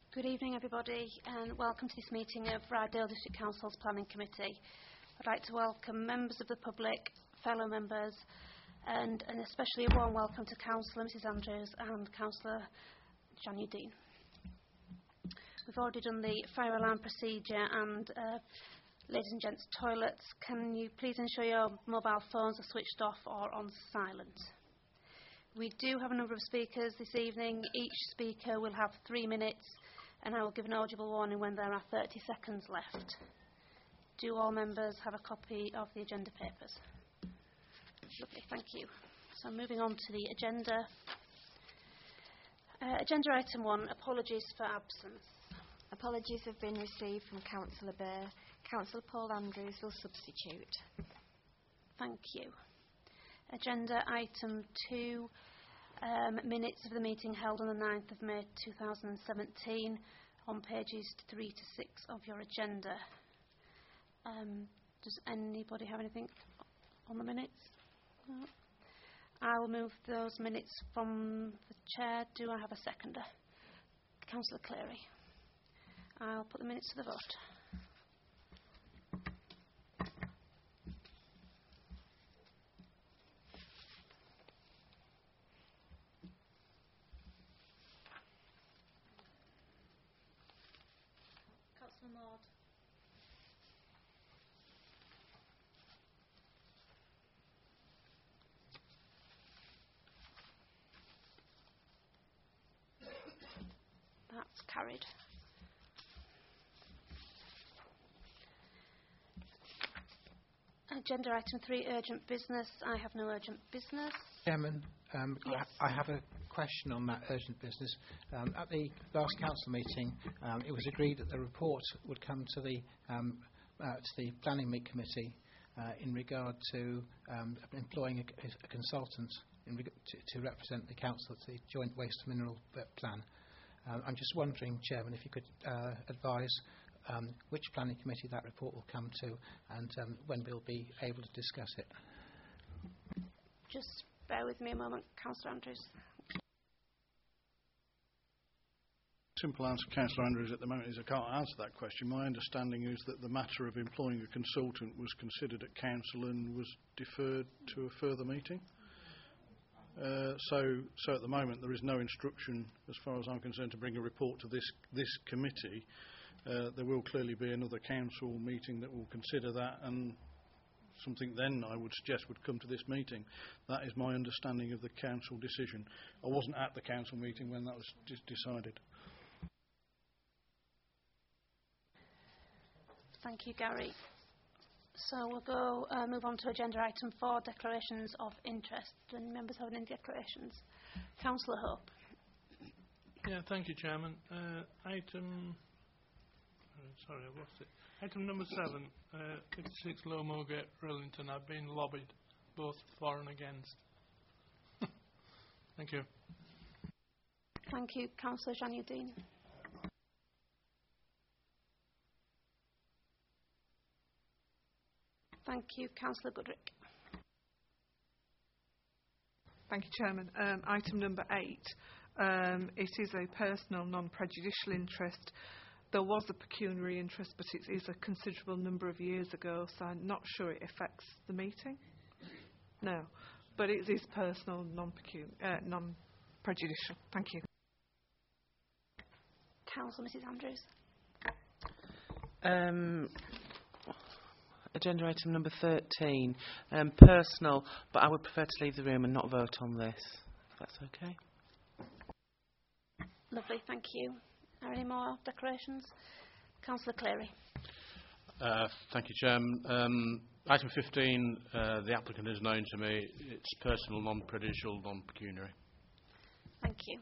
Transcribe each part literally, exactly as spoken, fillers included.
Good evening, everybody, and welcome to this meeting of Rydale District Council's Planning Committee. I'd like to welcome members of the public, fellow members, and, and especially a warm welcome to Councillor Missus Andrews and Councillor Janu Dean. We've already done the fire alarm procedure and, uh, ladies and gents, toilets. Can you please ensure your mobile phones are switched off or on silent? We do have a number of speakers this evening. Each speaker will have three minutes, and I will give an audible warning when there are thirty seconds left. Do all members have a copy of the agenda papers? Lovely, thank you. So moving on to the agenda. Uh, agenda item one, apologies for absence. Apologies have been received from Councillor Bear. Councillor Paul Andrews will substitute. Thank you. Agenda item two, um, minutes of the meeting held on the ninth of May two thousand seventeen, on pages three to six of your agenda. Um, does anybody have anything on the minutes? No. I will move those minutes from the chair. Do I have a seconder? Councillor Cleary. I'll put the minutes to the vote. Councillor Maud. That's carried. Agenda item three, urgent business. I have no urgent business. Chairman, um, yes. I, I have a question on that urgent business. Um, at the last council meeting, um, it was agreed that the report would come to the um, uh, to the planning committee uh, in regard to um, employing a, a consultant in reg to, to represent the council at the joint waste mineral plan. Uh, I'm just wondering, Chairman, if you could uh, advise Um, which planning committee that report will come to, and um, when we'll be able to discuss it. Just bear with me a moment, Councillor Andrews. Simple answer, Councillor Andrews, at the moment is I can't answer that question. My understanding is that the matter of employing a consultant was considered at council and was deferred to a further meeting. Uh, so, so at the moment there is no instruction, as far as I'm concerned, to bring a report to this this committee. Uh, there will clearly be another council meeting that will consider that, and something then I would suggest would come to this meeting. That is my understanding of the council decision. I wasn't at the council meeting when that was decided. Thank you, Gary. So we'll go uh, move on to agenda item four, declarations of interest. Do any members have any declarations? Councillor Hope. Yeah, thank you, Chairman. Uh, item... Sorry, I've lost it. Item number seven, uh, fifty-six Low Moorgate, Rillington. I've been lobbied, both for and against. Thank you. Thank you, Councillor Janu Dean. Thank you, Councillor Goodrick. Thank you, Chairman. Um, item number eight. Um, it is a personal, non-prejudicial interest. There was a pecuniary interest, but it is a considerable number of years ago, so I'm not sure it affects the meeting. No, but it is personal, non-pecun uh, non-prejudicial. Thank you. Councillor Missus Andrews. Um, agenda item number thirteen, um, personal, but I would prefer to leave the room and not vote on this, if that's okay. Lovely, thank you. Are there any more declarations? Councillor Cleary. Uh, thank you, Chairman. Um, item fifteen, uh, the applicant is known to me. It's personal, non-prejudicial, non-pecuniary. Thank you.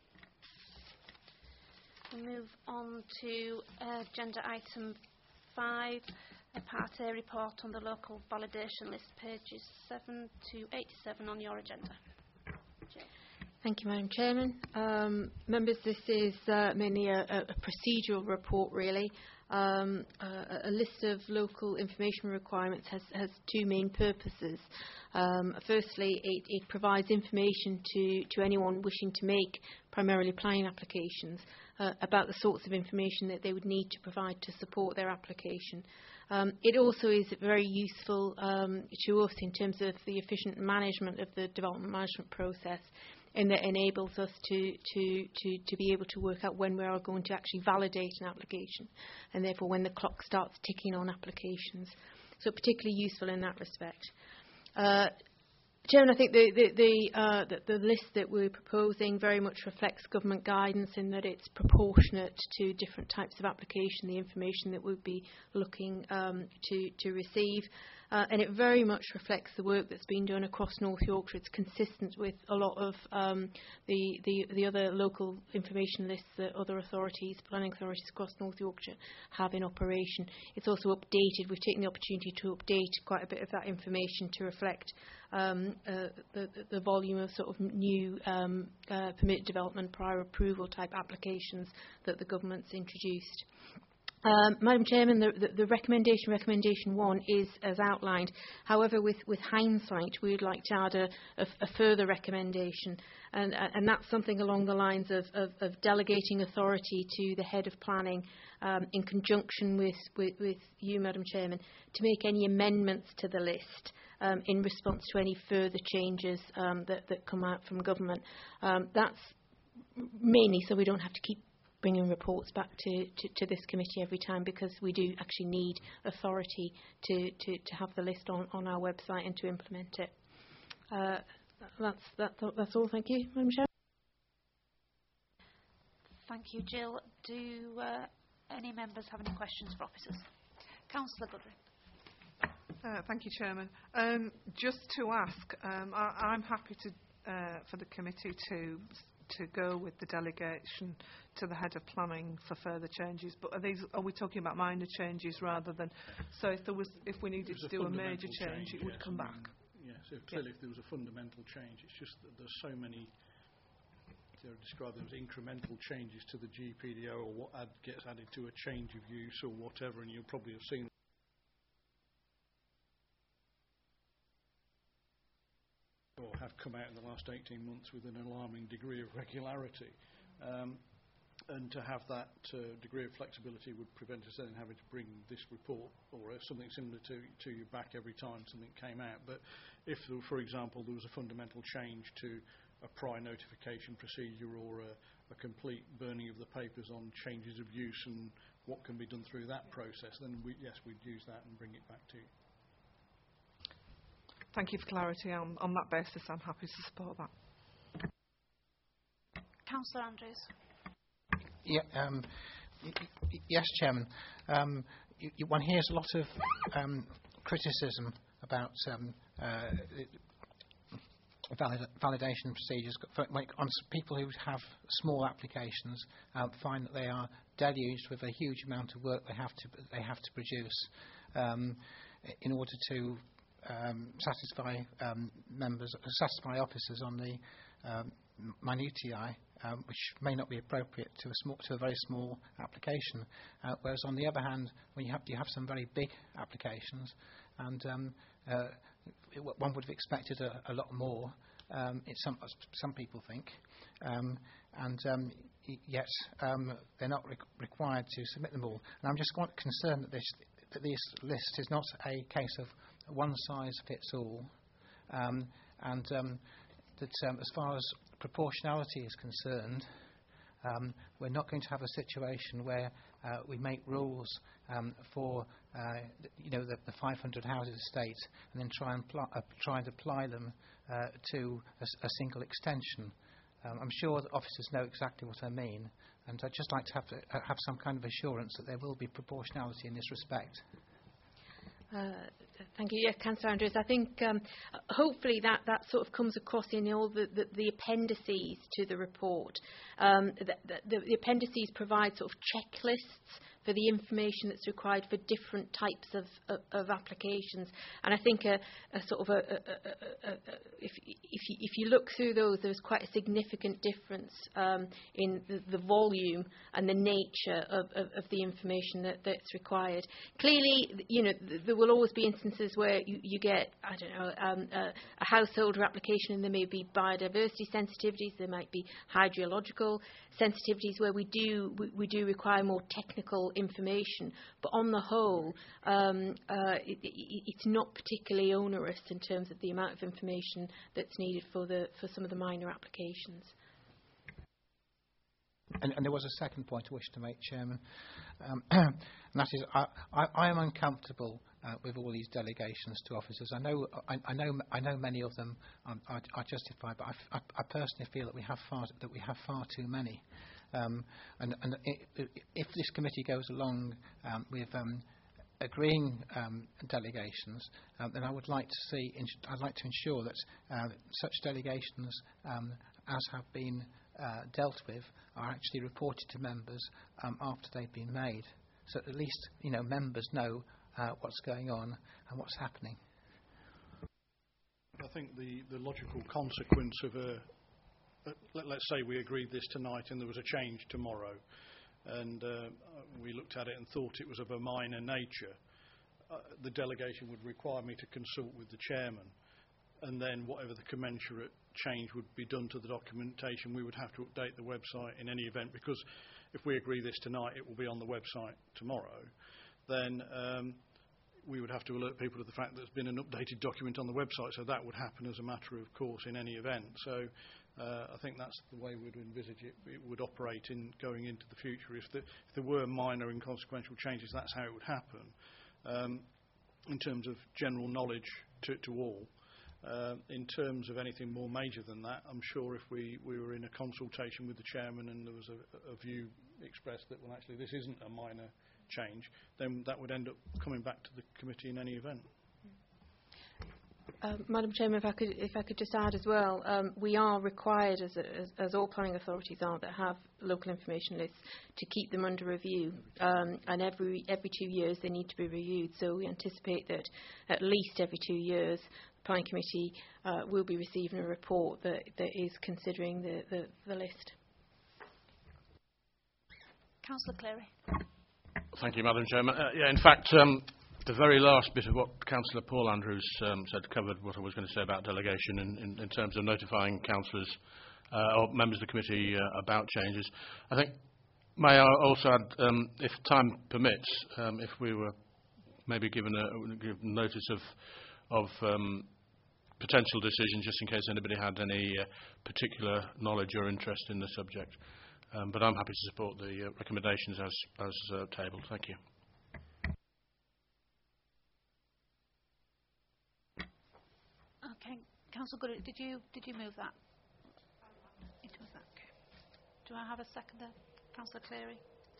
We move on to uh, agenda item five, a Part A report on the local validation list, pages seven to eighty-seven on your agenda. Jay. Thank you, Madam Chairman. Um, members, this is uh, mainly a, a procedural report, really. Um, a, a list of local information requirements has, has two main purposes. Um, firstly, it, it provides information to, to anyone wishing to make primarily planning applications uh, about the sorts of information that they would need to provide to support their application. Um, it also is very useful um, to us in terms of the efficient management of the development management process, and that enables us to, to, to, to be able to work out when we are going to actually validate an application, and therefore when the clock starts ticking on applications. So particularly useful in that respect. Uh, Chairman, I think the, the, the, uh, the, the list that we're proposing very much reflects government guidance in that it's proportionate to different types of application, the information that we'll be looking um, to, to receive. Uh, and it very much reflects the work that's been done across North Yorkshire. It's consistent with a lot of um, the, the, the other local information lists that other authorities, planning authorities across North Yorkshire have in operation. It's also updated. We've taken the opportunity to update quite a bit of that information to reflect um, uh, the, the volume of sort of new um, uh, permitted development, prior approval type applications that the government's introduced. Um, Madam Chairman, the, the, the recommendation, recommendation one, is as outlined. However, with, with hindsight, we would like to add a, a, a further recommendation, and, and that's something along the lines of, of, of delegating authority to the head of planning um, in conjunction with, with, with you, Madam Chairman, to make any amendments to the list um, in response to any further changes um, that, that come out from government. Um, that's mainly so we don't have to keep bringing reports back to, to, to this committee every time, because we do actually need authority to, to, to have the list on, on our website and to implement it. Uh, that's, that, that's all. Thank you, Madam Chair. Thank you, Jill. Do uh, any members have any questions for officers? Councillor Goodwin. Uh, thank you, Chairman. Um, just to ask, um, I, I'm happy to, uh, for the committee to to go with the delegation to the head of planning for further changes. But are these are we talking about minor changes rather than? So if there was, if we needed to do a major change, it would yes, come I back. mean, yes, if clearly, yeah. If there was a fundamental change, it's just that there's so many. They're described as incremental changes to the G P D O, or what add, gets added to a change of use or whatever, and you'll probably have seen. Or have come out in the last eighteen months with an alarming degree of regularity. Um, and to have that uh, degree of flexibility would prevent us then having to bring this report or uh, something similar to, to you back every time something came out. But if, there, for example, there was a fundamental change to a prior notification procedure or a, a complete burning of the papers on changes of use and what can be done through that process, then we, yes, we'd use that and bring it back to you. Thank you for clarity. On, on that basis, I'm happy to support that. Councillor Andrews. Yeah, um, y y yes, Chairman. Um, y y one hears a lot of um, criticism about um, uh, valid validation procedures. For, like, on people who have small applications, uh, find that they are deluged with a huge amount of work they have to they have to produce um, in order to Um, satisfy um, members, uh, satisfy officers on the um, minutiae, um, which may not be appropriate to a small, to a very small application. Uh, whereas on the other hand, when you have you have some very big applications, and um, uh, it, one would have expected a, a lot more. Um, it's some some people think, um, and um, yet um, they're not re required to submit them all. And I'm just quite concerned that this that this list is not a case of one size fits all, um, and um, that um, as far as proportionality is concerned, um, we're not going to have a situation where uh, we make rules um, for uh, you know the, the five hundred houses estate and then try and uh, try and apply them uh, to a, a single extension. Um, I'm sure that officers know exactly what I mean, and I'd just like to have, to have some kind of assurance that there will be proportionality in this respect. Uh, thank you, yes, Councillor Andrews. I think um, hopefully that, that sort of comes across in all the, the, the appendices to the report. Um, the, the, the appendices provide sort of checklists for the information that's required for different types of, of, of applications. And I think a, a sort of a, a, a, a, a, if, if you, if you look through those, there's quite a significant difference um, in the, the volume and the nature of, of, of the information that, that's required. Clearly, you know, th- there will always be instances where you, you get, I don't know, um, a, a householder application, and there may be biodiversity sensitivities, there might be hydrological sensitivities where we do we, we do require more technical information. But on the whole, um, uh, it, it, it's not particularly onerous in terms of the amount of information that's needed for the for some of the minor applications. And, and there was a second point I wish to make, Chairman, um, and that is I, I, I am uncomfortable uh, with all these delegations to officers. I know I, I know I know many of them um, are, are justified, but I, I, I personally feel that we have far that we have far too many. Um, and and it, if this committee goes along um, with um, agreeing um, delegations, um, then I would like to see. Ins- I'd like to ensure that uh, such delegations um, as have been uh, dealt with are actually reported to members um, after they've been made, so at least you know members know uh, what's going on and what's happening. I think the, the logical consequence of a, uh, let, let's say we agreed this tonight and there was a change tomorrow, and uh, we looked at it and thought it was of a minor nature, uh, the delegation would require me to consult with the chairman, and then whatever the commensurate change would be done to the documentation, we would have to update the website in any event, because if we agree this tonight, it will be on the website tomorrow. Then um, we would have to alert people to the fact that there's been an updated document on the website, so that would happen as a matter of course in any event. So uh, I think that's the way we'd envisage it, it would operate in going into the future. If, the, if there were minor inconsequential changes, that's how it would happen. Um, in terms of general knowledge to, to all. Uh, in terms of anything more major than that, I'm sure if we, we were in a consultation with the chairman and there was a, a view expressed that, well, actually this isn't a minor change, then that would end up coming back to the committee in any event. Um, Madam Chairman, if I could, if I could just add as well, um, we are required, as, as, as all planning authorities are that have local information lists, to keep them under review, um, and every every two years they need to be reviewed. So we anticipate that at least every two years, the Planning Committee uh, will be receiving a report that, that is considering the, the, the list. Councillor Cleary. Thank you, Madam Chairman. Uh, yeah, in fact, um, the very last bit of what Councillor Paul Andrews um, said covered what I was going to say about delegation in, in, in terms of notifying councillors uh, or members of the committee uh, about changes. I think, may I also add, um, if time permits, um, if we were maybe given a given notice of, of um, potential decisions, just in case anybody had any uh, particular knowledge or interest in the subject. Um, but I'm happy to support the uh, recommendations as, as uh, tabled. Thank you. Okay, Councillor Goodall, did you did you move that? It was that. Okay. Do I have a seconder, Councillor Cleary?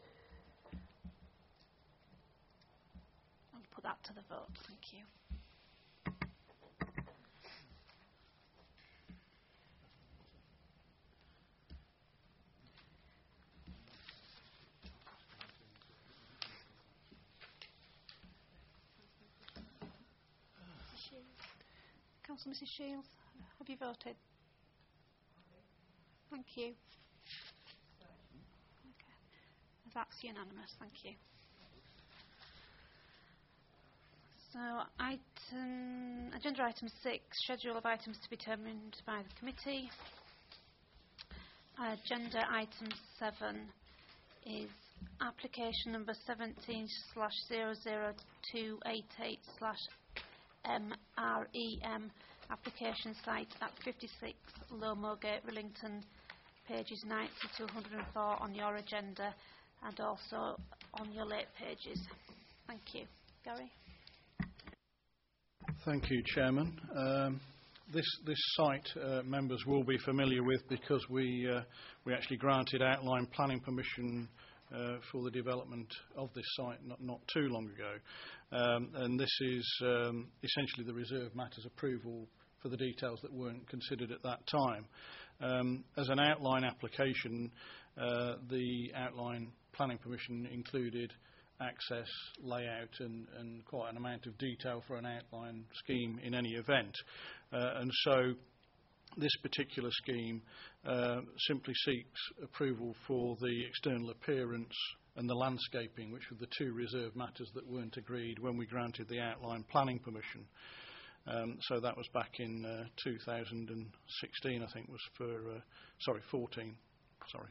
I'll put that to the vote. Thank you. Councillor Missus Shields, have you voted? Thank you. Okay. That's unanimous. Thank you. So, item, agenda item six, schedule of items to be determined by the committee. Agenda item seven is application number seventeen slash zero zero two eight eight slash M R E M, application site at fifty-six Low Moorgate, Rillington, pages ninety to one hundred and four on your agenda and also on your late pages. Thank you. Gary? Thank you, Chairman. Um, this this site uh, members will be familiar with because we uh, we actually granted outline planning permission uh, for the development of this site not, not too long ago. Um, and this is um, essentially the reserve matters approval for the details that weren't considered at that time. Um, as an outline application, uh, the outline planning permission included access, layout and, and quite an amount of detail for an outline scheme in any event. Uh, and so this particular scheme uh, simply seeks approval for the external appearance and the landscaping, which were the two reserve matters that weren't agreed when we granted the outline planning permission. Um, so that was back in uh, two thousand sixteen, I think, was for, uh, sorry, fourteen, sorry.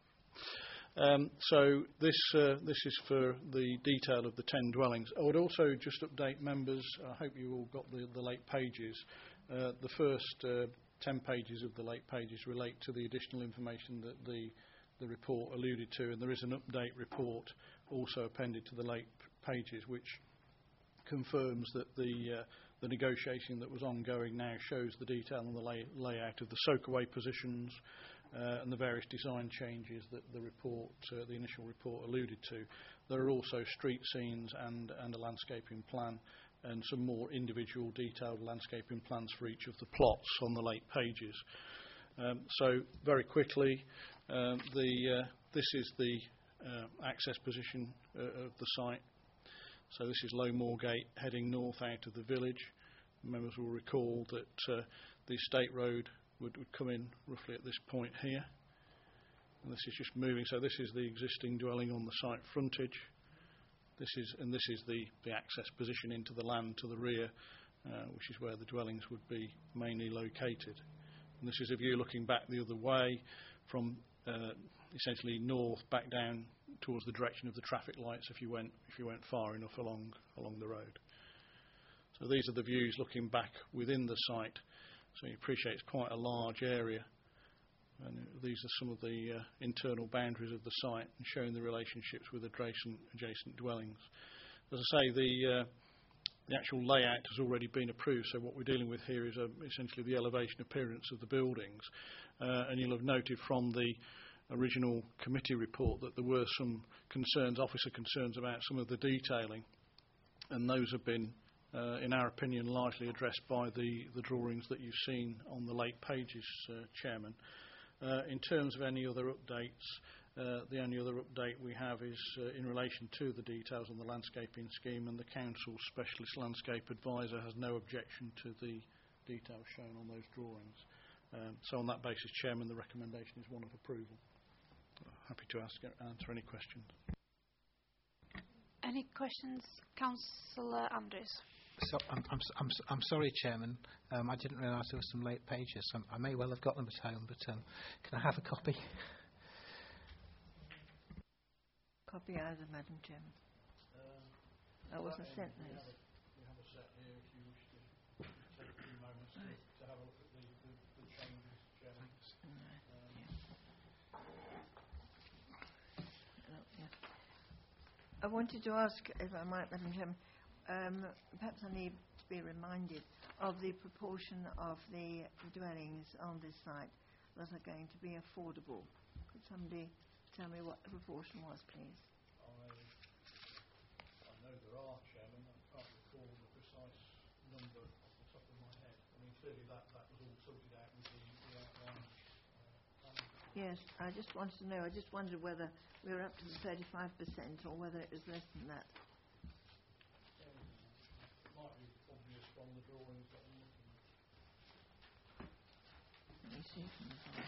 Um, so this uh, this is for the detail of the ten dwellings. I would also just update members, I hope you all got the, the late pages. Uh, the first uh, ten pages of the late pages relate to the additional information that the, the report alluded to, and there is an update report also appended to the late pages which confirms that the, uh, the negotiation that was ongoing now shows the detail and the lay, layout of the soakaway positions, Uh, and the various design changes that the report, uh, the initial report alluded to. There are also street scenes and, and a landscaping plan and some more individual detailed landscaping plans for each of the plots on the late pages. Um, so very quickly, um, the, uh, this is the uh, access position uh, of the site. So this is Low Moorgate heading north out of the village. Members will recall that uh, the estate road Would, would come in roughly at this point here, and this is just moving. So this is the existing dwelling on the site frontage. This is and this is the, the access position into the land to the rear, uh, which is where the dwellings would be mainly located. And this is a view looking back the other way from uh, essentially north back down towards the direction of the traffic lights if you went if you went far enough along along the road. So these are the views looking back within the site. So you appreciate it's quite a large area, and these are some of the uh, internal boundaries of the site and showing the relationships with adjacent, adjacent dwellings. As I say, the, uh, the actual layout has already been approved, so what we're dealing with here is uh, essentially the elevation appearance of the buildings. Uh, and you'll have noted from the original committee report that there were some concerns, officer concerns about some of the detailing, and those have been Uh, in our opinion, largely addressed by the, the drawings that you've seen on the late pages, uh, Chairman. Uh, in terms of any other updates, uh, the only other update we have is uh, in relation to the details on the landscaping scheme, and the Council's Specialist Landscape Advisor has no objection to the details shown on those drawings. Um, so on that basis, Chairman, the recommendation is one of approval. Happy to ask, answer any questions. Any questions, Councillor Andrews? So, I'm, I'm, I'm, I'm sorry, Chairman. Um, I didn't realise there were some late pages. So I may well have got them at home, but um, can I have a copy? Copy either, Madam Chairman. Um, I wasn't sent those. We have a set here if you wish to take a few moments right. to, to have a look at the, the, the changes, Chairman. Right. Um, yeah. Oh, yeah. I wanted to ask, if I might, Madam Chairman, Um, perhaps I need to be reminded of the proportion of the dwellings on this site that are going to be affordable. Could somebody tell me what the proportion was, please? I, I know there are, Chairman. I can't recall the precise number off the top of my head. I mean, clearly that, that was all sorted out with the, the outline. Uh, yes, I just wanted to know. I just wondered whether we were up to the thirty-five percent or whether it was less than that. Might be obvious from the drawings that I'm looking at. Let me see from the file.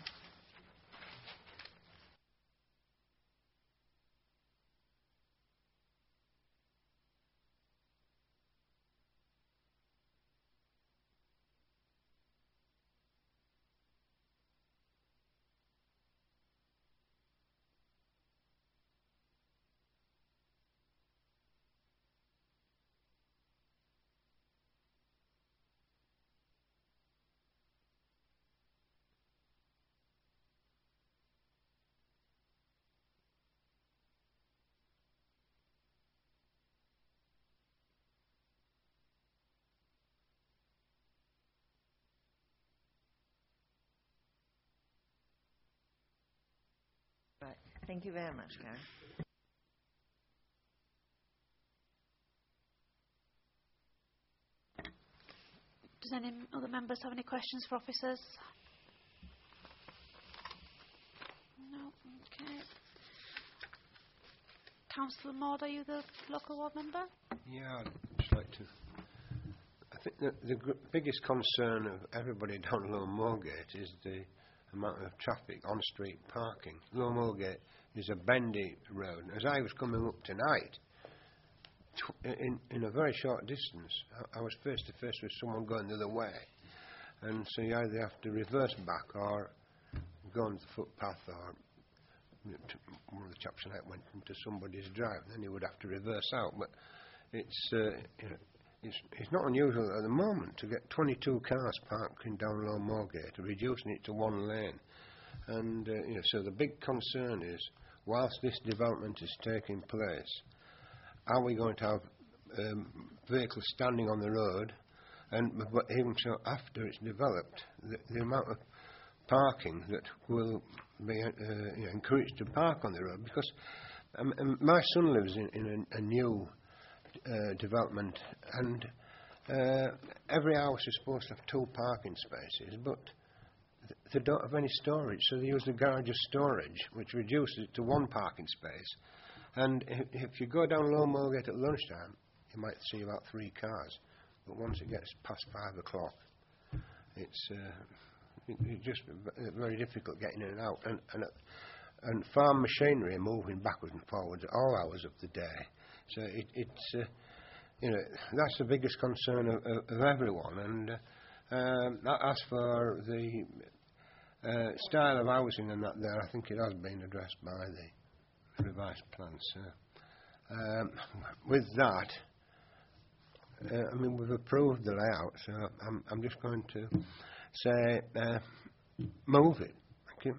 Right. Thank you very much, Karen. Does any other members have any questions for officers? No. Okay. Councillor Maud, are you the local ward member? Yeah, I'd just like to think that the gr- biggest concern of everybody down Low Moorgate is the amount of traffic on street parking. Low Moorgate is a bendy road. As I was coming up tonight, tw- in, in a very short distance, I, I was face to face with someone going the other way. And so you either have to reverse back or go on the footpath, or you know, t- one of the chaps tonight went into somebody's drive, and then you would have to reverse out. But it's, uh, you know, it's, it's not unusual at the moment to get twenty-two cars parking down Low Moorgate, reducing it to one lane. And uh, you know, so the big concern is, whilst this development is taking place, are we going to have um, vehicles standing on the road? And but even so, after it's developed, the, the amount of parking that will be uh, you know, encouraged to park on the road, because um, um, my son lives in, in a, a new uh, development, and uh, every house is supposed to have two parking spaces, but th- they don't have any storage, so they use the garage as storage, which reduces it to one parking space. And if, if you go down Low Moorgate at lunchtime, you might see about three cars. But once it gets past five o'clock, it's, uh, it, it's just v- very difficult getting in and out. And, and, uh, and farm machinery are moving backwards and forwards at all hours of the day. So it, it's, uh, you know, that's the biggest concern of, of, of everyone. And uh, um, as for the uh, style of housing and that there, I think it has been addressed by the revised plans. So, um, with that, Uh, I mean, we've approved the layout, so I'm, I'm just going to say, uh, move it. Thank you.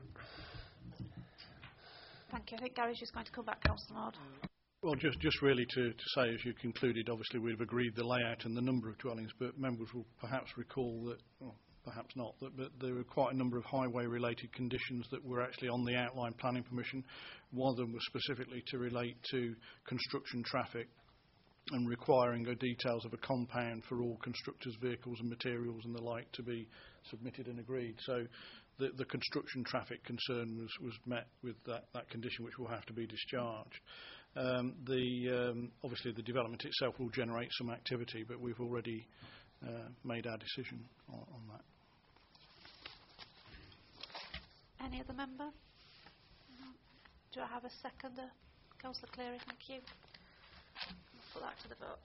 Thank you. I think Gary's just going to come back, Councillor Ward. Well, just, just really to, to say, as you concluded, obviously we've agreed the layout and the number of dwellings, but members will perhaps recall that, well, perhaps not, that, but there were quite a number of highway-related conditions that were actually on the outline planning permission. One of them was specifically to relate to construction traffic and requiring the details of a compound for all constructors' vehicles and materials and the like to be submitted and agreed. So the, the construction traffic concern was, was met with that, that condition, which will have to be discharged. Um, the, um, obviously, the development itself will generate some activity, but we've already uh, made our decision on, on that. Any other member? No. Do I have a seconder? Councillor Cleary, thank you. Put that to the vote.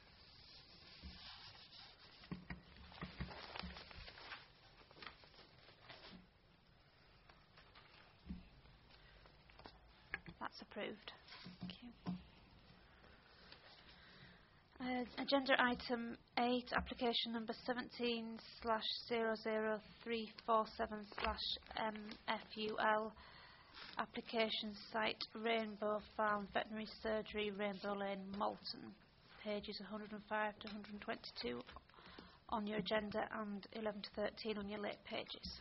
That's approved. Thank you. Uh, agenda item eight, application number seventeen slash zero zero three four seven slash M F U L. Application site Rainbow Farm Veterinary Surgery, Rainbow Lane, Malton. Pages one hundred five to one hundred twenty-two on your agenda and eleven to thirteen on your late pages.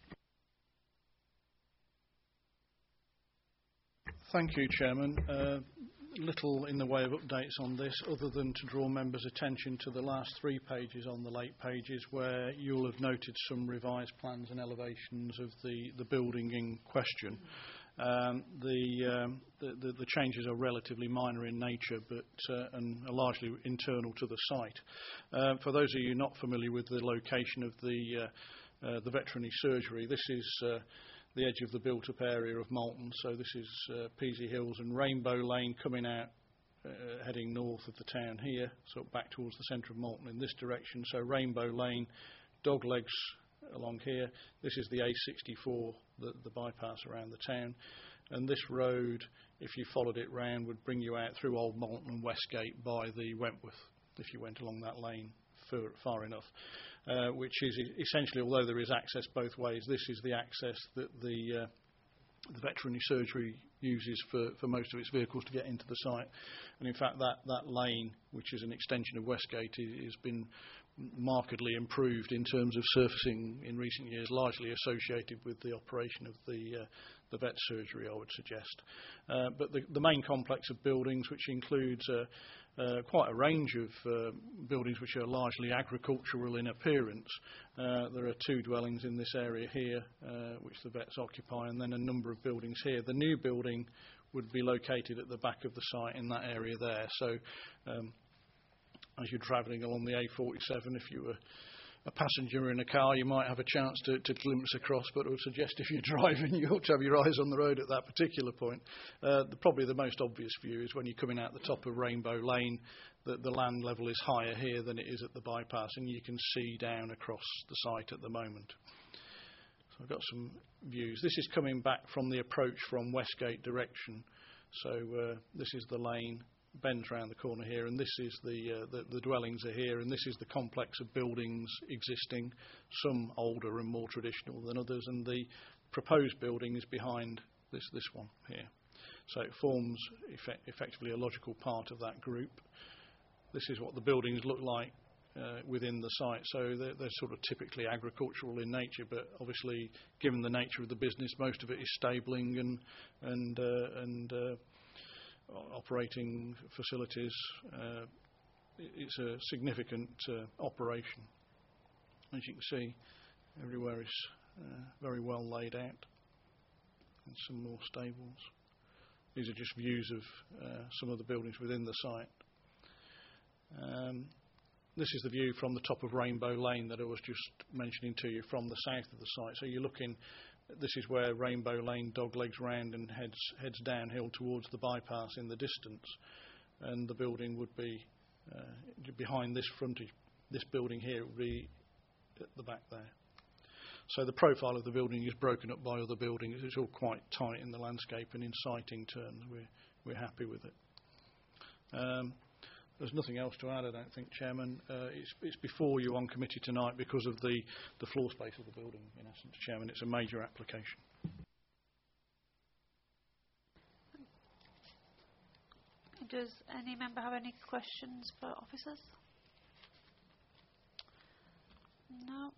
Thank you, Chairman. Uh, little in the way of updates on this, other than to draw members' attention to the last three pages on the late pages, where you'll have noted some revised plans and elevations of the, the building in question. Um, the, um, the, the, the changes are relatively minor in nature, but uh, and are largely internal to the site. Uh, for those of you not familiar with the location of the, uh, uh, the veterinary surgery, this is uh, the edge of the built-up area of Malton. So this is uh, Peasy Hills and Rainbow Lane coming out, uh, heading north of the town here, so back towards the centre of Malton in this direction. So Rainbow Lane, Doglegs along here. This is the A sixty-four, the, the bypass around the town. And this road, if you followed it round, would bring you out through Old Malton and Westgate by the Wentworth, if you went along that lane far, far enough. Uh, which is essentially, although there is access both ways, this is the access that the, uh, the veterinary surgery uses for, for most of its vehicles to get into the site. And in fact, that, that lane, which is an extension of Westgate, has been markedly improved in terms of surfacing in recent years, largely associated with the operation of the, uh, the vet surgery, I would suggest. Uh, but the, the main complex of buildings, which includes uh, uh, quite a range of uh, buildings which are largely agricultural in appearance. Uh, there are two dwellings in this area here, uh, which the vets occupy, and then a number of buildings here. The new building would be located at the back of the site in that area there. So um, as you're travelling along the A forty-seven, if you were a passenger in a car, you might have a chance to, to glimpse across, but I would suggest if you're driving, you ought to have your eyes on the road at that particular point. Uh, the, probably the most obvious view is when you're coming out the top of Rainbow Lane, that the land level is higher here than it is at the bypass, and you can see down across the site at the moment. So I've got some views. This is coming back from the approach from Westgate direction. So uh, this is the lane, bends round the corner here, and this is the, uh, the the dwellings are here, and this is the complex of buildings existing, some older and more traditional than others, and the proposed building is behind this this one here. So it forms effect, effectively a logical part of that group. This is what the buildings look like uh, within the site. So they're, they're sort of typically agricultural in nature, but obviously, given the nature of the business, most of it is stabling and and uh, and uh, operating facilities. Uh, it's a significant uh, operation. As you can see, everywhere is uh, very well laid out, and some more stables. These are just views of uh, some of the buildings within the site. Um, this is the view from the top of Rainbow Lane that I was just mentioning to you from the south of the site. So you're looking, this is where Rainbow Lane doglegs round and heads heads downhill towards the bypass in the distance, and the building would be uh, behind this frontage. This building here would be at the back there. So the profile of the building is broken up by other buildings. It's all quite tight in the landscape, and in sighting terms, we're we're happy with it. Um, There's nothing else to add, I don't think, Chairman. Uh, it's, it's before you on committee tonight because of the, the floor space of the building, in essence, Chairman. It's a major application. Does any member have any questions for officers? No.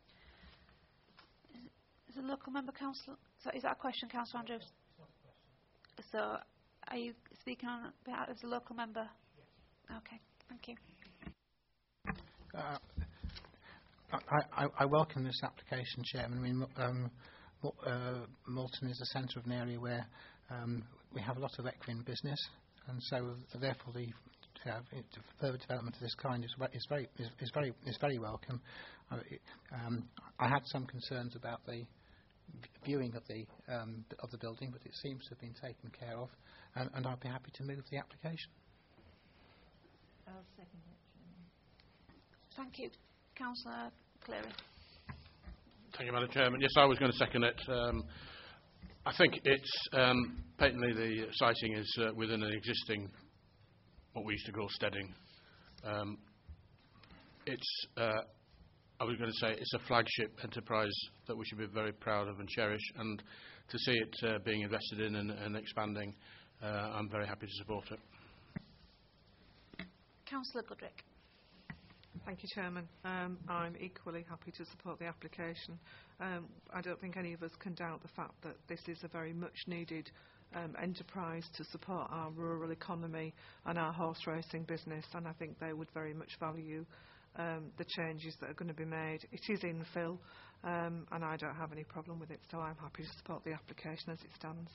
Is, is a local member council? So is that a question, Councillor Andrews? So are you speaking on behalf as a local member? Okay, thank you. Uh, I, I, I welcome this application, Chairman. I mean, um, uh, Malton is the centre of an area where um, we have a lot of equine business, and so therefore the uh, further development of this kind is, is very is, is very is very welcome. Uh, it, um, I had some concerns about the viewing of the um, of the building, but it seems to have been taken care of, and, and I'd be happy to move the application. I'll second it. Thank you. Councillor Cleary. Thank you, Madam Chairman. Yes, I was going to second it. Um, I think it's um, patently the siting is uh, within an existing, what we used to call steading. Um, it's, uh, I was going to say, it's a flagship enterprise that we should be very proud of and cherish, and to see it uh, being invested in and, and expanding, uh, I'm very happy to support it. Councillor Goodrick. Thank you, Chairman. Um, I'm equally happy to support the application. Um, I don't think any of us can doubt the fact that this is a very much needed um, enterprise to support our rural economy and our horse racing business, and I think they would very much value um, the changes that are going to be made. It is infill, um, and I don't have any problem with it, so I'm happy to support the application as it stands.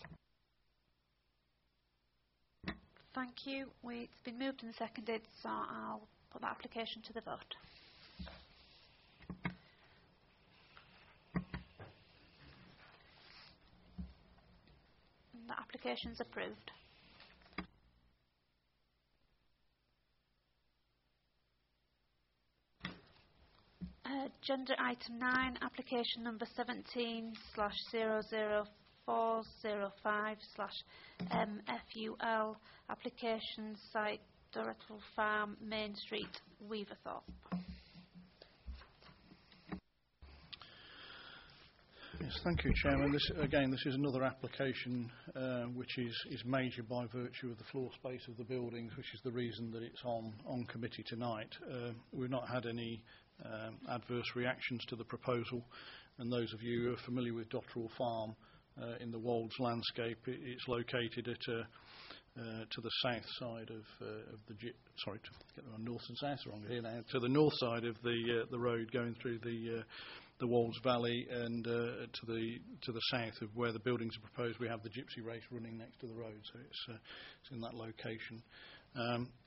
Thank you. We, it's been moved and seconded, so I'll put that application to the vote. And the application is approved. Uh, agenda item nine, application number seventeen slash zero zero four zero five slash M F U L, application site Dorotwell Farm, Main Street, Weaverthorpe. Yes, thank you, Chairman. This, again, this is another application uh, which is, is major by virtue of the floor space of the buildings, which is the reason that it's on, on committee tonight. Uh, we've not had any um, adverse reactions to the proposal, and those of you who are familiar with Dorotwell Farm uh, in the Wolds landscape, it, it's located at a Uh, to the south side of, uh, of the G- sorry, to get the north and south wrong here now. To the north side of the uh, the road going through the uh, the Wolds Valley, and uh, to the to the south of where the buildings are proposed, we have the Gypsy Race running next to the road. So it's uh, it's in that location. Um,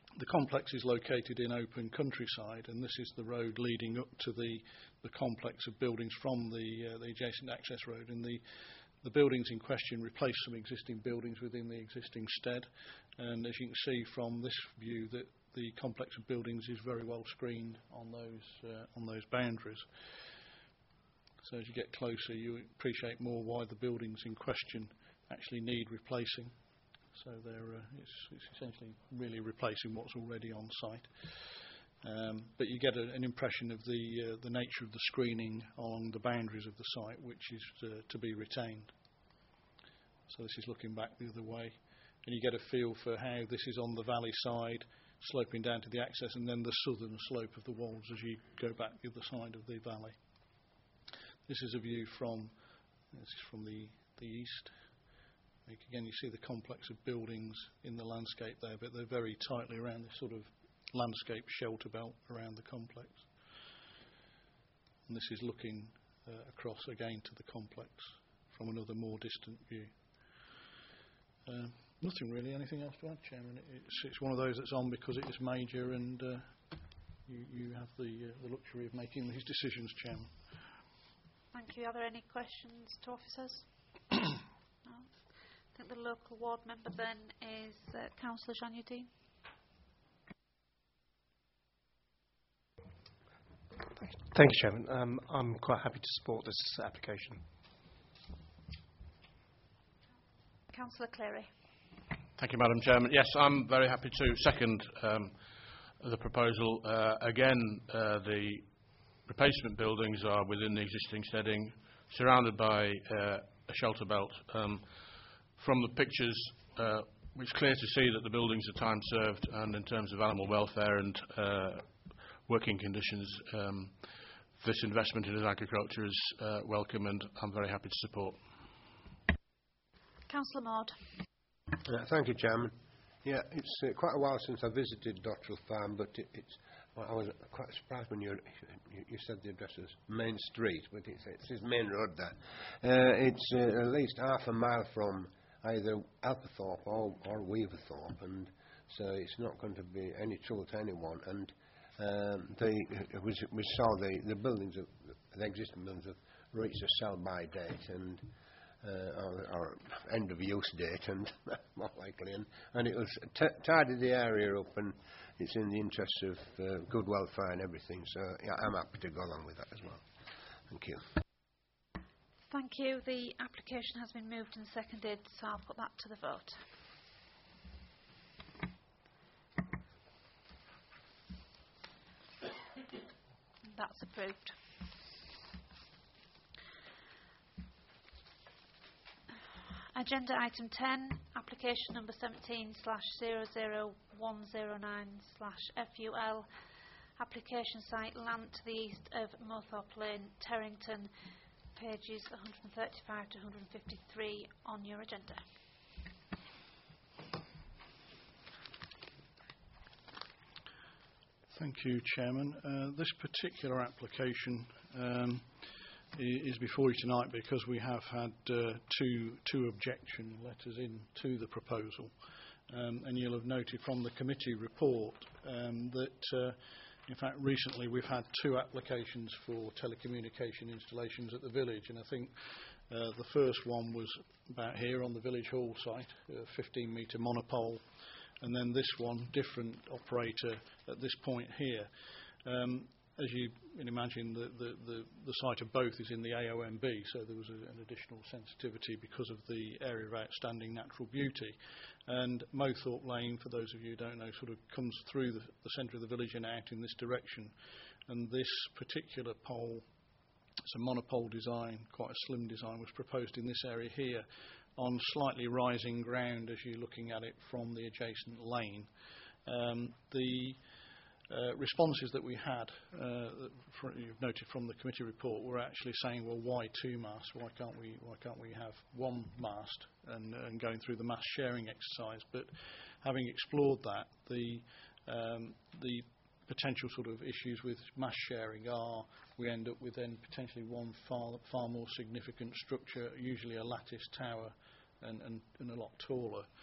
the complex is located in open countryside, and this is the road leading up to the, the complex of buildings from the, uh, the adjacent access road. And the, the buildings in question replace some existing buildings within the existing stead. And as you can see from this view, that the complex of buildings is very well screened on those, uh, on those boundaries. So as you get closer, you appreciate more why the buildings in question actually need replacing. So they're, uh, it's, it's essentially really replacing what's already on site. Um, but you get a, an impression of the, uh, the nature of the screening along the boundaries of the site, which is uh, to be retained. So this is looking back the other way. And you get a feel for how this is on the valley side, sloping down to the access, and then the southern slope of the walls as you go back the other side of the valley. This is a view from, this is from the, the east. Again, you see the complex of buildings in the landscape there, but they're very tightly around this sort of landscape shelter belt around the complex. And this is looking uh, across again to the complex from another more distant view. Uh, nothing really. Anything else to add, Chairman? It's, it's one of those that's on because it is major, and uh, you, you have the, uh, the luxury of making these decisions, Chairman. Thank you. Are there any questions to officers? No. I think the local ward member then is uh, Councillor Janyuddin. Thank you, Chairman. Um, I'm quite happy to support this application. Councillor Cleary. Thank you, Madam Chairman. Yes, I'm very happy to second um, the proposal. Uh, again, uh, the replacement buildings are within the existing steading, surrounded by uh, a shelter belt. Um, from the pictures, uh, it's clear to see that the buildings are time served, and in terms of animal welfare and uh, working conditions, um, this investment in agriculture is uh, welcome, and I'm very happy to support. Councillor Maud. Uh, thank you, Chairman. Yeah, it's uh, quite a while since I visited Dottrell Farm, but it, it's well, I was quite surprised when you, you, you said the address was Main Street, but it's, it says Main Road there. Uh, it's uh, at least half a mile from either Alperthorpe or, or Weaverthorpe, and so it's not going to be any trouble to anyone. And um, the, uh, we, we saw the, the buildings, of, the existing buildings have reached a sell-by date and uh, or, or end of use date, and more likely, and, and it was t tidy the area up, and it's in the interests of uh, good welfare and everything. So yeah, I'm happy to go along with that as well. Thank you. Thank you. The application has been moved and seconded, so I'll put that to the vote. That's approved. Agenda item ten, application number seventeen slash zero zero one zero nine slash F U L, application site land to the east of Moorthorpe Lane, Terrington, pages one hundred thirty-five to one hundred fifty-three on your agenda. Thank you, Chairman. Uh, this particular application um, is before you tonight because we have had uh, two, two objection letters in to the proposal. Um, and you'll have noted from the committee report um, that, uh, in fact, recently we've had two applications for telecommunication installations at the village. And I think uh, the first one was about here on the village hall site, a fifteen metre monopole. And then this one, different operator at this point here. Um, as you can imagine, the, the, the, the site of both is in the A O M B, so there was a, an additional sensitivity because of the area of outstanding natural beauty. And Moorthorpe Lane, for those of you who don't know, sort of comes through the, the centre of the village and out in this direction. And this particular pole, it's a monopole design, quite a slim design, was proposed in this area here, on slightly rising ground as you're looking at it from the adjacent lane. Um, the uh, responses that we had, uh, for, you've noted from the committee report, were actually saying, well, why two masts? Why can't we? Why can't we have one mast? And, and going through the mast sharing exercise. But having explored that, the um, the potential sort of issues with mast sharing are we end up with then potentially one far, far more significant structure, usually a lattice tower, and, and, and a lot taller.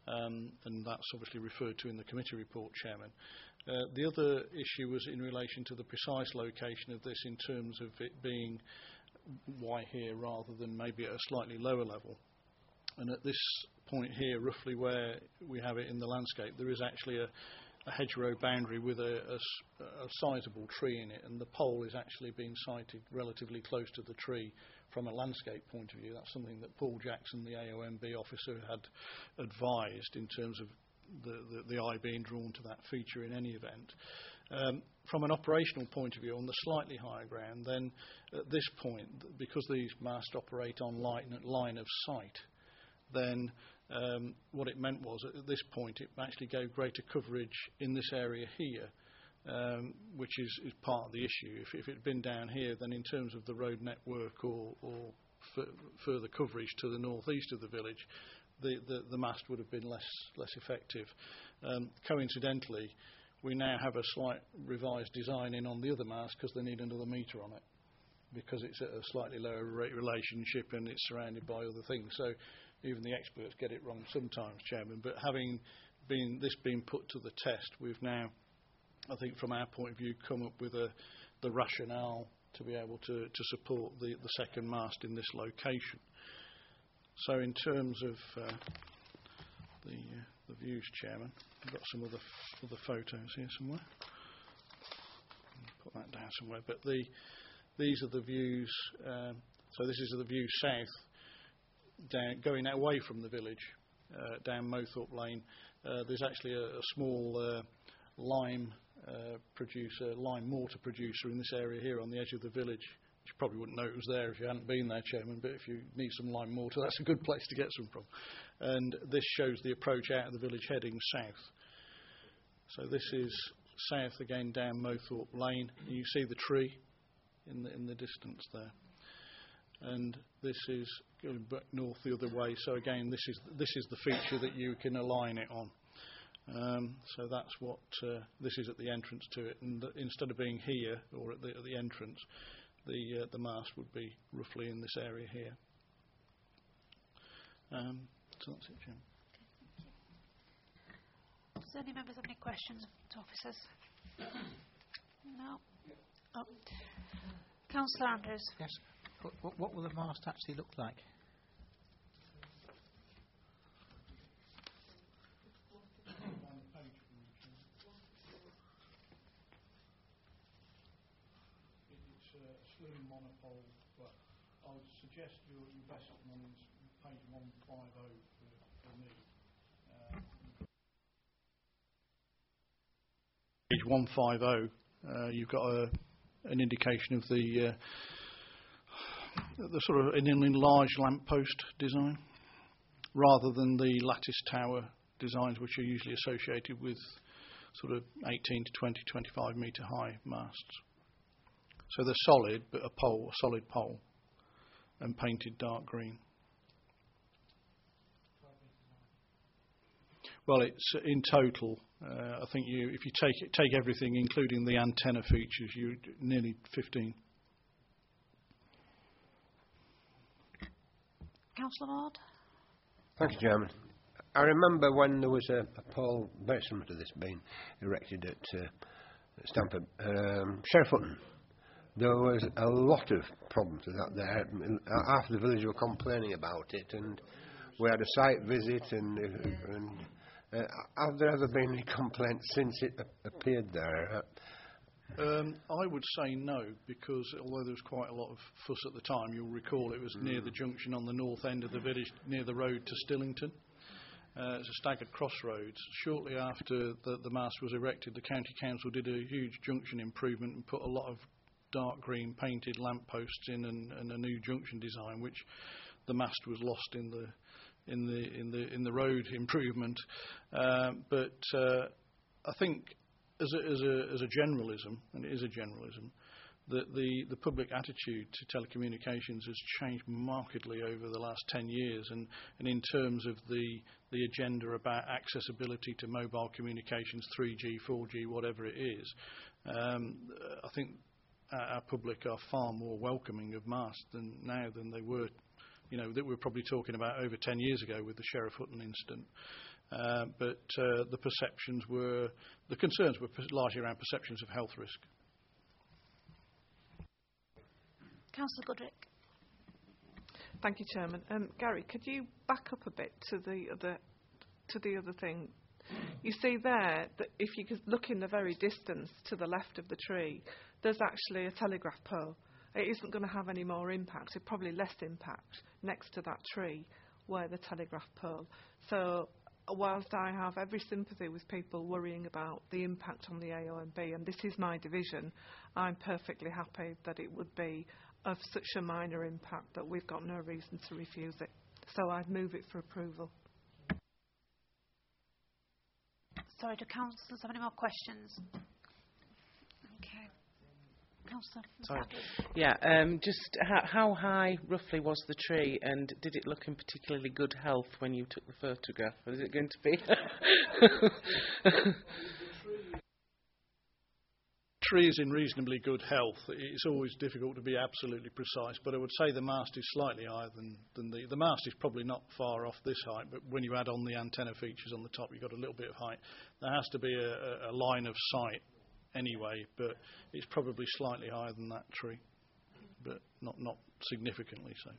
um, and that's obviously referred to in the committee report, Chairman. Uh, the other issue was in relation to the precise location of this in terms of it being why here rather than maybe at a slightly lower level. And at this point here, roughly where we have it in the landscape, there is actually a, a hedgerow boundary with a, a, a sizable tree in it, and the pole is actually being sited relatively close to the tree from a landscape point of view. That's something that Paul Jackson, the A O M B officer, had advised in terms of the, the, the eye being drawn to that feature in any event. Um, from an operational point of view, on the slightly higher ground, then at this point, because these masts operate on line, line of sight, then um, what it meant was at this point it actually gave greater coverage in this area here, um, which is, is part of the issue. If, if it had been down here, then in terms of the road network or, or f further coverage to the northeast of the village, the, the, the mast would have been less, less effective. Um, coincidentally, we now have a slight revised design in on the other mast because they need another metre on it, because it's at a slightly lower rate relationship and it's surrounded by other things. So even the experts get it wrong sometimes, Chairman. But having been this been put to the test, we've now, I think from our point of view, come up with a, the rationale to be able to, to support the, the second mast in this location. So in terms of uh, the, uh, the views, Chairman, I've got some other, f other photos here somewhere. Put that down somewhere. But the, these are the views. Um, so this is the view south, down, going away from the village, uh, down Mothorpe Lane. Uh, there's actually a, a small uh, lime uh, producer, lime mortar producer in this area here on the edge of the village. You probably wouldn't know it was there if you hadn't been there, Chairman, but if you need some lime mortar, that's a good place to get some from. And this shows the approach out of the village heading south. So this is south again down Mothorpe Lane. You see the tree in the, in the distance there. And this is going back north the other way. So again, this is this is the feature that you can align it on. Um, so that's what uh, this is at the entrance to it. And the, instead of being here or at the, at the entrance, the uh, the mast would be roughly in this area here. Um, so that's it, Jim. Does any members have any questions to officers? No. Oh. Councillor Andrews. Yes. What, what will the mast actually look like? It's a slim monopole, but I would suggest your, your best one is page one fifty for, for me. Uh, page one fifty, uh, you've got a, an indication of the uh, the sort of an enlarged lamppost design, rather than the lattice tower designs which are usually associated with sort of eighteen to twenty, twenty-five metre high masts. So they're solid, but a pole, a solid pole, and painted dark green. Well, it's in total. Uh, I think you, if you take it, take everything, including the antenna features, you nearly fifteen. Councillor Ward. Thank you, Chairman. I remember when there was a, a pole very similar to this being erected at uh, Stamford, um, Sheriff Hutton. There was a lot of problems with that there. Half the village were complaining about it, and we had a site visit, and, uh, and uh, have there ever been any complaints since it appeared there? Um, I would say no, because although there was quite a lot of fuss at the time, you'll recall it was mm. near the junction on the north end of the village, near the road to Stillington. Uh, it's a staggered crossroads. Shortly after the, the mast was erected, the County Council did a huge junction improvement and put a lot of dark green painted lampposts in and, and a new junction design, which the mast was lost in the in the in the in the road improvement. Uh, but uh, I think as a, as a as a generalism, and it is a generalism, that the the public attitude to telecommunications has changed markedly over the last ten years, and and in terms of the the agenda about accessibility to mobile communications, three G, four G, whatever it is, um, I think our public are far more welcoming of masts than now than they were, you know, that we were probably talking about over ten years ago with the Sheriff Hutton incident. Uh, but uh, the perceptions were, the concerns were per- largely around perceptions of health risk. Councillor Goodrick. Thank you, Chairman. Um, Gary, could you back up a bit to the other to the other thing? You see there that if you could look in the very distance to the left of the tree, there's actually a telegraph pole. It isn't going to have any more impact, it probably less impact next to that tree where the telegraph pole. So whilst I have every sympathy with people worrying about the impact on the A O M B, and this is my division, I'm perfectly happy that it would be of such a minor impact that we've got no reason to refuse it. So I'd move it for approval. Sorry, do councillors have any more questions? Okay. Councillor. Sorry. Yeah, um, just how, how high roughly was the tree, and did it look in particularly good health when you took the photograph? Was it going to be? Tree is in reasonably good health. It's always difficult to be absolutely precise, but I would say the mast is slightly higher than, than the... The mast is probably not far off this height, but when you add on the antenna features on the top, you've got a little bit of height. There has to be a, a line of sight anyway, but it's probably slightly higher than that tree, but not, not significantly so.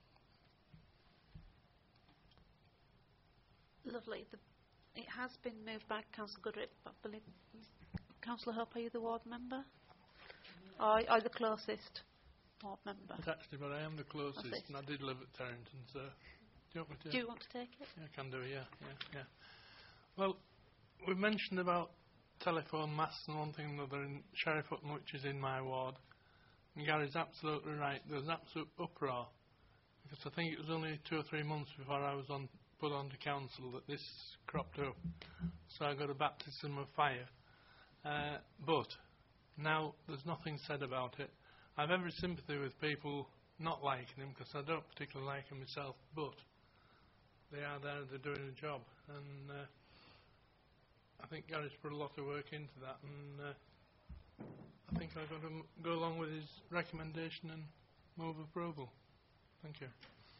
Lovely. The, it has been moved by Councillor Goodrick, but I believe... Councillor Hope, are you the ward member? Or are you the closest ward member? It's actually, but I am the closest, Closest. and I did live at Terrington, so... Do you want me to... Do you want to take it? Yeah, I can do, yeah, yeah, yeah. Well, we've mentioned about telephone masts and one thing and another in Sheriff Hutton, which is in my ward. And Gary's absolutely right. There's an absolute uproar. Because I think it was only two or three months before I was on put on to council that this cropped up. So I got a baptism of fire. Uh, but now there's nothing said about it. I have every sympathy with people not liking him, because I don't particularly like him myself, but they are there, they're doing a job, and uh, I think Gary's put a lot of work into that, and uh, I think I've got to m- go along with his recommendation and move approval. Thank you.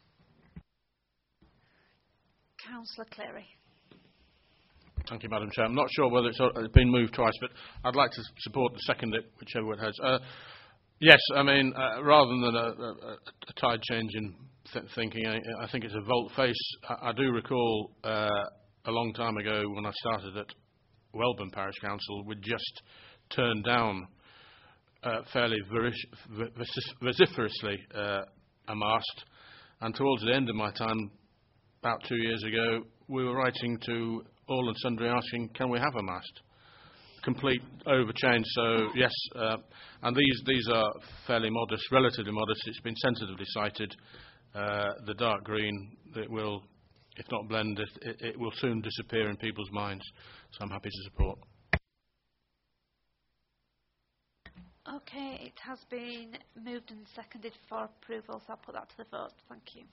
Councillor Cleary. Thank you, Madam Chair. I'm not sure whether it's, uh, it's been moved twice, but I'd like to s- support the second it, whichever it has. Uh, yes, I mean, uh, rather than a, a, a tide change in th- thinking, I, I think it's a volte-face. I, I do recall uh, a long time ago when I started at Welburn Parish Council, we'd just turned down uh, fairly verish, vociferously uh, a mast, and towards the end of my time, about two years ago, we were writing to all and sundry asking, can we have a mast? Complete overchange. So yes, uh, and these these are fairly modest, relatively modest. It's been sensitively cited. Uh, the dark green, it will, if not blend, it, it, it will soon disappear in people's minds. So I'm happy to support. Okay, it has been moved and seconded for approval, so I'll put that to the vote. Thank you.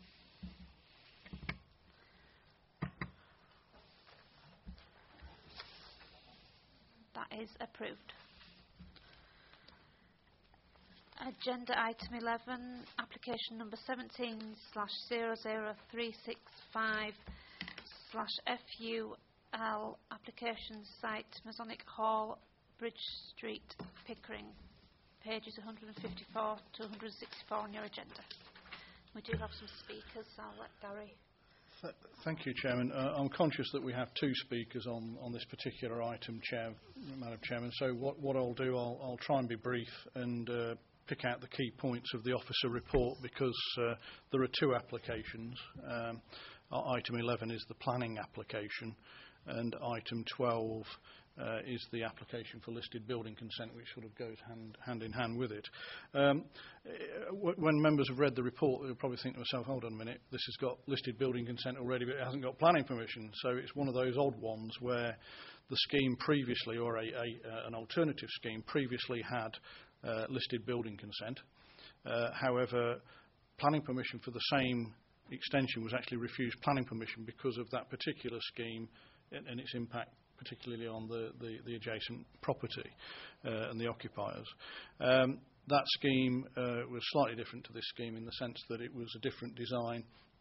That is approved. Agenda item eleven, application number seventeen slash zero zero three six five slash F U L, application site Masonic Hall, Bridge Street, Pickering. Pages one hundred fifty-four to one hundred sixty-four on your agenda. We do have some speakers, so I'll let Gary. Th- Thank you, Chairman. Uh, I'm conscious that we have two speakers on, on this particular item, Chair, Madam Chairman. So what, what I'll do, I'll, I'll try and be brief and uh, pick out the key points of the officer report, because uh, there are two applications. Um, item eleven is the planning application, and item twelve uh, is the application for listed building consent, which sort of goes hand, hand in hand with it. Um, w- when members have read the report, they'll probably think to themselves, hold on a minute, this has got listed building consent already, but it hasn't got planning permission. So it's one of those odd ones where the scheme previously, or a, a, uh, an alternative scheme previously had uh, listed building consent. Uh, however, planning permission for the same extension was actually refused planning permission because of that particular scheme and, and its impact, particularly on the, the, the adjacent property uh, and the occupiers. Um, that scheme uh, was slightly different to this scheme in the sense that it was a different design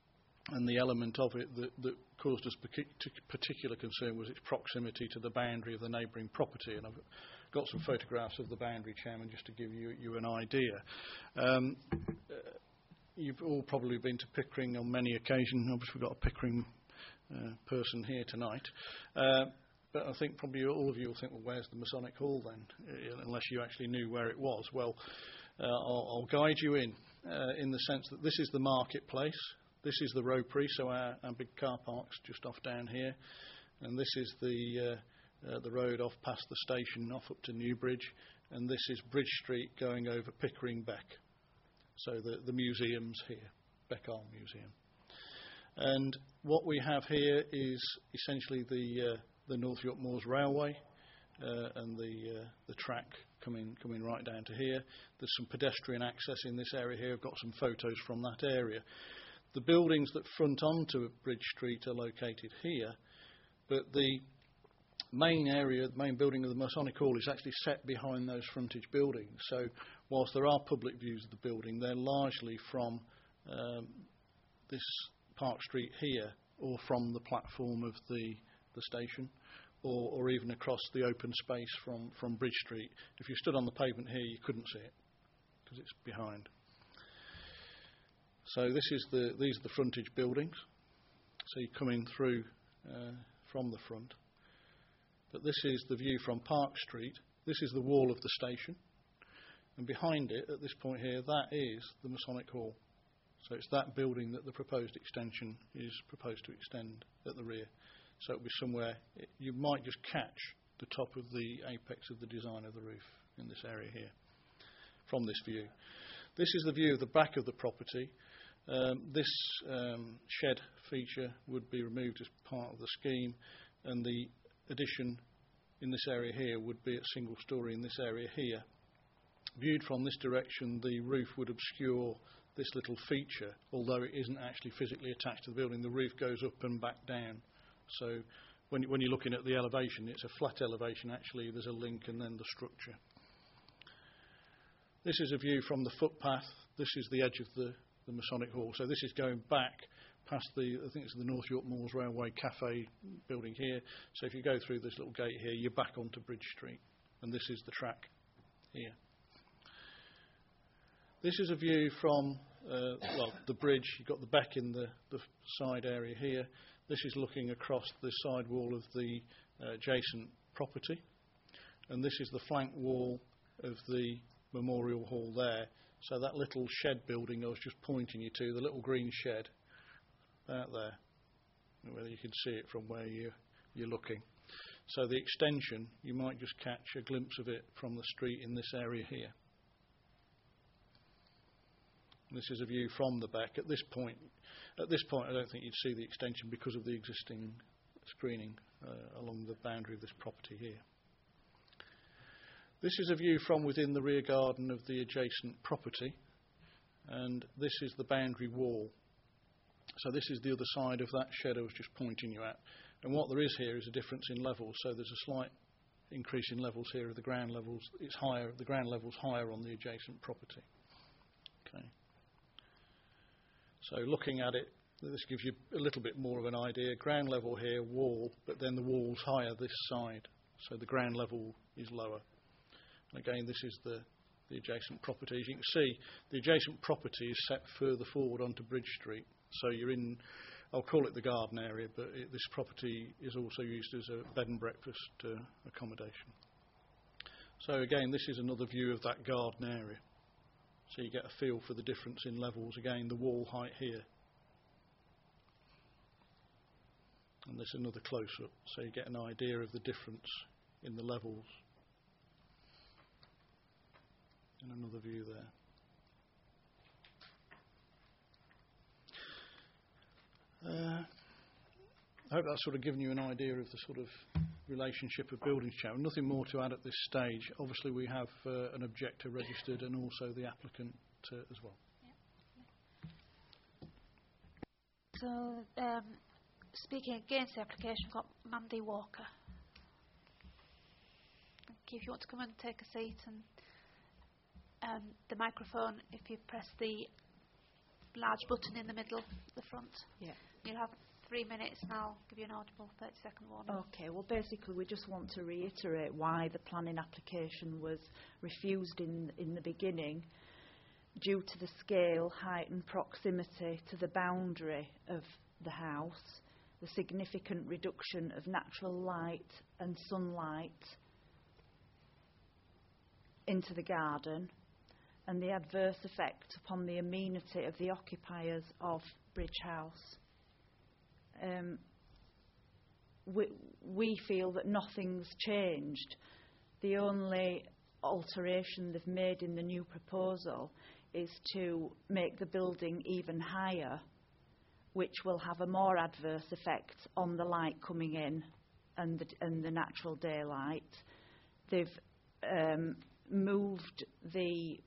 and the element of it that, that caused us partic- particular concern was its proximity to the boundary of the neighbouring property. And I've got some photographs of the boundary, Chairman, just to give you, you an idea. Um, uh, you've all probably been to Pickering on many occasions. Obviously, we've got a Pickering uh, person here tonight. Uh, but I think probably all of you will think, well, where's the Masonic Hall then? Uh, unless you actually knew where it was. Well, uh, I'll, I'll guide you in, uh, in the sense that this is the marketplace. This is the Ropery, so our, our big car park's just off down here. And this is the uh, uh, the road off past the station, off up to Newbridge. And this is Bridge Street going over Pickering Beck. So the, the museum's here, Beck-Arm Museum. And what we have here is essentially the uh, the North York Moors Railway uh, and the uh, the track coming coming right down to here. There's some pedestrian access in this area here. I've got some photos from that area. The buildings that front onto Bridge Street are located here, but the main area, the main building of the Masonic Hall is actually set behind those frontage buildings. So whilst there are public views of the building, they're largely from um, this Park Street here, or from the platform of the, the station, or, or even across the open space from, from Bridge Street. If you stood on the pavement here, you couldn't see it, because it's behind. So this is the, these are the frontage buildings. So you're coming through uh, from the front. But this is the view from Park Street. This is the wall of the station. And behind it, at this point here, that is the Masonic Hall. So it's that building that the proposed extension is proposed to extend at the rear. So it'll be somewhere, it, you might just catch the top of the apex of the design of the roof in this area here from this view. This is the view of the back of the property. Um, this um, shed feature would be removed as part of the scheme, and the addition in this area here would be a single storey in this area here. Viewed from this direction, the roof would obscure this little feature, although it isn't actually physically attached to the building. The roof goes up and back down. So when, when you're looking at the elevation, it's a flat elevation actually. There's a link and then the structure. This is a view from the footpath. This is the edge of the the Masonic Hall. So this is going back past the, I think it's the North York Moors Railway Cafe building here. So if you go through this little gate here, you're back onto Bridge Street. And this is the track here. This is a view from, uh, well, the bridge. You've got the back in the, the side area here. This is looking across the side wall of the uh, adjacent property. And this is the flank wall of the Memorial Hall there. So that little shed building I was just pointing you to, the little green shed, out there, whether you can see it from where you, you're looking. So the extension, you might just catch a glimpse of it from the street in this area here. And this is a view from the back. At this point, at this point, I don't think you'd see the extension because of the existing screening uh, along the boundary of this property here. This is a view from within the rear garden of the adjacent property, and this is the boundary wall. So this is the other side of that shed I was just pointing you at. And what there is here is a difference in levels. So there's a slight increase in levels here of the ground levels. It's higher, the ground level's higher on the adjacent property. Okay. So looking at it, this gives you a little bit more of an idea. Ground level here, wall, but then the wall's higher this side. So the ground level is lower. And again, this is the, the adjacent property. As you can see, the adjacent property is set further forward onto Bridge Street. So you're in, I'll call it the garden area, but it, this property is also used as a bed and breakfast uh, accommodation. So again, this is another view of that garden area. So you get a feel for the difference in levels. Again, the wall height here. And there's another close-up, so you get an idea of the difference in the levels. And another view there. Uh, I hope that's sort of given you an idea of the sort of relationship of buildings, Chairman. Nothing more to add at this stage. Obviously, we have uh, an objector registered and also the applicant uh, as well. Yeah. So, um, speaking against the application, we've got Mandy Walker. Thank you. If you want to come and take a seat, and um, the microphone, if you press the large button in the middle, the front. Yeah. You'll have three minutes and I'll give you an audible thirty second warning. Okay, well basically we just want to reiterate why the planning application was refused in, in the beginning, due to the scale, height and proximity to the boundary of the house, the significant reduction of natural light and sunlight into the garden, and the adverse effect upon the amenity of the occupiers of Bridge House. Um, we, we feel that nothing's changed. The only alteration they've made in the new proposal is to make the building even higher, which will have a more adverse effect on the light coming in and the, and the natural daylight. They've um, moved the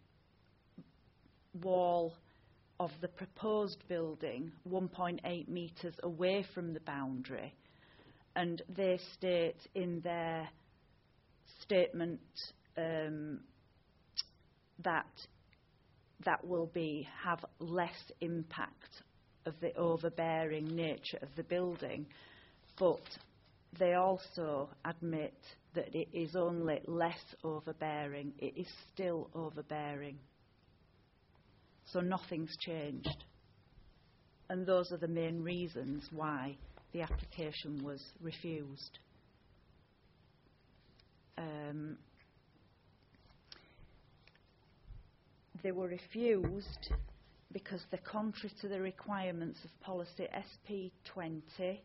wall of the proposed building one point eight metres away from the boundary, and they state in their statement um, that that will be have less impact of the overbearing nature of the building, but they also admit that it is only less overbearing. It is still overbearing. So nothing's changed. And those are the main reasons why the application was refused. Um, they were refused because they're contrary to the requirements of policy S P twenty,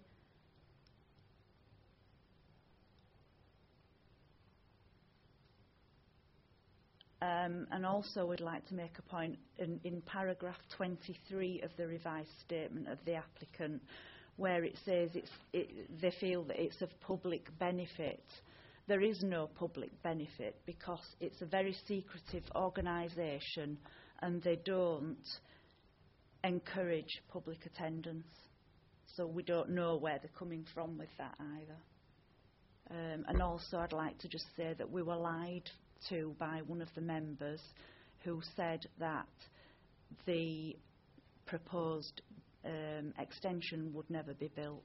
um, and also we'd like to make a point in, in paragraph twenty-three of the revised statement of the applicant, where it says it's, it, they feel that it's of public benefit. There is no public benefit because it's a very secretive organisation and they don't encourage public attendance. So we don't know where they're coming from with that either. Um, and also I'd like to just say that we were lied to by one of the members who said that the proposed um, extension would never be built.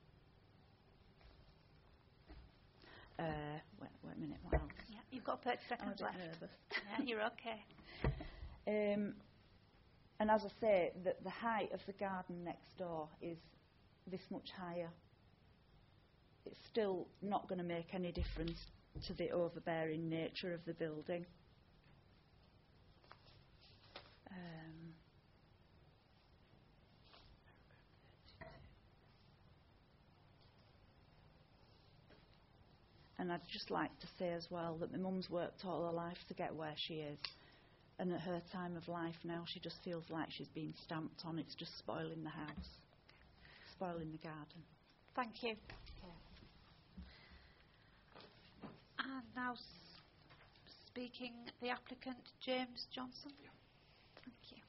Uh, wait, wait a minute, what else? Yeah, you've got thirty seconds I'm a left. bit nervous. Yeah, you're okay. Um, and as I say, the, the height of the garden next door is this much higher. It's still not going to make any difference to the overbearing nature of the building. Um, and I'd just like to say as well that my mum's worked all her life to get where she is. And at her time of life now, she just feels like she's been stamped on. It's just spoiling the house, spoiling the garden. Thank you. And now s- speaking the applicant, James Johnson. Thank you.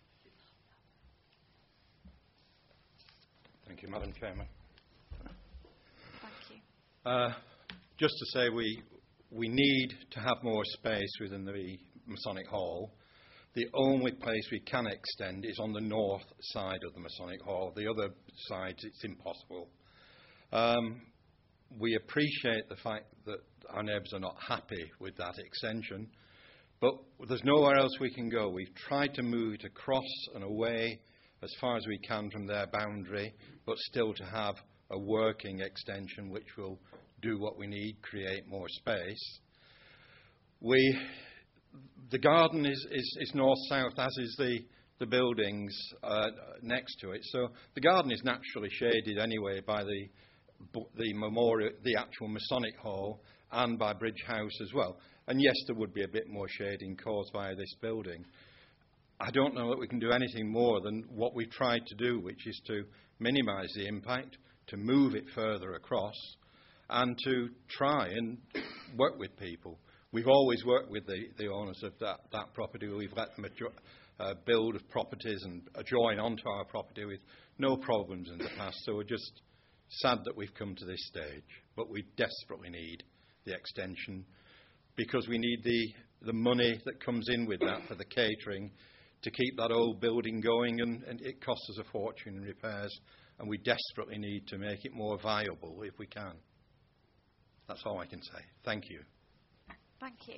Thank you, Madam Chairman. Thank you. Uh, just to say we we need to have more space within the Masonic Hall. The only place we can extend is on the north side of the Masonic Hall. The other sides, it's impossible. Um, we appreciate the fact that our neighbours are not happy with that extension, but there's nowhere else we can go. We've tried to move it across and away as far as we can from their boundary, but still to have a working extension which will do what we need, create more space. We... The garden is, is, is north-south, as is the, the buildings uh, next to it. So the garden is naturally shaded anyway by the, the memorial, the actual Masonic Hall, and by Bridge House as well. And yes, there would be a bit more shading caused by this building. I don't know that we can do anything more than what we've tried to do, which is to minimise the impact, to move it further across, and to try and work with people. We've always worked with the, the owners of that, that property. We've let them adjo- uh, build properties and uh, join onto our property with no problems in the past. So we're just sad that we've come to this stage. But we desperately need the extension because we need the, the money that comes in with that for the catering to keep that old building going, and, and it costs us a fortune in repairs, and we desperately need to make it more viable if we can. That's all I can say. Thank you. Thank you.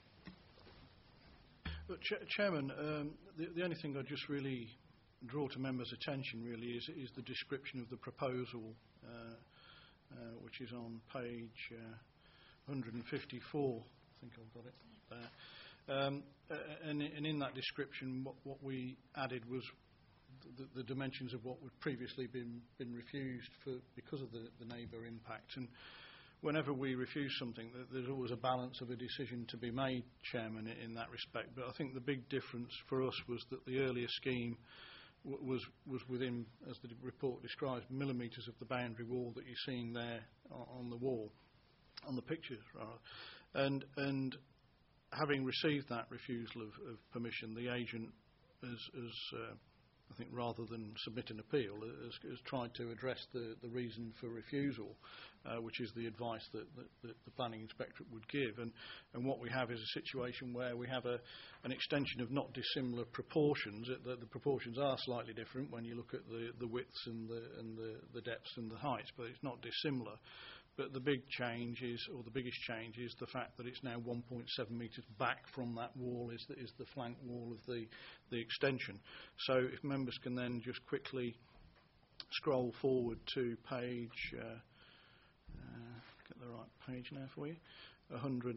But Ch- Chairman, um, the, the only thing I just really draw to members' attention really is, is the description of the proposal, uh, uh, which is on page uh, one hundred fifty-four. I think I've got it there. Um, uh, and, and in that description, what, what we added was the, the dimensions of what had previously been, been refused for, because of the, the neighbour impact. And whenever we refuse something, there's always a balance of a decision to be made, Chairman, in that respect. But I think the big difference for us was that the earlier scheme w- was was within, as the report describes, millimetres of the boundary wall that you're seeing there on the wall, on the pictures, rather. And and having received that refusal of, of permission, the agent has, has uh, I think, rather than submit an appeal, has, has tried to address the, the reason for refusal, uh, which is the advice that, that, that the planning inspectorate would give. And, and what we have is a situation where we have a, an extension of not dissimilar proportions. It, the, the proportions are slightly different when you look at the, the widths and, the, and the, the depths and the heights, but it's not dissimilar. But the big change is, or the biggest change is the fact that it's now one point seven metres back from that wall is the, is the flank wall of the, the extension. So if members can then just quickly scroll forward to page, uh, uh, get the right page now for you, one hundred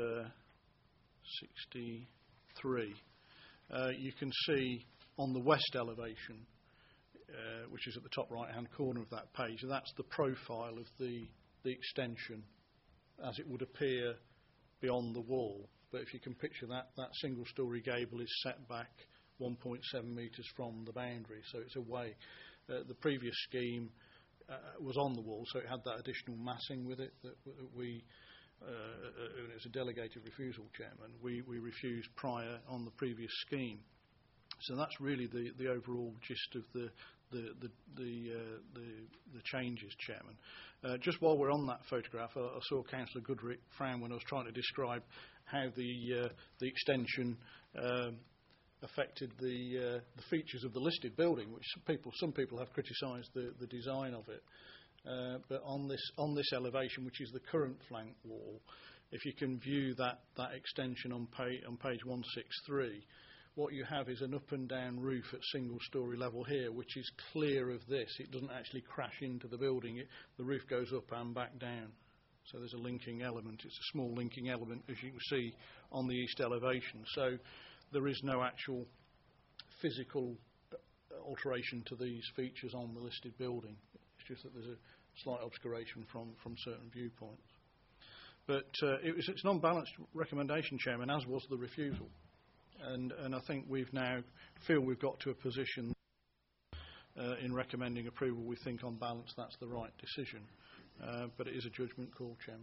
sixty-three. Uh, you can see on the west elevation, uh, which is at the top right hand corner of that page, that's the profile of the the extension as it would appear beyond the wall. But if you can picture that, that single story gable is set back one point seven metres from the boundary, so it's away. Uh, the previous scheme uh, was on the wall, so it had that additional massing with it that, that we, uh, and it's a delegated refusal, Chairman, we, we refused prior on the previous scheme. So that's really the, the overall gist of the the the the, uh, the, the changes, Chairman. Uh, just while we're on that photograph, I, I saw Councillor Goodrick frown when I was trying to describe how the uh, the extension um, affected the uh, the features of the listed building, which some people some people have criticised the, the design of it. Uh, but on this on this elevation, which is the current flank wall, if you can view that that extension on page on page one sixty-three. What you have is an up and down roof at single story level here, which is clear of this. It doesn't actually crash into the building. It, the roof goes up and back down. So there's a linking element. It's a small linking element, as you can see on the east elevation. So there is no actual physical alteration to these features on the listed building. It's just that there's a slight obscuration from, from certain viewpoints. But uh, it was, it's an unbalanced recommendation, Chairman, as was the refusal. And, and I think we've now feel we've got to a position uh, in recommending approval. We think on balance that's the right decision, uh, but it is a judgment call, Chairman.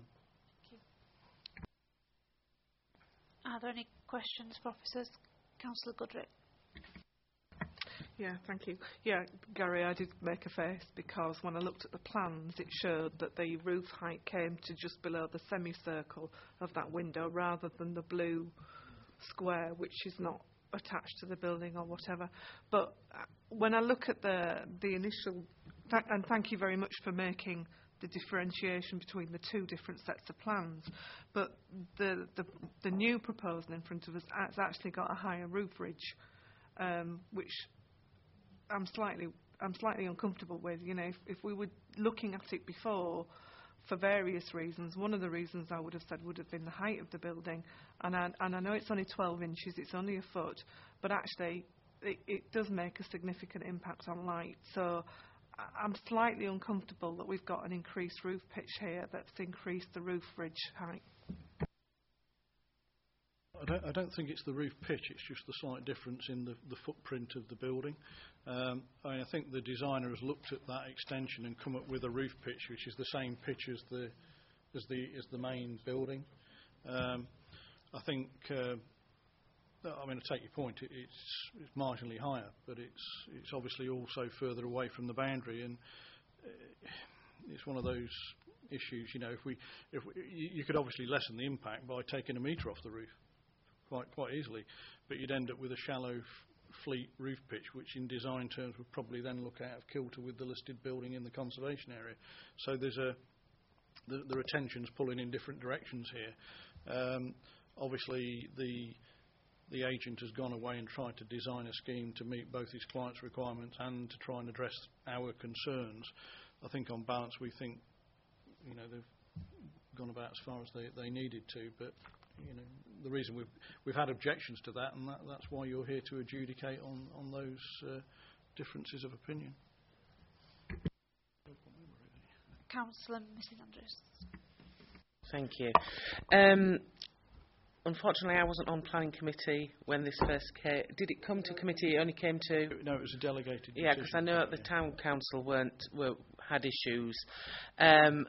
Are there any questions for officers? Councillor Goodrick. Yeah, thank you. Yeah, Gary, I did make a face because when I looked at the plans, it showed that the roof height came to just below the semicircle of that window rather than the blue square, which is not attached to the building or whatever. But when I look at the the initial, th- and thank you very much for making the differentiation between the two different sets of plans, but the the, the new proposal in front of us has actually got a higher roof ridge, um, which I'm slightly I'm slightly uncomfortable with. You know, if, if we were looking at it before, for various reasons. One of the reasons I would have said would have been the height of the building, and I, and I know it's only twelve inches, it's only a foot, but actually it, it does make a significant impact on light. So I'm slightly uncomfortable that we've got an increased roof pitch here that's increased the roof ridge height. I don't, I don't think it's the roof pitch, it's just the slight difference in the, the footprint of the building. Um, I, mean, I think the designer has looked at that extension and come up with a roof pitch which is the same pitch as the as the as the main building. Um, I think, uh, I mean, I take your point. It, it's, it's marginally higher, but it's it's obviously also further away from the boundary, and uh, it's one of those issues. You know, if we if we, you, you could obviously lessen the impact by taking a metre off the roof, quite quite easily, but you'd end up with a shallow fleet roof pitch, which in design terms would probably then look out of kilter with the listed building in the conservation area. So there's a the, there are tensions pulling in different directions here. Um, obviously, the the agent has gone away and tried to design a scheme to meet both his client's requirements and to try and address our concerns. I think on balance we think, you know, they've gone about as far as they, they needed to, but you know, the reason we've we've had objections to that, and that, that's why you're here to adjudicate on on those uh, differences of opinion. Councillor Missus Andrews. Thank you. Um, unfortunately, I wasn't on planning committee when this first came. Did it come to committee? It only came to. No, it was a delegated. Yeah, because I know the town council weren't were had issues. Um,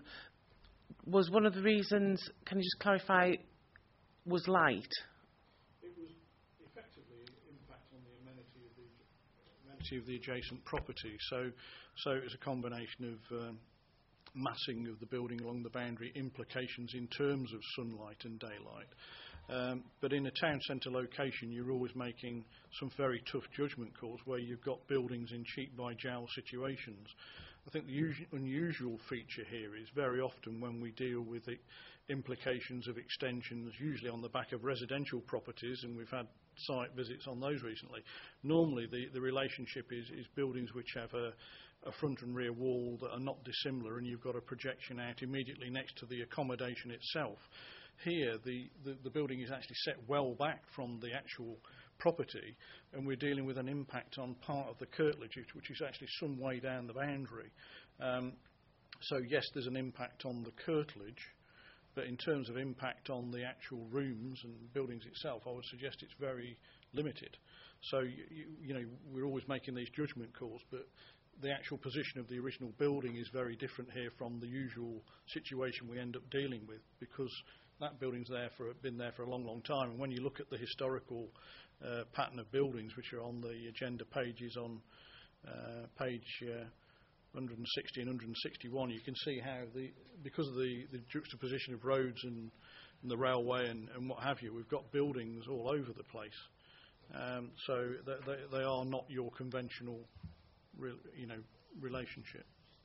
was one of the reasons? Can you just clarify? Was light? It was effectively impact on the amenity of the amenity of the adjacent property. So, so it was a combination of um, massing of the building along the boundary, implications in terms of sunlight and daylight. Um, but in a town centre location, you're always making some very tough judgment calls where you've got buildings in cheek by jowl situations. I think the usu- unusual feature here is very often when we deal with the implications of extensions, usually on the back of residential properties, and we've had site visits on those recently. Normally the, the relationship is, is buildings which have a, a front and rear wall that are not dissimilar, and you've got a projection out immediately next to the accommodation itself. Here the, the, the building is actually set well back from the actual property, and we're dealing with an impact on part of the curtilage, which is actually some way down the boundary. Um, so yes, there's an impact on the curtilage, but in terms of impact on the actual rooms and buildings itself, I would suggest it's very limited. So you, you, you know, we're always making these judgment calls, but the actual position of the original building is very different here from the usual situation we end up dealing with, because that building's there for been there for a long, long time. And when you look at the historical uh, pattern of buildings, which are on the agenda pages on uh, page uh, one hundred sixty and one hundred sixty-one, you can see how the because of the, the juxtaposition of roads and, and the railway and, and what have you, we've got buildings all over the place. Um, so they, they, they are not your conventional, re, you know, relationship.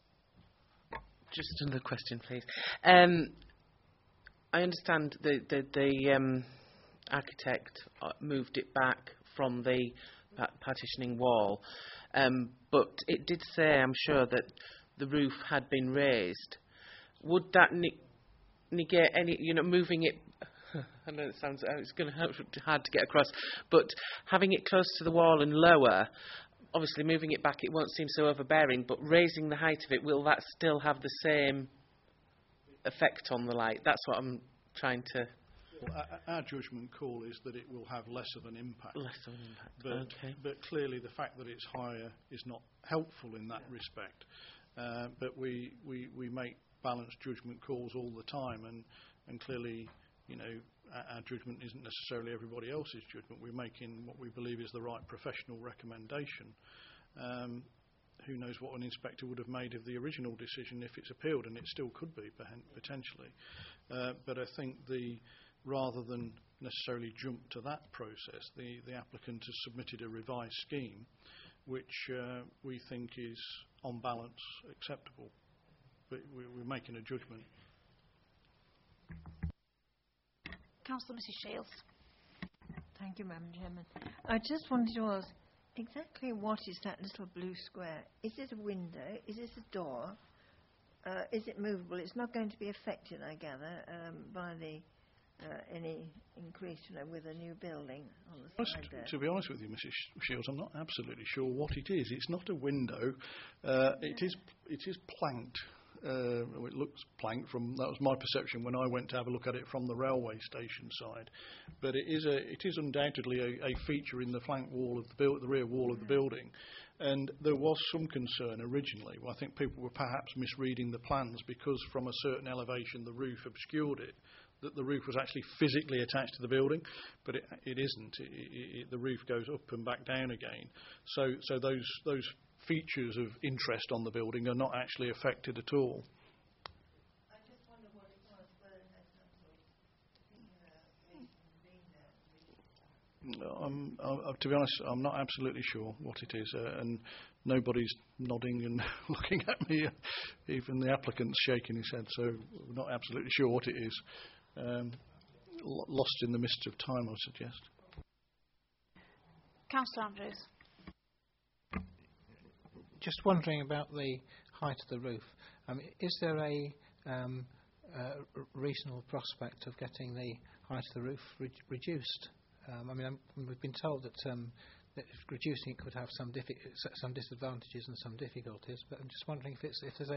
Just another question, please. Um, I understand the the, the um, architect moved it back from the partitioning wall, um, but it did say, I'm sure, that the roof had been raised. Would that ne- negate any, you know, moving it? I know it sounds it's going to be hard to get across, but having it close to the wall and lower. Obviously, moving it back, it won't seem so overbearing, but raising the height of it, will that still have the same effect on the light? That's what I'm trying to... Well, our, our judgment call is that it will have less of an impact. Less of an impact, but, okay. But clearly the fact that it's higher is not helpful in that yeah. respect. Uh, but we, we, we make balanced judgment calls all the time, and, and clearly, you know, our, our judgment isn't necessarily everybody else's judgment. We're making what we believe is the right professional recommendation. Um, who knows what an inspector would have made of the original decision if it's appealed, and it still could be potentially. Uh, but I think the rather than necessarily jump to that process, the, the applicant has submitted a revised scheme which uh, we think is on balance acceptable. But we, we're making a judgment. Councillor Missus Shields. Thank you, Madam Chairman. I just wanted to ask, exactly what is that little blue square? Is it a window? Is it a door? Uh, is it movable? It's not going to be affected, I gather, um, by the uh, any increase, you know, with a new building on the side there. To be honest with you, Missus Shields, I'm not absolutely sure what it is. It's not a window. Uh, it is it is planked. Uh, it looks planked from, that was my perception when I went to have a look at it from the railway station side. But it is a it is undoubtedly a, a feature in the flank wall of the build, the rear wall of the building. And there was some concern originally. Well, I think people were perhaps misreading the plans because from a certain elevation the roof obscured it, that the roof was actually physically attached to the building, but it, it isn't. It, it, it, the roof goes up and back down again. So, so those those features of interest on the building are not actually affected at all. I just wonder what it was, whether it had some sort of I'm, I, to be honest, I'm not absolutely sure what it is, uh, and nobody's nodding and looking at me. Even the applicant's shaking his head, so we're not absolutely sure what it is. Um, l- lost in the mist of time, I would suggest. Councillor Andrews. Just wondering about the height of the roof. Um, is there a um, uh, reasonable prospect of getting the height of the roof re- reduced? Um, I mean, I'm, we've been told that, um, that reducing it could have some diffi- some disadvantages and some difficulties, but I'm just wondering if it's if there's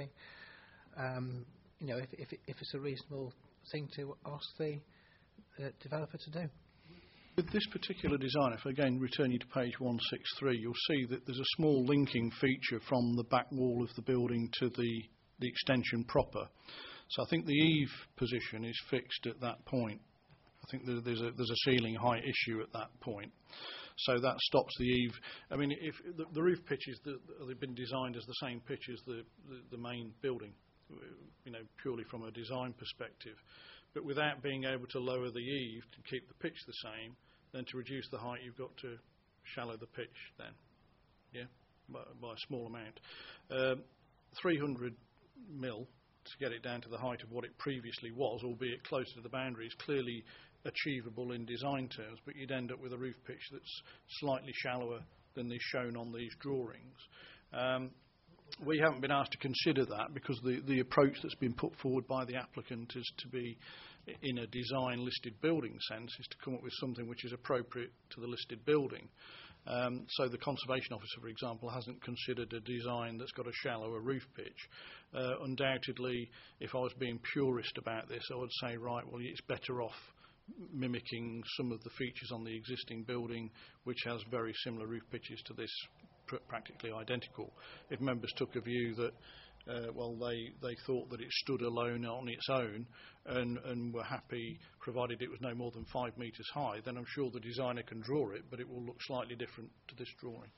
a um, you know if if, it, if it's a reasonable thing to ask the uh, developer to do. With this particular design, if I again return you to page one sixty-three, you'll see that there's a small linking feature from the back wall of the building to the, the extension proper. So I think the eave position is fixed at that point. I think there, there's, a, there's a ceiling height issue at that point. So that stops the eave. I mean, if the, the roof pitches, the, they've been designed as the same pitch as the, the, the main building, you know, purely from a design perspective. But without being able to lower the eave to keep the pitch the same, then to reduce the height, you've got to shallow the pitch then, yeah, by, by a small amount. Um, three hundred mil to get it down to the height of what it previously was, albeit closer to the boundary, is clearly achievable in design terms, but you'd end up with a roof pitch that's slightly shallower than is shown on these drawings. Um, we haven't been asked to consider that because the, the approach that's been put forward by the applicant is to be, in a design listed building sense, is to come up with something which is appropriate to the listed building. Um, so the conservation officer, for example, hasn't considered a design that's got a shallower roof pitch. Uh, undoubtedly, if I was being purist about this, I would say, right, well, it's better off mimicking some of the features on the existing building, which has very similar roof pitches to this, pr- practically identical. If members took a view that, uh, well, they, they thought that it stood alone on its own and, and were happy, provided it was no more than five metres high, then I'm sure the designer can draw it, but it will look slightly different to this drawing.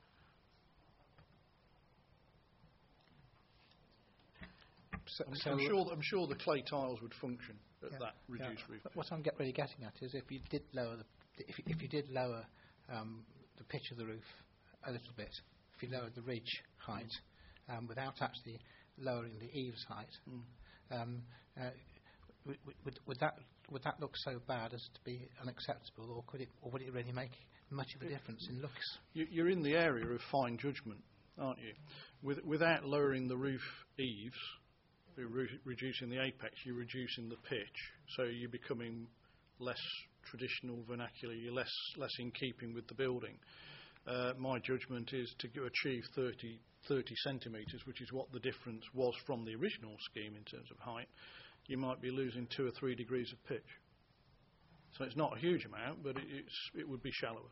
So, I'm, so I'm sure. I'm sure the clay tiles would function at yeah, that reduced yeah. roof pitch. What I'm get, really getting at is if you did lower the if, if you did lower um, the pitch of the roof a little bit, if you lowered the ridge height um, without actually lowering the eaves height, mm. um, uh, would, would, would that would that look so bad as to be unacceptable, or could it, or would it really make much of a difference in looks? You, you're in the area of fine judgment, aren't you? With, without lowering the roof eaves, Re- reducing the apex, you're reducing the pitch, so you're becoming less traditional vernacular, you're less less in keeping with the building. Uh, my judgment is to go achieve thirty, thirty centimetres, which is what the difference was from the original scheme in terms of height. You might be losing two or three degrees of pitch. So it's not a huge amount, but it, it's, it would be shallower.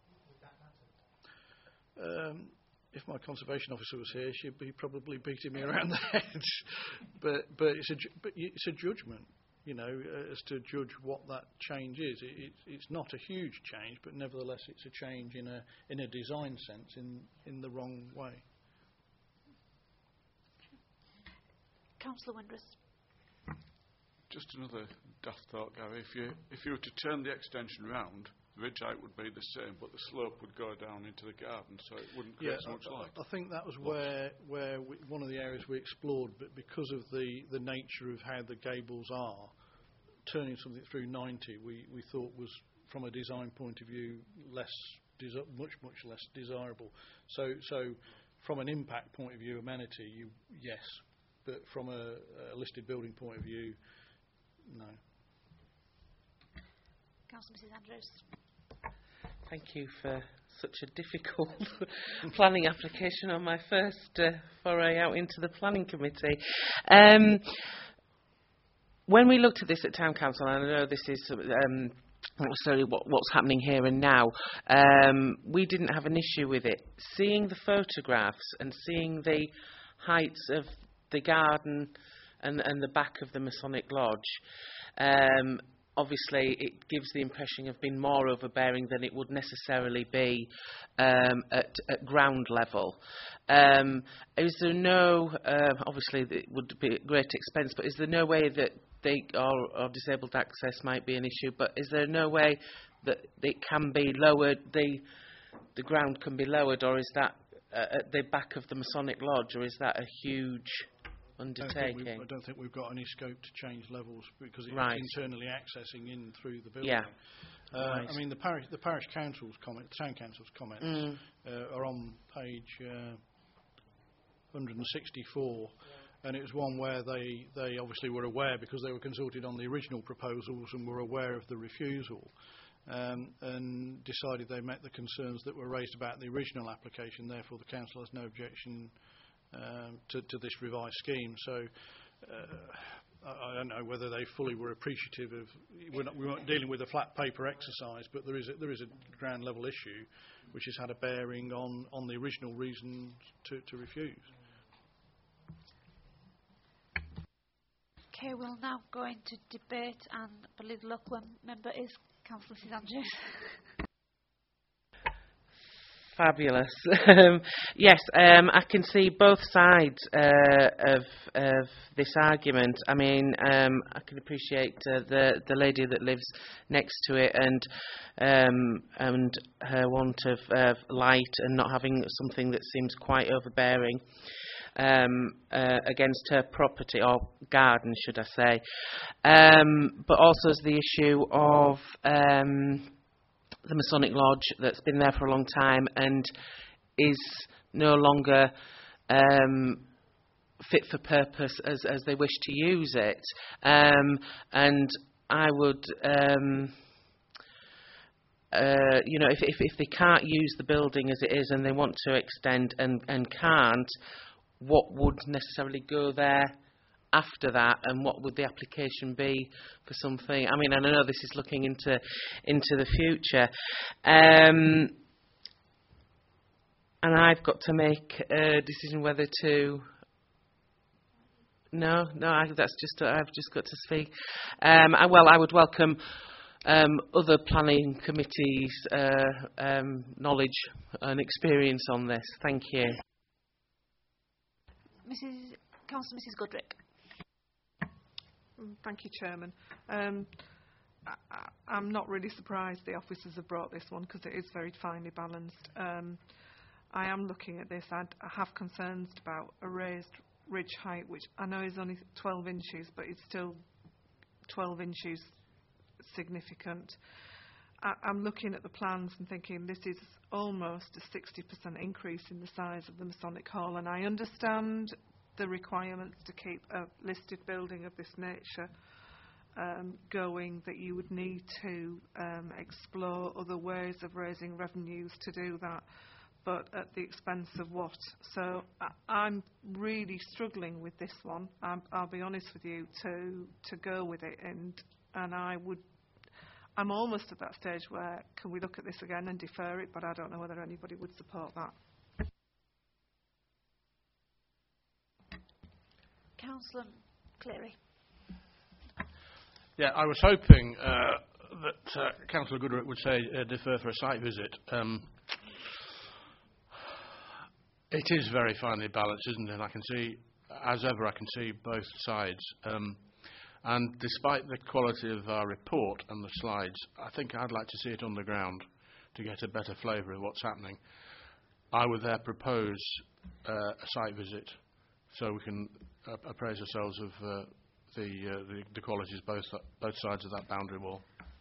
Um, If my conservation officer was here, she'd be probably beating me around the head. but but it's a but it's a judgment, you know, uh, as to judge what that change is. It, it, it's not a huge change, but nevertheless, it's a change in a in a design sense, in in the wrong way. Councillor Windrush. Just another daft thought, Gary. If you if you were to turn the extension round, the ridge height would be the same, but the slope would go down into the garden, so it wouldn't create yeah, so much I, light. I think that was where where we, one of the areas we explored, but because of the, the nature of how the gables are, turning something through ninety, we, we thought was, from a design point of view, less desi- much much less desirable. So so from an impact point of view, amenity, you, yes, but from a, a listed building point of view, no. Councillor Missus Andrews. Thank you for such a difficult planning application on my first uh, foray out into the planning committee. Um, when we looked at this at Town Council, and I know this is um, not necessarily what, what's happening here and now, um, we didn't have an issue with it. Seeing the photographs and seeing the heights of the garden and, and the back of the Masonic Lodge, um, obviously it gives the impression of being more overbearing than it would necessarily be um, at, at ground level. Um, is there no, uh, obviously it would be at great expense, but is there no way that they or, or disabled access might be an issue, but is there no way that it can be lowered, the the ground can be lowered, or is that uh, at the back of the Masonic Lodge, or is that a huge I don't, think undertaking? we've, I don't think we've got any scope to change levels because it's Right. internally accessing in through the building. Yeah. Uh, Right. I mean, the parish, the parish council's comment, the town council's comments Mm. uh, are on page uh, one hundred sixty-four, and it was one where they, they obviously were aware because they were consulted on the original proposals and were aware of the refusal. Um, and decided they met the concerns that were raised about the original application. Therefore, the council has no objection um, to, to this revised scheme. So, uh, I, I don't know whether they fully were appreciative of. We're not, we weren't dealing with a flat paper exercise, but there is a, there is a ground level issue, which has had a bearing on, on the original reason to, to refuse. Okay, we'll now go into debate, and I believe the local member is Councillor Missus Andrews. Fabulous. Um, yes, um, I can see both sides uh, of of this argument. I mean, um, I can appreciate uh, the the lady that lives next to it and um, and her want of uh, light and not having something that seems quite overbearing um, uh, against her property or garden, should I say? Um, but also as the issue of Um, the Masonic Lodge that's been there for a long time and is no longer um, fit for purpose as, as they wish to use it. Um, and I would, um, uh, you know, if, if, if they can't use the building as it is and they want to extend and, and can't, what would necessarily go there after that, and what would the application be for something? I mean, I know this is looking into into the future, um, and I've got to make a decision whether to. No, no, I, that's just I've just got to speak. Um, I, well, I would welcome um, other planning committees' uh, um, knowledge and experience on this. Thank you, Missus Councillor Missus Goodrick. Thank you, Chairman. Um, I, I, I'm not really surprised the officers have brought this one because it is very finely balanced. Um, I am looking at this. I'd, I have concerns about a raised ridge height, which I know is only twelve inches, but it's still twelve inches significant. I, I'm looking at the plans and thinking this is almost a sixty percent increase in the size of the Masonic Hall, and I understand the requirements to keep a listed building of this nature um, going, that you would need to um, explore other ways of raising revenues to do that, but at the expense of what? So I, I'm really struggling with this one. I'm, I'll be honest with you, to to go with it, and and I would. I'm almost at that stage where can we look at this again and defer it, but I don't know whether anybody would support that. Councillor Cleary. Yeah, I was hoping uh, that uh, Councillor Goodrick would say uh, defer for a site visit. Um, it is very finely balanced, isn't it? And I can see, as ever, I can see both sides. Um, and despite the quality of our report and the slides, I think I'd like to see it on the ground to get a better flavour of what's happening. I would there propose uh, a site visit so we can uh, appraise ourselves of uh, the, uh, the the qualities both both sides of that boundary wall.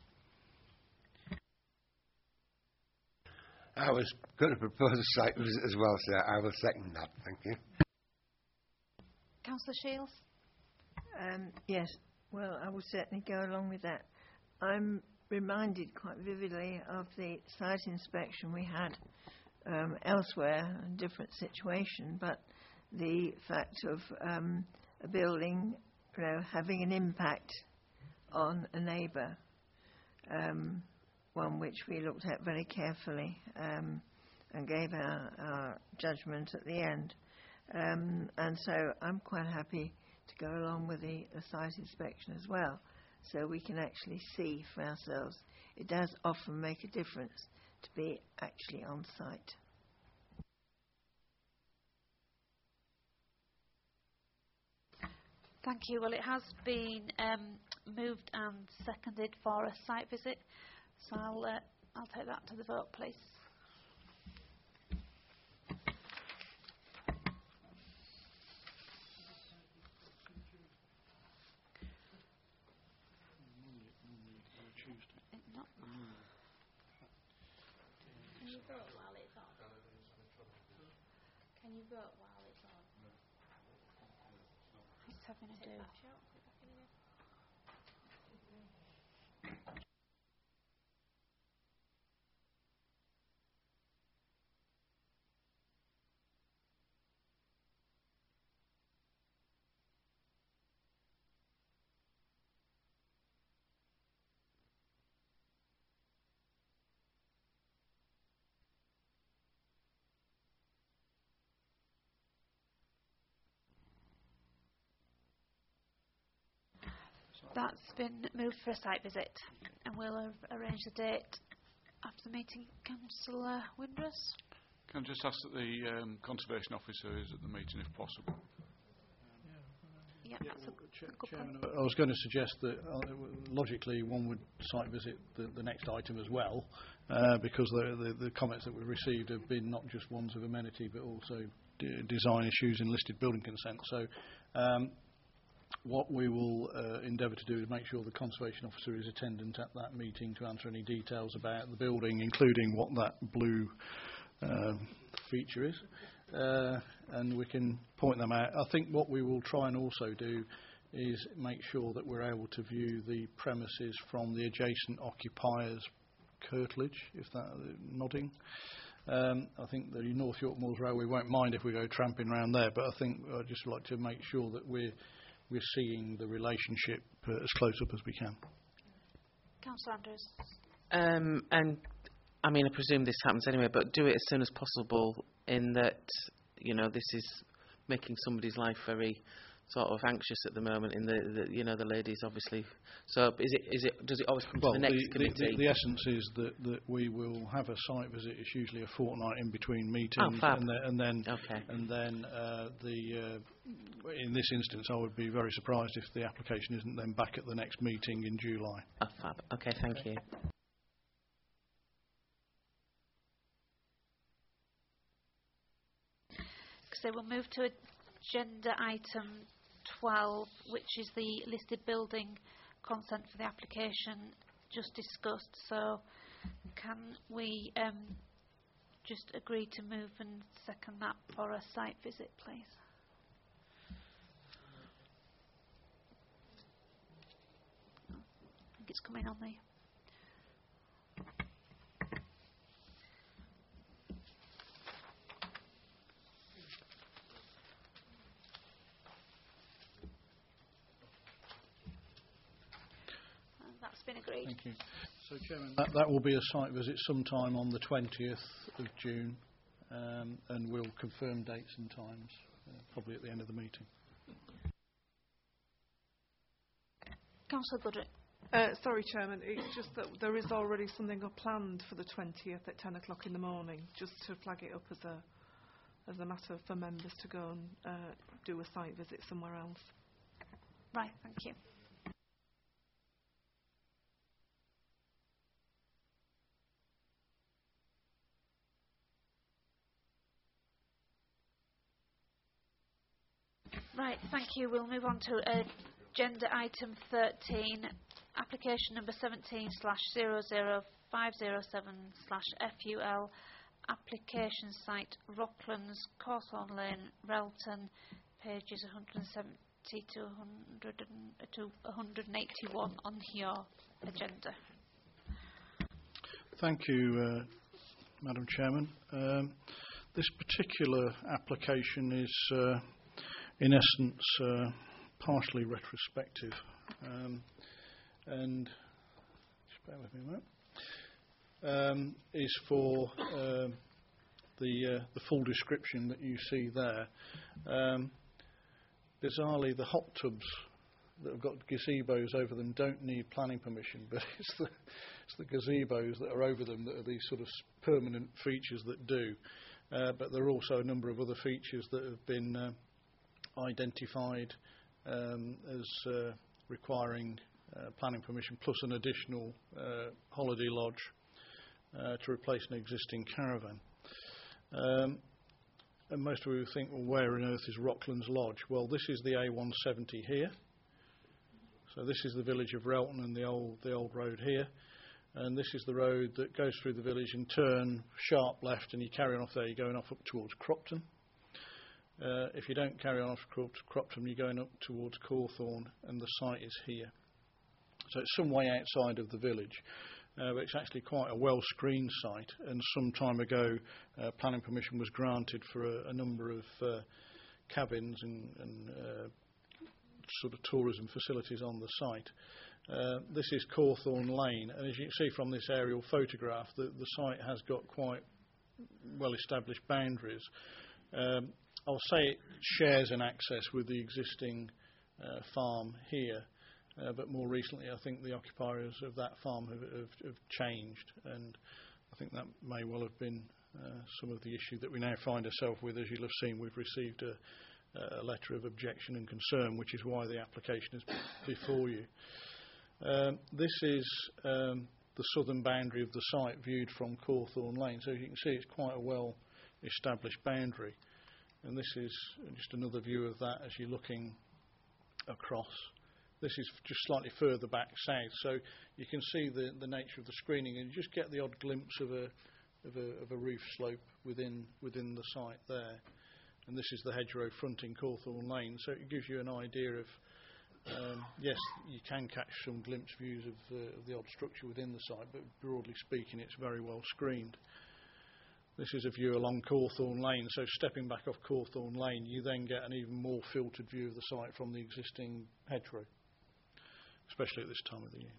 I was going to propose a site visit as well, sir. I will second that. Thank you. Councillor Shields. Um, yes, well, I will certainly go along with that. I'm reminded quite vividly of the site inspection we had um, elsewhere, a different situation, but the fact of um, a building, you know, having an impact on a neighbour, um, one which we looked at very carefully um, and gave our, our judgment at the end. Um, and so I'm quite happy to go along with the, the site inspection as well, so we can actually see for ourselves. It does often make a difference to be actually on site. Thank you. Well, it has been um, moved and seconded for a site visit. So I'll, uh, I'll take that to the vote, please. Not. Can you vote while it's on? Can you vote while it's on? He's having a do. That's been moved for a site visit, and we'll ar- arrange the date after the meeting. Councillor Windruss? Can I just ask that the um, Conservation Officer is at the meeting if possible? Yeah, Yeah, that's well, a Cha- good Chairman, point. I was going to suggest that uh, logically one would site visit the, the next item as well, uh, because the, the, the comments that we've received have been not just ones of amenity but also d- design issues in listed building consent. So um, what we will uh, endeavour to do is make sure the Conservation Officer is attendant at that meeting to answer any details about the building, including what that blue um, feature is. Uh, and we can point them out. I think what we will try and also do is make sure that we're able to view the premises from the adjacent occupier's curtilage, if that uh, nodding. Um, I think the North York Moors Railway won't mind if we go tramping around there, but I think I'd just like to make sure that we're we're seeing the relationship uh, as close up as we can. Councillor Andrews? Um, and I mean, I presume this happens anyway, but do it as soon as possible. In that, you know, this is making somebody's life very sort of anxious at the moment. In the, the you know, the ladies obviously. So, is it is it does it always come Well, to the next the, committee? the, the essence is that, that we will have a site visit. It's usually a fortnight in between meetings, Oh, fab. and, the, and then Okay. and then uh, the uh, in this instance, I would be very surprised if the application isn't then back at the next meeting in July. Oh, fab. Okay, thank Okay. you. So we'll move to agenda item twelve, which is the listed building consent for the application just discussed. So can we um, just agree to move and second that for a site visit, please? I think it's coming on the... That's been agreed. Thank you. So, Chairman, that, that will be a site visit sometime on the twentieth of June, um, and we'll confirm dates and times, uh, probably at the end of the meeting. Councillor Goodrick. Uh, sorry, Chairman, it's just that there is already something planned for the twentieth at ten o'clock in the morning, just to flag it up as a as a matter for members to go and uh, do a site visit somewhere else. Right, thank you. Right, thank you. We'll move on to agenda item thirteen, application number seventeen slash zero zero five zero seven slash F U L, application site Rocklands, Cawthorne Lane, Relton, pages one hundred seventy to one hundred and, to one hundred eighty-one on your agenda. Thank you, uh, Madam Chairman. Um, this particular application is, uh, in essence, uh, partially retrospective, um, and just bear with me a moment. Um, is for uh, the uh, the full description that you see there. Um, bizarrely, the hot tubs that have got gazebos over them don't need planning permission, but it's the, it's the gazebos that are over them that are these sort of permanent features that do. Uh, but there are also a number of other features that have been uh, identified um, as uh, requiring uh, planning permission plus an additional uh, holiday lodge uh, to replace an existing caravan. Um, and most of you think, well, where on earth is Rocklands Lodge? Well, this is the A one seventy here. So this is the village of Relton and the old the old road here. And this is the road that goes through the village and turn sharp left, and you carry on off there. You're going off up towards Cropton. Uh, if you don't carry on off Cropton, you're going up towards Cawthorne, and the site is here. So it's some way outside of the village. Uh, but it's actually quite a well-screened site, and some time ago uh, planning permission was granted for a, a number of uh, cabins and, and uh, sort of tourism facilities on the site. Uh, this is Cawthorne Lane, and as you can see from this aerial photograph, the, the site has got quite well-established boundaries. Um, I'll say it shares an access with the existing uh, farm here. Uh, but more recently, I think the occupiers of that farm have, have, have changed, and I think that may well have been uh, some of the issue that we now find ourselves with. As you'll have seen, we've received a, a letter of objection and concern, which is why the application is before you. Um, this is um, the southern boundary of the site viewed from Cawthorne Lane. So as you can see, it's quite a well-established boundary, and this is just another view of that as you're looking across. This is just slightly further back south, so you can see the, the nature of the screening, and you just get the odd glimpse of a, of a, of a roof slope within, within the site there. And this is the hedgerow fronting Cawthorne Lane, so it gives you an idea of, um, yes, you can catch some glimpse views of, uh, of the odd structure within the site, but broadly speaking, it's very well screened. This is a view along Cawthorne Lane, so stepping back off Cawthorne Lane, you then get an even more filtered view of the site from the existing hedgerow, especially at this time of the year.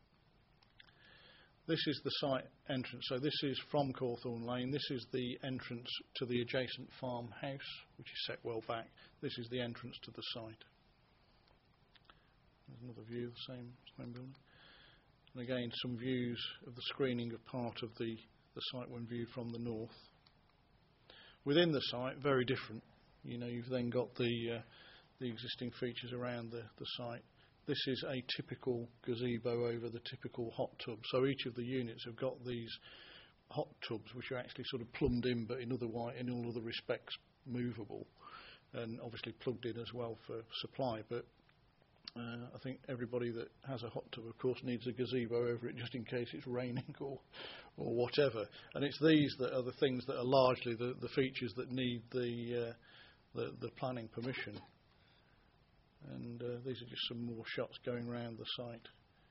This is the site entrance. So this is from Cawthorne Lane. This is the entrance to the adjacent farmhouse, which is set well back. This is the entrance to the site. There's another view of the same, same building. And again, some views of the screening of part of the, the site when viewed from the north. Within the site, very different. You know, you've then got the, uh, the existing features around the, the site. This is a typical gazebo over the typical hot tub. So each of the units have got these hot tubs, which are actually sort of plumbed in, but in other in all other respects movable, and obviously plugged in as well for supply. But uh, I think everybody that has a hot tub, of course, needs a gazebo over it just in case it's raining or or whatever. And it's these that are the things that are largely the, the features that need the, uh, the the planning permission. And uh, these are just some more shots going around the site.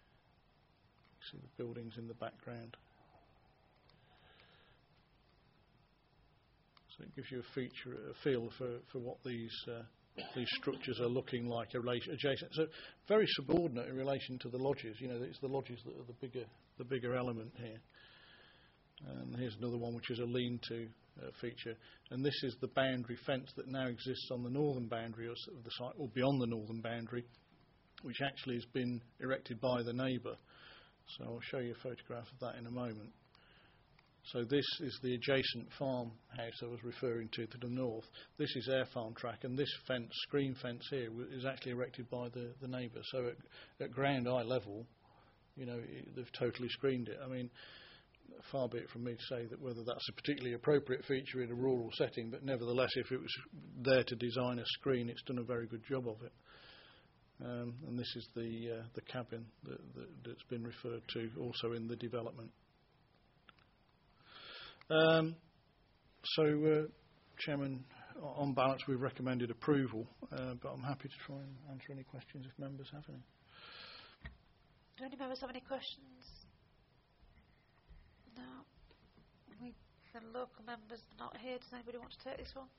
See the buildings in the background. So it gives you a feature, a feel for, for what these uh, these structures are looking like adjacent. So very subordinate in relation to the lodges. You know, it's the lodges that are the bigger the bigger element here. And here's another one, which is a lean-to uh, feature. And this is the boundary fence that now exists on the northern boundary of the site, or beyond the northern boundary, which actually has been erected by the neighbour. So I'll show you a photograph of that in a moment. So this is the adjacent farmhouse I was referring to to the north. This is their farm track, and this fence, screen fence here, is actually erected by the, the neighbour. So at, at ground eye level, you know, they've totally screened it. I mean, far be it from me to say that whether that's a particularly appropriate feature in a rural setting, but nevertheless, if it was there to design a screen, it's done a very good job of it. Um, and this is the uh, the cabin that, that, that's been referred to also in the development. Um, so, uh, Chairman, on balance, we've recommended approval, uh, but I'm happy to try and answer any questions if members have any. Do any members have any questions? No. We, the local members not here. Does anybody want to take this one?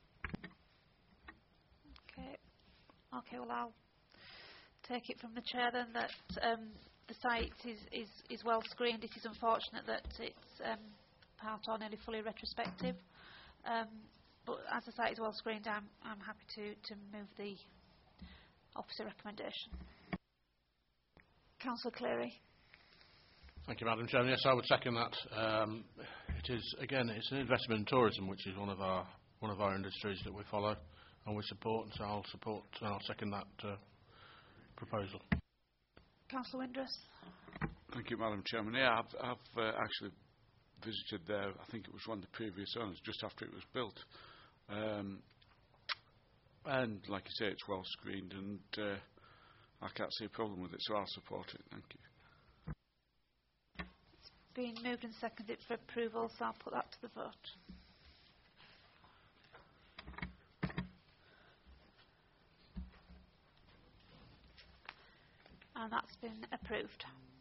Okay. Okay, well, I'll take it from the chair then that um, the site is, is, is well screened. It is unfortunate that it's um, part or nearly fully retrospective. Um, but as the site is well screened, I'm, I'm happy to, to move the opposite recommendation. Councillor Cleary. Thank you, Madam Chairman. Yes, I would second that. Um, it is, again, it's an investment in tourism, which is one of our one of our industries that we follow and we support. And so I'll support and I'll second that uh, proposal. Councillor Windruss. Thank you, Madam Chairman. Yeah, I've, I've uh, actually visited there. I think it was one of the previous owners, just after it was built. Um, and like you say, it's well screened, and uh, I can't see a problem with it, so I'll support it. Thank you. Been moved and seconded for approval, so I'll put that to the vote. And that's been approved.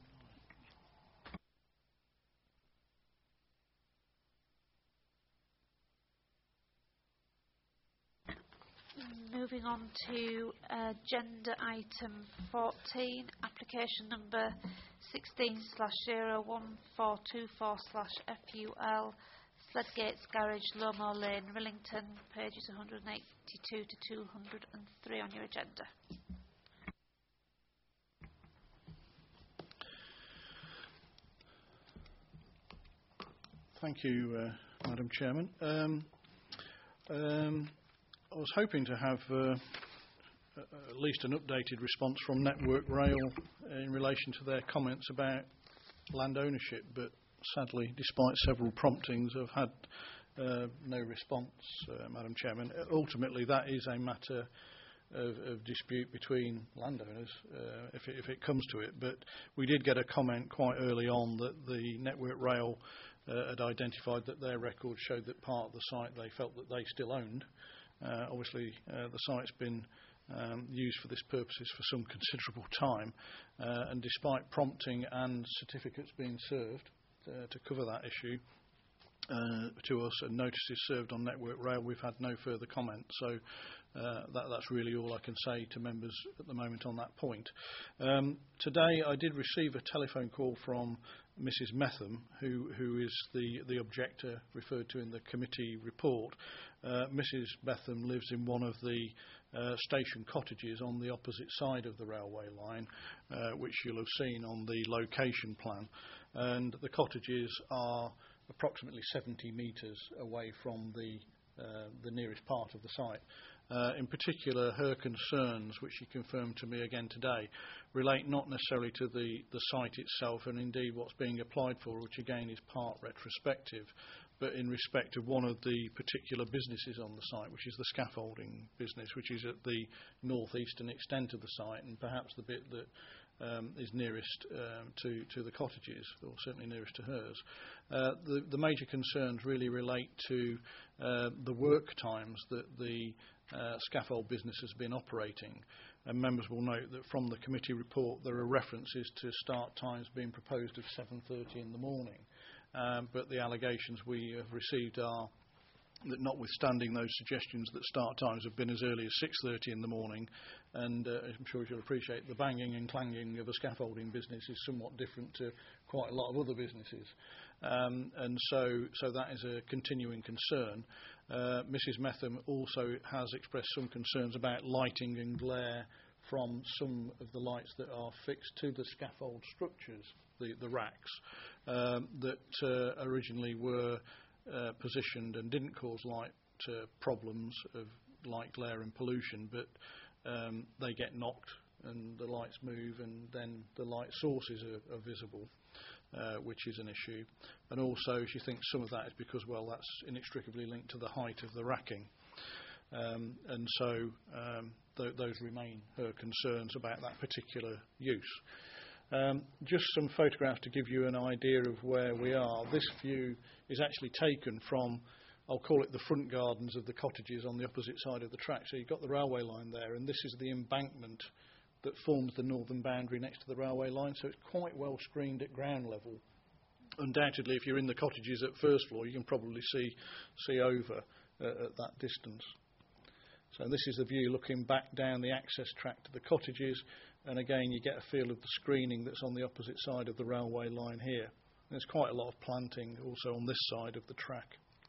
Moving on to agenda item fourteen, application number sixteen slash zero one four two four slash F U L, Sledgates Garage, Lowmore Lane, Rillington, pages one hundred eighty-two to two hundred three on your agenda. Thank you, uh, Madam Chairman. Um, um, I was hoping to have uh, at least an updated response from Network Rail in relation to their comments about land ownership, but sadly, despite several promptings, I've had uh, no response, uh, Madam Chairman. Ultimately, that is a matter of, of dispute between landowners, uh, if, it, if it comes to it. But we did get a comment quite early on that the Network Rail uh, had identified that their records showed that part of the site they felt that they still owned. Uh, obviously, uh, the site's been um, used for this purposes for some considerable time, uh, and despite prompting and certificates being served uh, to cover that issue uh, to us and notices served on Network Rail, we've had no further comment. So uh, that, that's really all I can say to members at the moment on that point. Um, today I did receive a telephone call from Missus Metham, who, who is the, the objector referred to in the committee report. Uh, Missus Metham lives in one of the uh, station cottages on the opposite side of the railway line, uh, which you'll have seen on the location plan. And the cottages are approximately seventy metres away from the, uh, the nearest part of the site. Uh, in particular, her concerns, which she confirmed to me again today, relate not necessarily to the, the site itself and indeed what's being applied for, which again is part retrospective, but in respect of one of the particular businesses on the site, which is the scaffolding business, which is at the northeastern extent of the site and perhaps the bit that um, is nearest um, to, to the cottages, or certainly nearest to hers. Uh, the, the major concerns really relate to uh, the work times that the Uh, scaffold business has been operating, and members will note that from the committee report there are references to start times being proposed of seven thirty in the morning, um, but the allegations we have received are that notwithstanding those suggestions that start times have been as early as six thirty in the morning, and uh, I'm sure you'll appreciate the banging and clanging of a scaffolding business is somewhat different to quite a lot of other businesses. Um, and so, so that is a continuing concern. Uh, Missus Metham also has expressed some concerns about lighting and glare from some of the lights that are fixed to the scaffold structures, the, the racks, um, that uh, originally were uh, positioned and didn't cause light uh, problems of light glare and pollution, but um, they get knocked and the lights move and then the light sources are, are visible. Uh, which is an issue. And also she thinks some of that is because, well, that's inextricably linked to the height of the racking. Um, and so um, th those remain her concerns about that particular use. Um, just some photographs to give you an idea of where we are. This view is actually taken from, I'll call it the front gardens of the cottages on the opposite side of the track. So you've got the railway line there, and this is the embankment that forms the northern boundary next to the railway line, so it's quite well screened at ground level. Undoubtedly, if you're in the cottages at first floor, you can probably see see over uh, at that distance. So this is the view looking back down the access track to the cottages, and again you get a feel of the screening that's on the opposite side of the railway line here. There's quite a lot of planting also on this side of the track.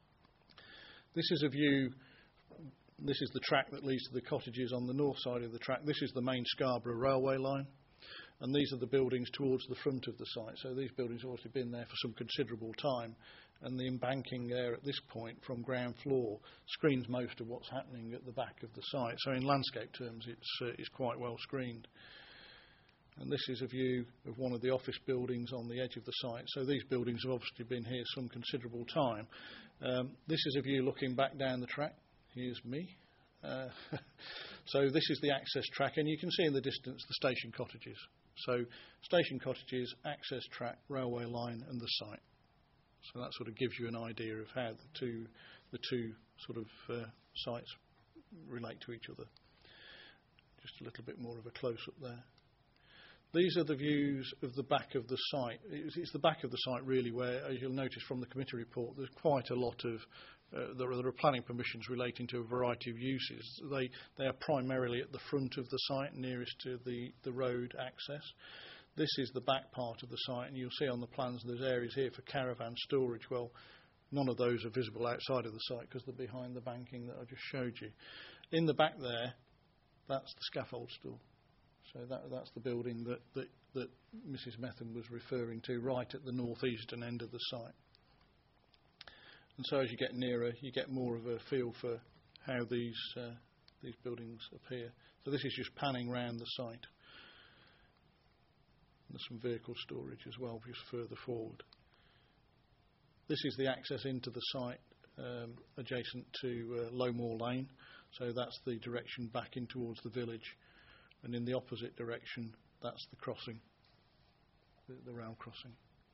This is a view. This is the track that leads to the cottages on the north side of the track. This is the main Scarborough railway line, and these are the buildings towards the front of the site. So these buildings have obviously been there for some considerable time, and the embanking there at this point from ground floor screens most of what's happening at the back of the site. So in landscape terms, it's, uh, it's quite well screened. And this is a view of one of the office buildings on the edge of the site. So these buildings have obviously been here some considerable time. Um, this is a view looking back down the track. Here's me. Uh, so this is the access track, and you can see in the distance the station cottages. So station cottages, access track, railway line, and the site. So that sort of gives you an idea of how the two, the two sort of uh, sites relate to each other. Just a little bit more of a close-up there. These are the views of the back of the site. It's, it's the back of the site really where, as you'll notice from the committee report, there's quite a lot of, uh, there, are, there are planning permissions relating to a variety of uses. They, they are primarily at the front of the site, nearest to the, the road access. This is the back part of the site, and you'll see on the plans there's areas here for caravan storage. Well, none of those are visible outside of the site because they're behind the banking that I just showed you. In the back there, that's the scaffold store. So that, that's the building that, that, that Missus Metham was referring to, right at the northeastern end of the site. And so as you get nearer, you get more of a feel for how these, uh, these buildings appear. So this is just panning round the site. There's some vehicle storage as well, just further forward. This is the access into the site um, adjacent to uh, Lowmore Lane. So that's the direction back in towards the village. And in the opposite direction, that's the crossing, the, the rail crossing.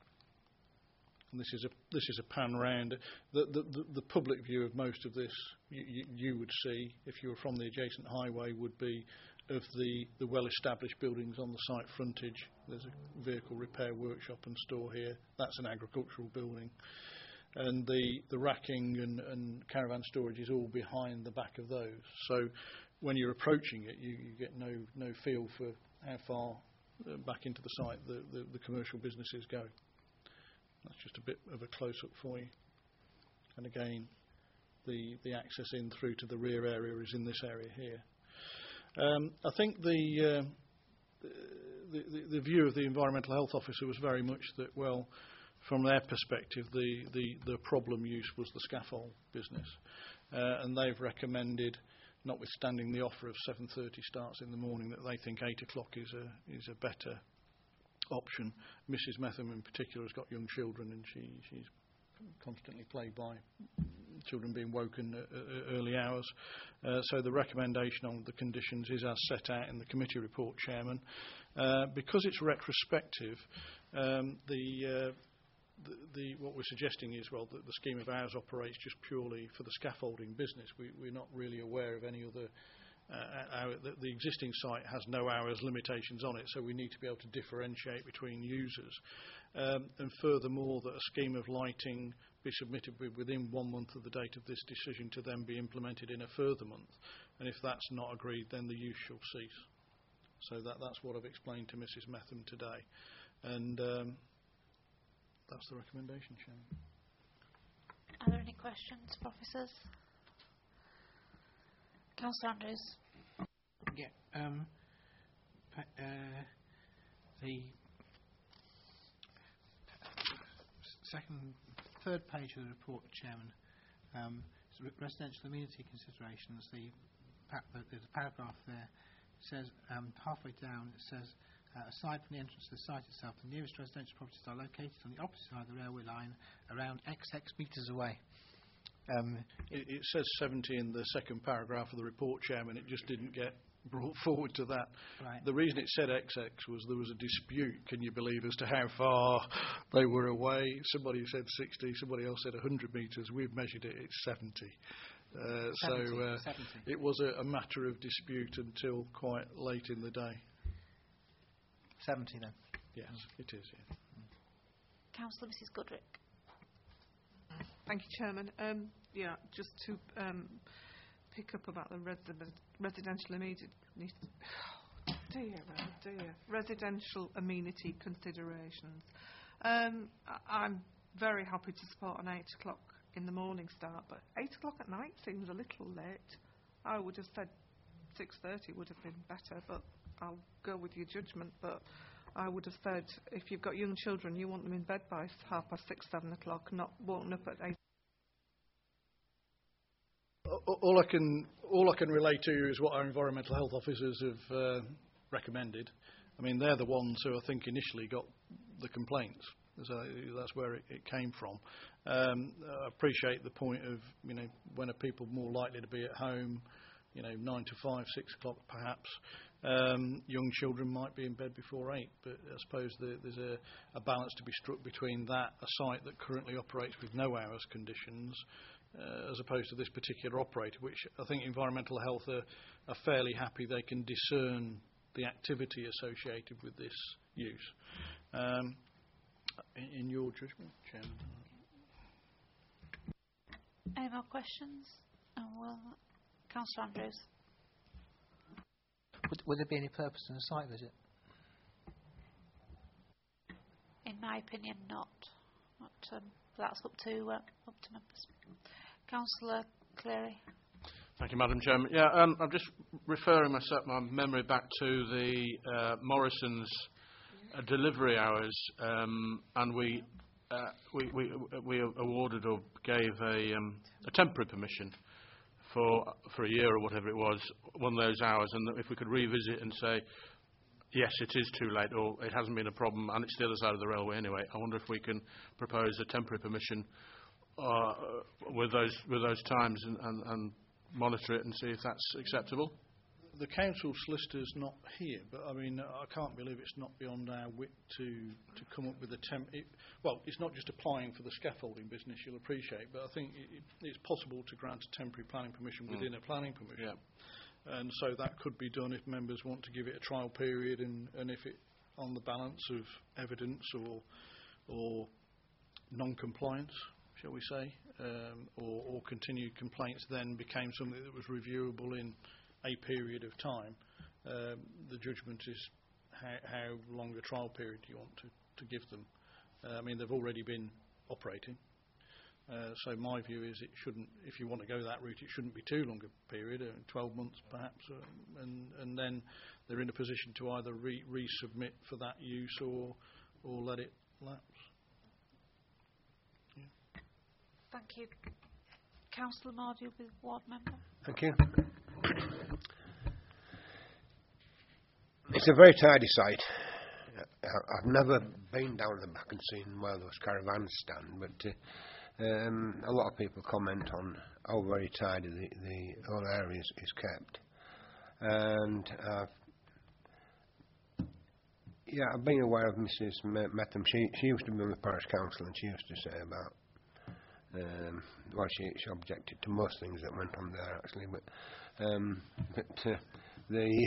And this is a this is a pan round. The, the, the, the public view of most of this, you, you, you would see, if you were from the adjacent highway, would be of the, the well-established buildings on the site frontage. There's a vehicle repair workshop and store here. That's an agricultural building. And the, the racking and, and caravan storage is all behind the back of those. So when you're approaching it, you, you get no, no feel for how far uh, back into the site the, the, the commercial businesses go. That's just a bit of a close-up for you. And again, the, the access in through to the rear area is in this area here. Um, I think the, uh, the, the, the view of the environmental health officer was very much that, well, from their perspective, the, the, the problem use was the scaffold business. Uh, and they've recommended, notwithstanding the offer of seven thirty starts in the morning, that they think eight o'clock is a, is a better option. Missus Metham in particular has got young children, and she, she's constantly plagued by children being woken at uh, early hours. Uh, so the recommendation on the conditions is as set out in the committee report, Chairman. Uh, because it's retrospective, um, the, uh, the, the what we're suggesting is, well, that the scheme of ours operates just purely for the scaffolding business. We, we're not really aware of any other Uh, our, the, the existing site has no hours limitations on it, so we need to be able to differentiate between users. Um, and furthermore, that a scheme of lighting be submitted within one month of the date of this decision to then be implemented in a further month. And if that's not agreed, then the use shall cease. So that, that's what I've explained to Missus Metham today. And um, that's the recommendation, Chairman. Are there any questions for officers? Councillor Andrews. Yeah. Um, uh, the second, third page of the report, Chairman, um, residential amenity considerations. The, pa- there's a paragraph there. It says um, halfway down. It says, uh, aside from the entrance to the site itself, the nearest residential properties are located on the opposite side of the railway line, around X X metres away. Um, it, it says seventy in the second paragraph of the report, Chairman. It just didn't get brought forward to that. Right. The reason it said X X was there was a dispute, can you believe, as to how far they were away. Somebody said sixty, somebody else said one hundred metres. We've measured it, it's seventy. Uh, seventy, so uh, seventy. It was a, a matter of dispute until quite late in the day. seventy then? Yes, it is, yeah. Councillor Missus Goodrick. Thank you, Chairman. Um, yeah, just to um, pick up about the res- residential immediate oh dear, oh dear, residential amenity considerations. Um, I- I'm very happy to support an eight o'clock in the morning start, but eight o'clock at night seems a little late. I would have said six thirty would have been better, but I'll go with your judgment. But I would have said, if you've got young children, you want them in bed by half past six, seven o'clock, not woken up at eight. All I can all I can relate to is what our environmental health officers have uh, recommended, I mean, they're the ones who I think initially got the complaints. So that's where it, it came from. Um, I appreciate the point of, you know, when are people more likely to be at home, you know, nine to five, six o'clock perhaps. Um, young children might be in bed before eight, but I suppose the, there's a, a balance to be struck between that, a site that currently operates with no hours conditions, uh, as opposed to this particular operator, which I think Environmental Health are, are fairly happy they can discern the activity associated with this use. Um, in, in your judgment, Chairman? Any more questions? Oh, well, Councillor Andrews. Would, would there be any purpose in a site visit? In my opinion, not. not um, that's up to uh, up to members. Councillor Cleary. Thank you, Madam Chairman. Yeah, um, I'm just referring myself, my memory back to the uh, Morrison's uh, delivery hours, um, and we, uh, we we we awarded or gave a, um, a temporary permission for for a year or whatever it was, one of those hours, and if we could revisit and say, yes, it is too late, or it hasn't been a problem, and it's the other side of the railway anyway. I wonder if we can propose a temporary permission uh, with those with those times and, and, and monitor it and see if that's acceptable. The council solicitor's not here, but I mean, I can't believe it's not beyond our wit to to come up with a temp. It, well, it's not just applying for the scaffolding business, you'll appreciate, but I think it, it's possible to grant a temporary planning permission Mm. within a planning permission. Yeah. And so that could be done if members want to give it a trial period, and, and if it, on the balance of evidence or or non-compliance, shall we say, um, or, or continued complaints, then became something that was reviewable in a period of time. Um, the judgment is how, how long a trial period do you want to, to give them. Uh, I mean, they've already been operating. Uh, so my view is it shouldn't, if you want to go that route, it shouldn't be too long a period, uh, twelve months perhaps, uh, and, and then they're in a position to either re- resubmit for that use or, or let it lapse. Yeah. Thank you. Councillor Moore, you'll be ward member. Thank you. It's a very tidy site. I- I've never been down the back and seen where those caravans stand, but uh, um, a lot of people comment on how very tidy the, the whole area is, is kept. And uh, yeah, I've been aware of Missus Metham. She, she used to be my parish council, and she used to say about, um, well, she, she objected to most things that went on there, actually, but, um, but uh, the...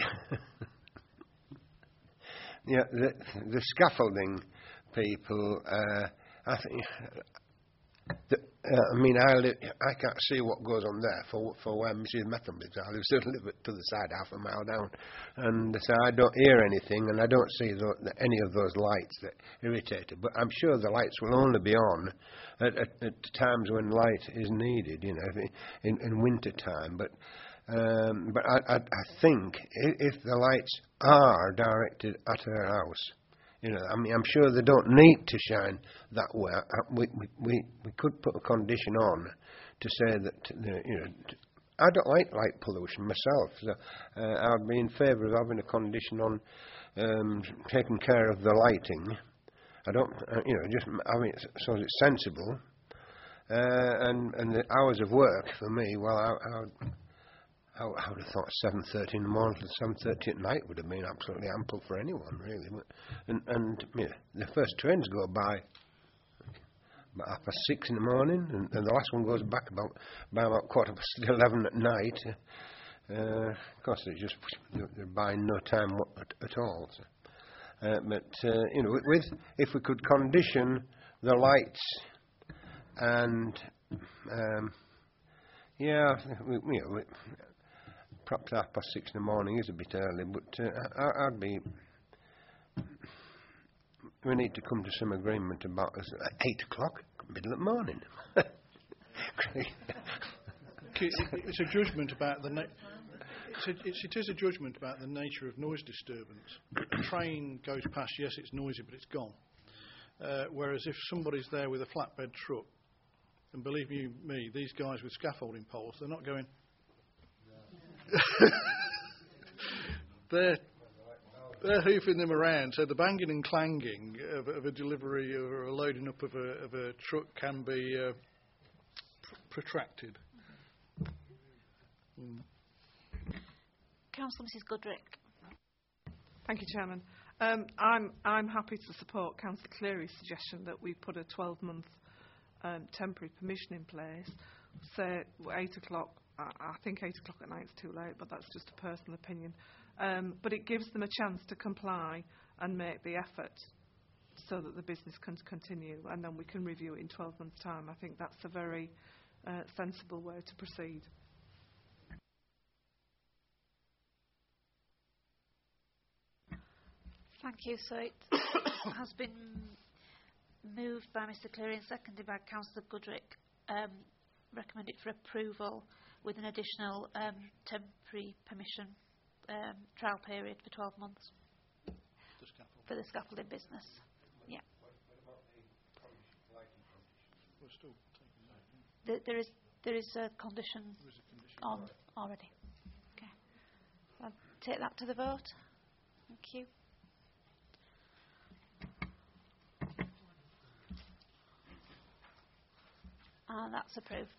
Yeah, the, the scaffolding people, uh, I think, the, uh, I mean, I, li- I can't see what goes on there for for where Missus Metham lives. I live still live to the side, half a mile down, and so I don't hear anything, and I don't see tho- any of those lights that irritate her. But I'm sure the lights will only be on at, at, at times when light is needed, you know, in, in winter time. But Um, but I, I, I think if, if the lights are directed at her house, you know, I mean, I'm sure they don't need to shine that way. We we we, we could put a condition on to say that, you know, I don't like light pollution myself. So, uh, I'd be in favour of having a condition on um, taking care of the lighting. I don't, uh, you know, just I mean, so it's sensible, uh, and and the hours of work for me. Well, I. I would, I I would have thought seven thirty in the morning to seven thirty at night would have been absolutely ample for anyone, really. But, and and yeah, the first trains go by about half past six in the morning, and, and the last one goes back about by about quarter past eleven at night. Uh, of course, they're just they're buying no time at, at all. So. Uh, but uh, you know, with, with if we could condition the lights and um, yeah, we, you know. We, Perhaps half past six in the morning is a bit early, but uh, I, I'd be. We need to come to some agreement about us at eight o'clock, middle of the morning. It's a judgment about the. Na- it's a, it's, it is a judgment about the nature of noise disturbance. A train goes past, yes, it's noisy, but it's gone. Uh, whereas if somebody's there with a flatbed truck, and believe you me, these guys with scaffolding poles, they're not going. they're they're hoofing them around. So the banging and clanging of, of a delivery or a loading up of a, of a truck can be uh, pr- protracted. Mm. Councillor Missus Goodrick. Thank you, Chairman. Um, I'm, I'm happy to support Councillor Cleary's suggestion that we put a twelve-month um, temporary permission in place. So eight o'clock, I, I think eight o'clock at night is too late, but that's just a personal opinion. Um, but it gives them a chance to comply and make the effort so that the business can continue, and then we can review it in twelve months' time. I think that's a very uh, sensible way to proceed. Thank you. So it has been moved by Mr Cleary and seconded by Councillor Goodrick. Um, recommended for approval with an additional um, temporary permission um, trial period for twelve months The for the scaffolding business. Yeah. We're still taking that, yeah. There, there is there is a condition, There is a condition on right. already. Okay. I'll take that to the vote. Thank you. And that's approved.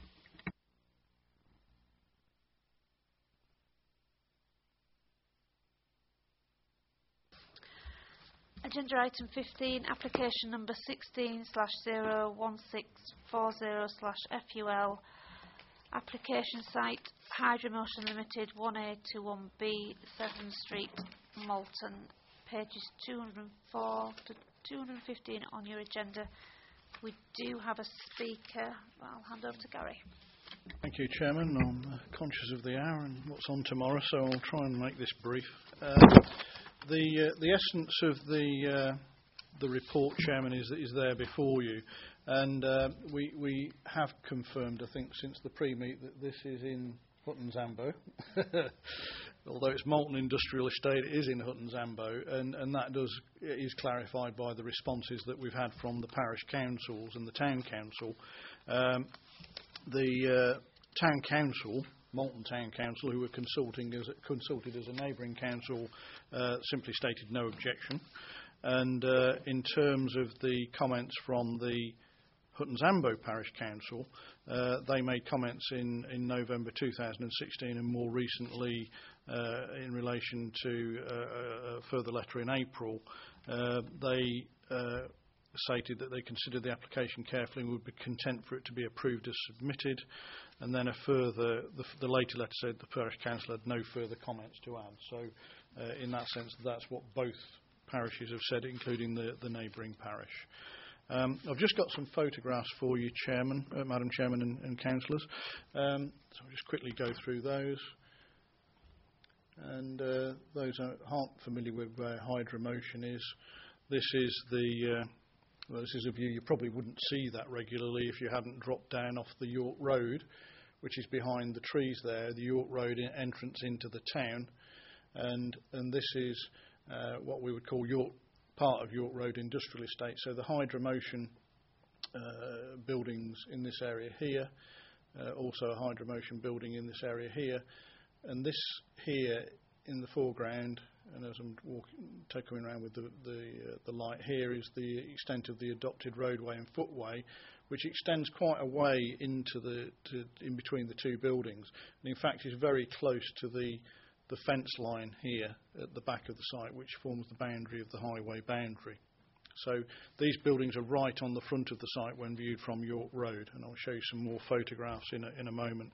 Agenda item fifteen, application number sixteen slash zero one six four zero slash F U L. Application site Hydromotion Limited one A to one B, seventh Street, Malton. Pages two hundred and four to two hundred and fifteen on your agenda. We do have a speaker. I'll hand over to Gary. Thank you, Chairman. I'm uh, conscious of the hour and what's on tomorrow, so I'll try and make this brief. Uh, the uh, the essence of the uh, the report, Chairman, is is there before you, and uh, we we have confirmed, I think, since the pre-meet that this is in Hutton Zambo. Although it's Malton Industrial Estate, it is in Hutton Zambo, and, and that does is clarified by the responses that we've had from the parish councils and the town council. Um, the uh, town council, Malton Town Council, who were consulting as consulted as a neighbouring council, uh, simply stated no objection. And uh, in terms of the comments from the Hutton Zambo Parish Council, uh, they made comments in, in November two thousand sixteen and more recently uh, in relation to uh, a further letter in April. Uh, they uh, stated that they considered the application carefully and would be content for it to be approved as submitted. And then a further, the, the later letter said the Parish Council had no further comments to add. So uh, in that sense, that's what both parishes have said, including the, the neighbouring parish. Um, I've just got some photographs for you, Chairman, uh, Madam Chairman and, and Councillors. Um, so I'll just quickly go through those. And uh, those who aren't familiar with where Hydromotion is, this is the uh, well, this is a view you probably wouldn't see that regularly if you hadn't dropped down off the York Road, which is behind the trees there, the York Road entrance into the town. And and this is uh, what we would call York part of York Road Industrial Estate. So the Hydromotion uh, buildings in this area here, uh, also a Hydromotion building in this area here, and this here in the foreground, and as I'm walking, taking around with the the, uh, the light here, is the extent of the adopted roadway and footway, which extends quite a way into the to, in between the two buildings, and in fact is very close to the the fence line here at the back of the site, which forms the boundary of the highway boundary. So these buildings are right on the front of the site when viewed from York Road, and I'll show you some more photographs in a, in a moment.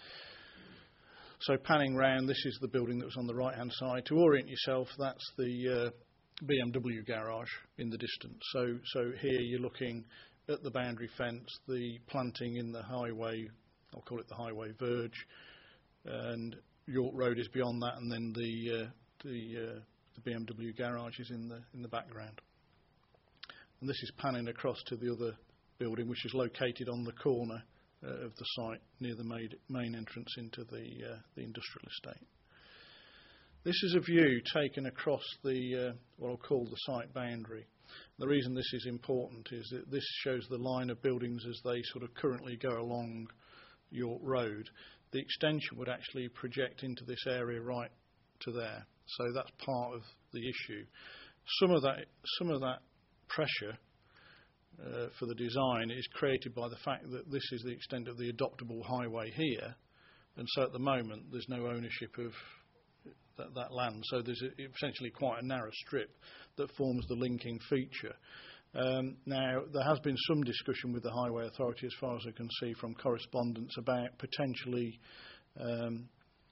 So panning round, this is the building that was on the right-hand side. To orient yourself, that's the uh, B M W garage in the distance. So, so here you're looking at the boundary fence, the planting in the highway, I'll call it the highway verge, and York Road is beyond that, and then the uh, the, uh, the B M W garage is in the in the background. And this is panning across to the other building, which is located on the corner uh, of the site near the main, main entrance into the uh, the industrial estate. This is a view taken across the uh, what I'll call the site boundary. The reason this is important is that this shows the line of buildings as they sort of currently go along York Road. The extension would actually project into this area right to there. So that's part of the issue. Some of that, some of that pressure uh, for the design is created by the fact that this is the extent of the adoptable highway here, and so at the moment there's no ownership of that, that land. So there's a, essentially quite a narrow strip that forms the linking feature. Um, now, there has been some discussion with the Highway Authority, as far as I can see from correspondence, about potentially, um,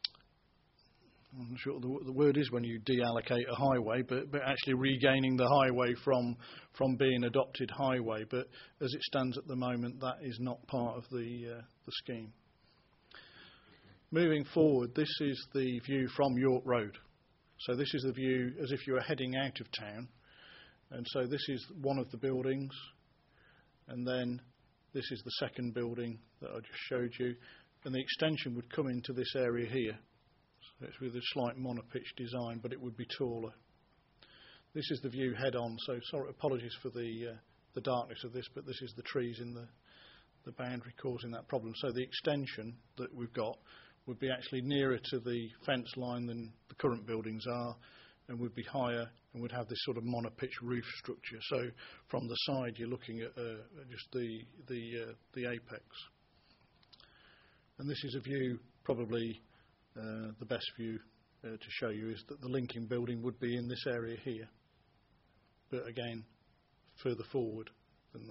I'm not sure what the, the word is when you deallocate a highway, but, but actually regaining the highway from, from being adopted highway. But as it stands at the moment, that is not part of the, uh, the scheme. Moving forward, this is the view from York Road. So this is the view as if you were heading out of town. And so this is one of the buildings, and then this is the second building that I just showed you, and the extension would come into this area here. So it's with a slight monopitch design, but it would be taller. This is the view head-on, so sorry, apologies for the uh, the darkness of this, but this is the trees in the, the boundary causing that problem. So the extension that we've got would be actually nearer to the fence line than the current buildings are, and would be higher and would have this sort of monopitch roof structure. So from the side, you're looking at uh, just the the uh, the apex. And this is a view, probably uh, the best view uh, to show you, is that the linking building would be in this area here, but again, further forward than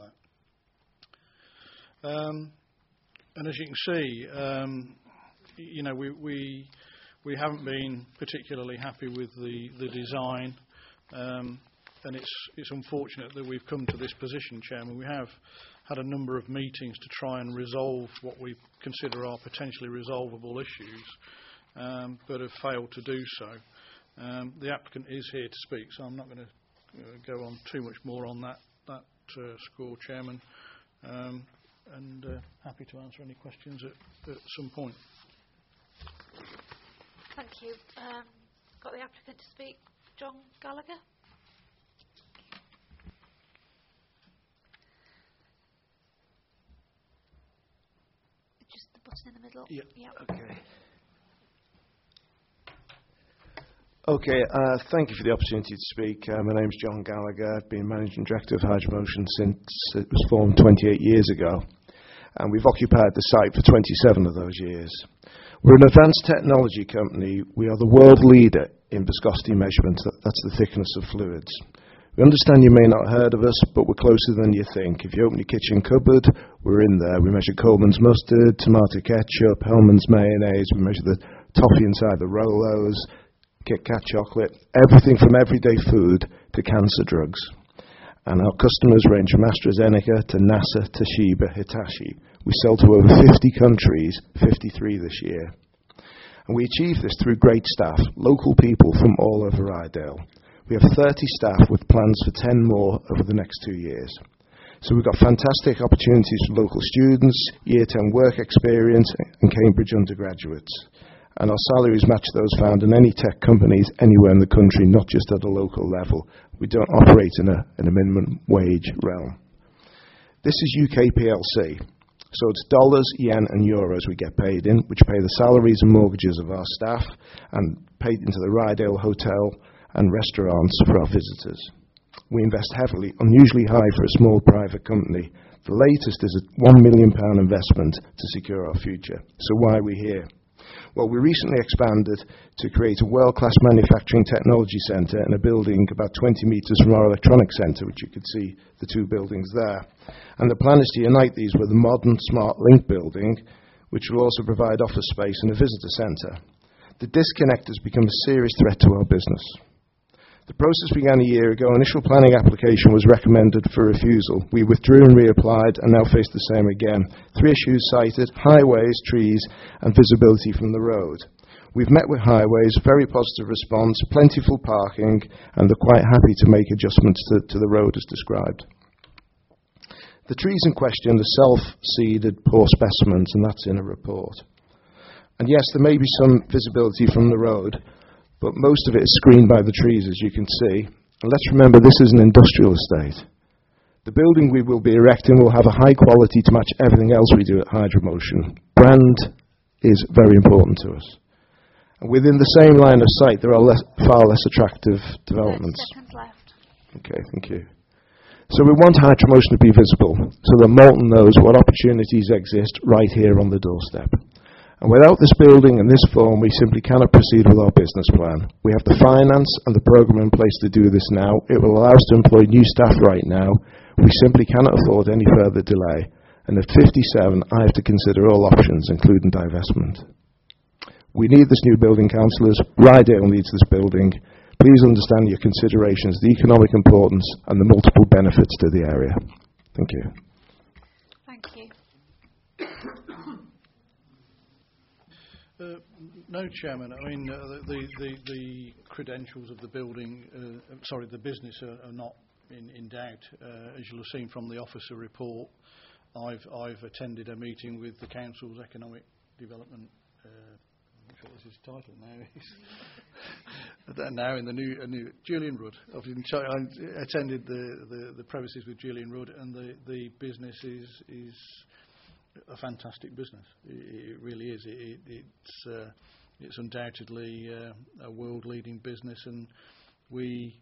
that. Um, and as you can see, um, you know, we. we We haven't been particularly happy with the, the design, um, and it's, it's unfortunate that we've come to this position, Chairman. We have had a number of meetings to try and resolve what we consider are potentially resolvable issues, um, but have failed to do so. Um, the applicant is here to speak, so I'm not going to uh, go on too much more on that, that uh, score, Chairman, um, and uh, happy to answer any questions at, at some point. Thank you. Um, got the applicant to speak, John Gallagher. Just the button in the middle. Yeah. Yep. Okay. Okay. Uh, thank you for the opportunity to speak. Uh, my name's John Gallagher. I've been managing director of Hydromotion since it was formed twenty-eight years ago, and we've occupied the site for twenty-seven of those years. We're an advanced technology company. We are the world leader in viscosity measurement. That's the thickness of fluids. We understand you may not have heard of us, but we're closer than you think. If you open your kitchen cupboard, we're in there. We measure Coleman's mustard, tomato ketchup, Hellmann's mayonnaise. We measure the toffee inside the Rolos, Kit Kat chocolate, everything from everyday food to cancer drugs. And our customers range from AstraZeneca to NASA, Toshiba, Hitachi. We sell to over fifty countries, fifty-three this year. And we achieve this through great staff, local people from all over Iredale. We have thirty staff with plans for ten more over the next two years. So we've got fantastic opportunities for local students, year ten work experience, and Cambridge undergraduates. And our salaries match those found in any tech companies anywhere in the country, not just at a local level. We don't operate in a, in a minimum wage realm. This is U K P L C. So it's dollars, yen and euros we get paid in, which pay the salaries and mortgages of our staff and paid into the Rydale Hotel and restaurants for our visitors. We invest heavily, unusually high for a small private company. The latest is a one million pounds investment to secure our future. So why are we here? Well, we recently expanded to create a world-class manufacturing technology centre in a building about twenty metres from our electronics centre, which you could see the two buildings there. And the plan is to unite these with a modern Smart Link building, which will also provide office space and a visitor centre. The disconnect has become a serious threat to our business. The process began a year ago. Initial planning application was recommended for refusal. We withdrew and reapplied and now face the same again. Three issues cited: highways, trees and visibility from the road. We've met with highways, very positive response, plentiful parking, and they're quite happy to make adjustments to, to the road as described. The trees in question are self-seeded poor specimens, and that's in a report. And yes, there may be some visibility from the road, but most of it is screened by the trees, as you can see. And let's remember, this is an industrial estate. The building we will be erecting will have a high quality to match everything else we do at Hydromotion. Brand is very important to us. Within the same line of sight, there are less, far less attractive developments. Seconds left. Okay, thank you. So we want High Promotion to be visible, so that Moulton knows what opportunities exist right here on the doorstep. And without this building and this form, we simply cannot proceed with our business plan. We have the finance and the programme in place to do this now. It will allow us to employ new staff right now. We simply cannot afford any further delay. And at fifty-seven, I have to consider all options, including divestment. We need this new building, councillors. Rydale needs this building. Please understand your considerations, the economic importance and the multiple benefits to the area. Thank you. Thank you. Uh, no, Chairman. I mean, uh, the, the, the credentials of the building, uh, sorry, the business are, are not in, in doubt. Uh, as you'll have seen from the officer report, I've, I've attended a meeting with the council's economic development. Uh, I'm not sure what's his title now. now in the new, uh, new Julian Rudd. I've been, I attended the, the, the premises with Julian Rudd, and the, the business is is. a fantastic business. It, it really is. It, it, it's uh, it's undoubtedly uh, a world-leading business, and we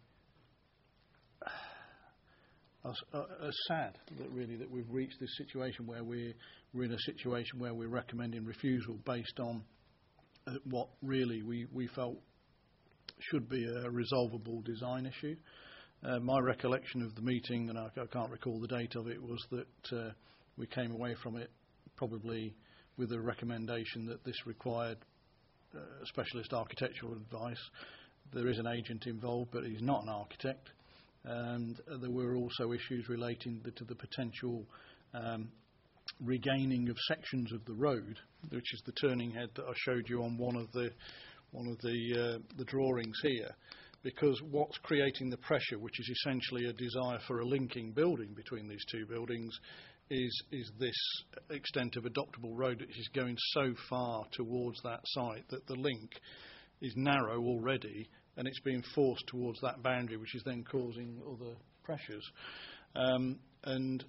are, are sad that really that we've reached this situation where we're we're in a situation where we're recommending refusal based on uh, what really we we felt should be a resolvable design issue. Uh, my recollection of the meeting, and I, I can't recall the date of it, was that uh, we came away from it probably with a recommendation that this required uh, specialist architectural advice. There is an agent involved, but he's not an architect. And uh, there were also issues relating the, to the potential um, regaining of sections of the road, which is the turning head that I showed you on one of the one of the uh, the drawings here. Because what's creating the pressure, which is essentially a desire for a linking building between these two buildings, is is this extent of adoptable road which is going so far towards that site that the link is narrow already, and it's being forced towards that boundary, which is then causing other pressures. Um, and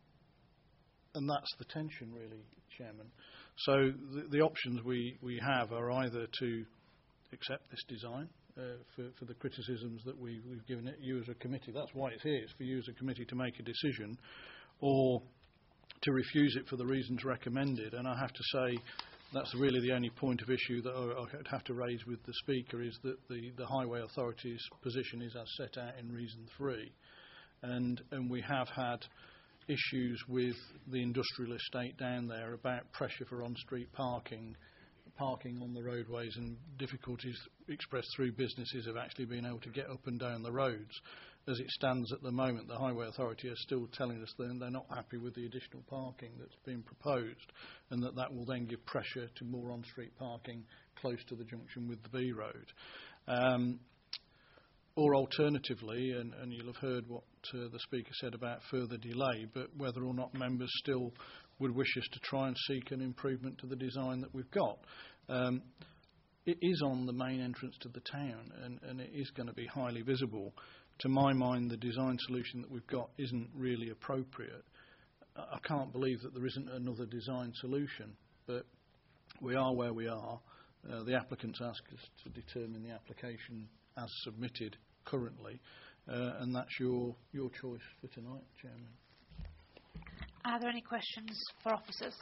and that's the tension, really, Chairman. So the, the options we, we have are either to accept this design, Uh, for, for the criticisms that we, we've given it, you as a committee. That's why it's here. It's for you as a committee to make a decision, or to refuse it for the reasons recommended. And I have to say that's really the only point of issue that I, I'd have to raise with the Speaker, is that the, the Highway Authority's position is as set out in reason three. And, and we have had issues with the industrial estate down there about pressure for on-street parking, parking on the roadways, and difficulties expressed through businesses of actually being able to get up and down the roads. As it stands at the moment, the Highway Authority are still telling us that they're not happy with the additional parking that's been proposed, and that that will then give pressure to more on-street parking close to the junction with the B road. Um, or alternatively, and, and you'll have heard what uh, the Speaker said about further delay, but whether or not members still would wish us to try and seek an improvement to the design that we've got. Um, it is on the main entrance to the town, and, and it is going to be highly visible. To my mind, the design solution that we've got isn't really appropriate. I can't believe that there isn't another design solution, but we are where we are. Uh, the applicants ask us to determine the application as submitted currently, uh, and that's your, your choice for tonight, Chairman. Are there any questions for officers?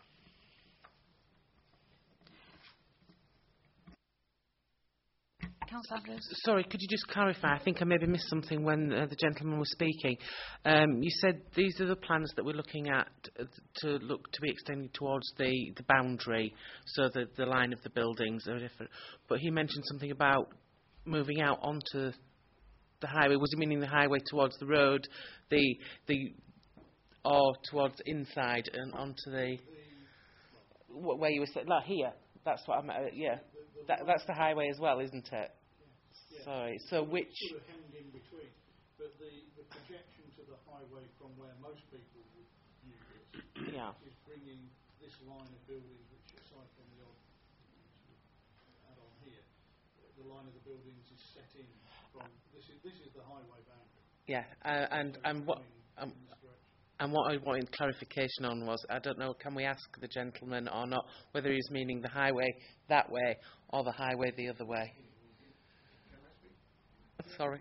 Councillor Andrews. Sorry, could you just clarify? I think I maybe missed something when uh, the gentleman was speaking. Um, you said these are the plans that we're looking at uh, to look to be extended towards the, the boundary, so that the line of the buildings are different. But he mentioned something about moving out onto the highway. Was he meaning the highway towards the road, the the or towards inside and onto the wh- where you were saying, like here? That's what I'm. Uh, yeah, that, that's the highway as well, isn't it? Yeah. Sorry. So which? Sort of hang in between, but the, the projection to the highway from where most people would use it yeah. is bringing this line of buildings, which aside from the odd add on here, the line of the buildings is set in from this is this is the highway boundary. Yeah, uh, and so and what? Um, And what I wanted clarification on was, I don't know, can we ask the gentleman or not whether he's meaning the highway that way or the highway the other way? Sorry.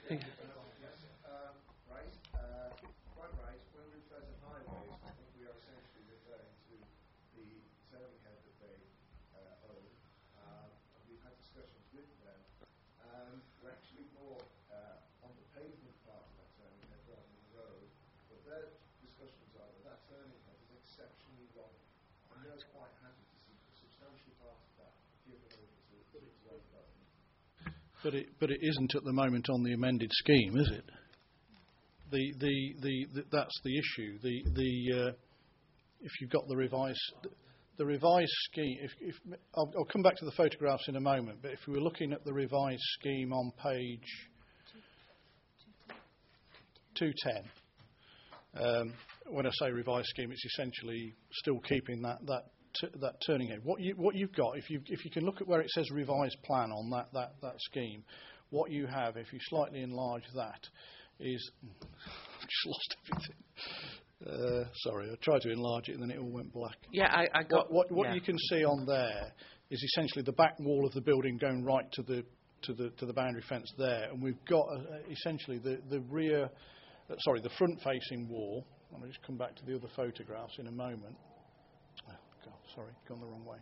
But it, but it isn't at the moment on the amended scheme, is it? The, the, the, the that's the issue. The, the, uh, if you've got the revised, the revised scheme. If, if I'll, I'll come back to the photographs in a moment. But if we were looking at the revised scheme on page two ten, um, when I say revised scheme, it's essentially still keeping that that. T that turning head. What you what you've got, if you if you can look at where it says revised plan on that that that scheme, what you have, if you slightly enlarge that, is I've just lost everything. Uh, sorry, I tried to enlarge it and then it all went black. Yeah, I, I got. What what, what yeah. you can see on there is essentially the back wall of the building going right to the to the to the boundary fence there, and we've got uh, essentially the the rear, uh, sorry, the front facing wall. I'll just come back to the other photographs in a moment. God, sorry, gone the wrong way.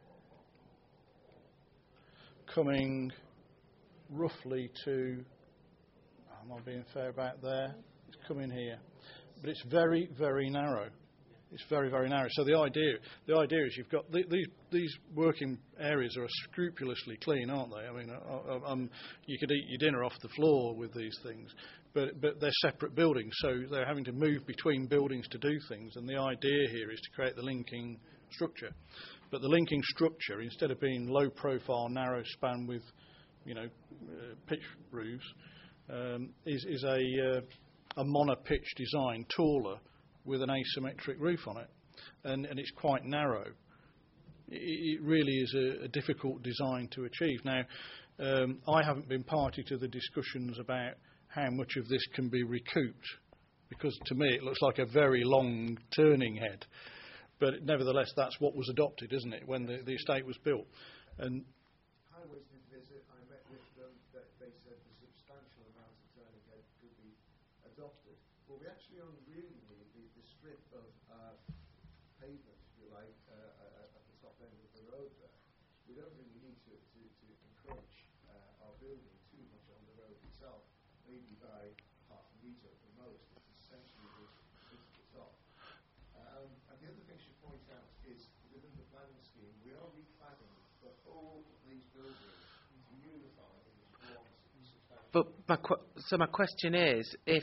Coming roughly to, am I being fair about there? It's coming here, but it's very, very narrow. It's very, very narrow. So the idea, the idea is you've got th these these working areas are scrupulously clean, aren't they? I mean, I, I, I'm, you could eat your dinner off the floor with these things, but but they're separate buildings, so they're having to move between buildings to do things. And the idea here is to create the linking structure. But the linking structure, instead of being low profile, narrow span with, you know, uh, pitch roofs, um, is is a uh, a mono-pitch design, taller, with an asymmetric roof on it, and, and it's quite narrow. It, it really is a, a difficult design to achieve. Now, um, I haven't been party to the discussions about how much of this can be recouped, because to me it looks like a very long turning head. But nevertheless, that's what was adopted, isn't it, when the, the estate was built? And Highways did visit. I met with them. That they said the substantial amount of turning head could be adopted. But we actually only really need the, the strip of uh, pavement, if you like, uh, uh, at the top end of the road there. We don't really need to, to, to encroach uh, our building too much on the road itself, maybe by half a metre at the most. It's essentially just to the top. Um, and the other thing I should point out is within the planning scheme, we are replanning the whole of these buildings to unify into one substantial. But my qu so my question is, if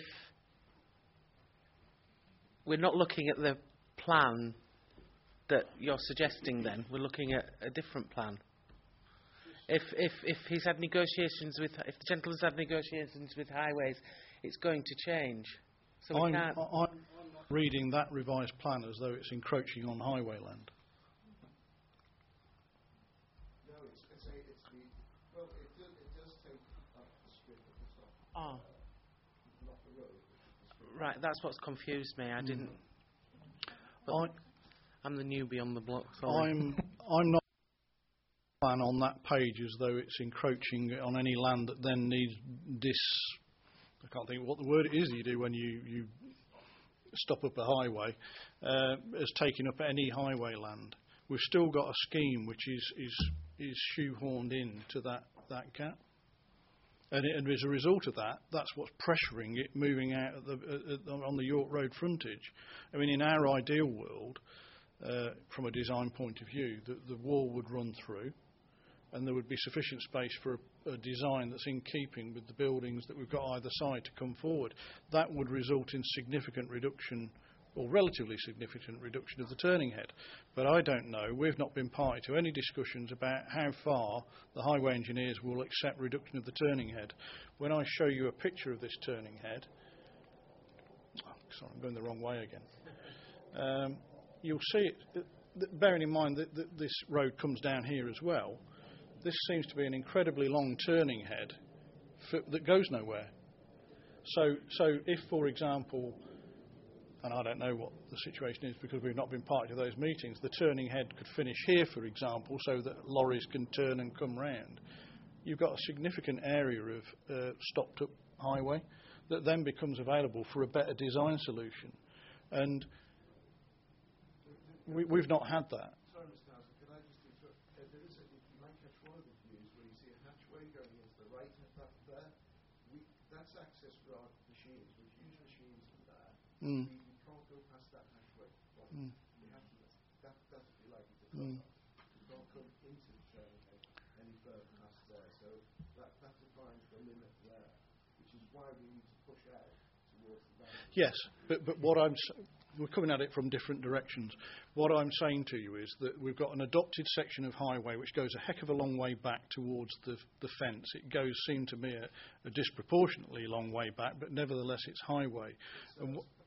we're not looking at the plan that you're suggesting, then we're looking at a different plan. If if if he's had negotiations with, if the gentleman's had negotiations with Highways, it's going to change. So we I'm, can't. I'm reading that revised plan as though it's encroaching on highway land. No, it's, it's, a, it's the, well, it, do, it does take up the strip at the top. Oh. Uh, not the road. But the Right, that's what's confused me. I Mm. didn't. I, I'm the newbie on the block. Sorry. I'm I'm not plan on that page as though it's encroaching on any land that then needs this. I can't think what the word is you do when you you stop up a highway, uh, as taking up any highway land. We've still got a scheme which is is is shoehorned in to that that gap. And, it, and as a result of that, that's what's pressuring it moving out at the, at the, on the York Road frontage. I mean, in our ideal world, uh, from a design point of view, the, the wall would run through and there would be sufficient space for a, a design that's in keeping with the buildings that we've got either side to come forward. That would result in significant reduction, or relatively significant reduction of the turning head. But I don't know, we've not been party to any discussions about how far the highway engineers will accept reduction of the turning head. When I show you a picture of this turning head, oh, sorry, I'm going the wrong way again, um, you'll see it, bearing in mind that, that this road comes down here as well, this seems to be an incredibly long turning head for, that goes nowhere. So, so if, for example, and I don't know what the situation is because we've not been party to those meetings, the turning head could finish here, for example, so that lorries can turn and come round. You've got a significant area of uh, stopped-up highway that then becomes available for a better design solution. And we, we've not had that. Sorry, Mister Housen, can I just interrupt? Uh, there is a, you might catch one of the views where you see a hatchway going into the right of that there. We, that's access for our machines. We've used machines from there. Mm. We, we can't go past that hatchway. Well, Mm. we have to, that, that's what we like to Mm. We can't come into the turning head any further past there. So that, that defines the limit there, which is why we need to push out towards the boundary. Yes, but, but what I'm... s- we're coming at it from different directions. What I'm saying to you is that we've got an adopted section of highway which goes a heck of a long way back towards the, the fence. It goes, seemed to me, a, a disproportionately long way back, but nevertheless it's highway. And wh-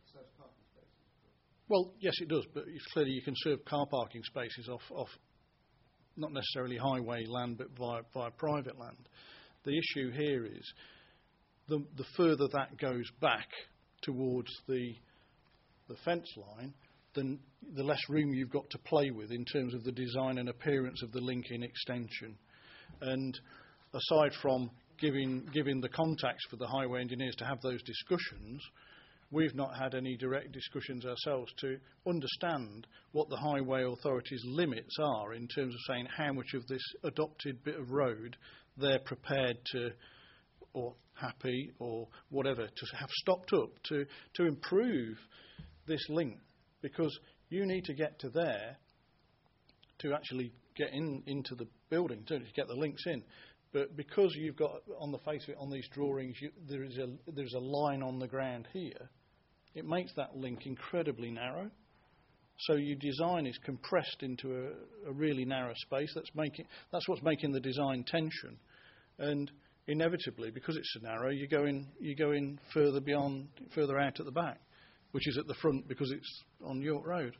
well, yes, it does, but it's clearly you can serve car parking spaces off, off not necessarily highway land, but via, via private land. The issue here is the, the further that goes back towards the the fence line, then the less room you've got to play with in terms of the design and appearance of the link-in extension. And aside from giving giving the contacts for the highway engineers to have those discussions, we've not had any direct discussions ourselves to understand what the highway authority's limits are in terms of saying how much of this adopted bit of road they're prepared to, or happy, or whatever, to have stopped up to, to improve this link, because you need to get to there to actually get in into the building to get the links in. But because you've got on the face of it on these drawings, you, there is a there's a line on the ground here. It makes that link incredibly narrow. So your design is compressed into a, a really narrow space. That's making that's what's making the design tension, and inevitably, because it's so narrow, you go in you go in further beyond further out at the back, which is at the front because it's on York Road.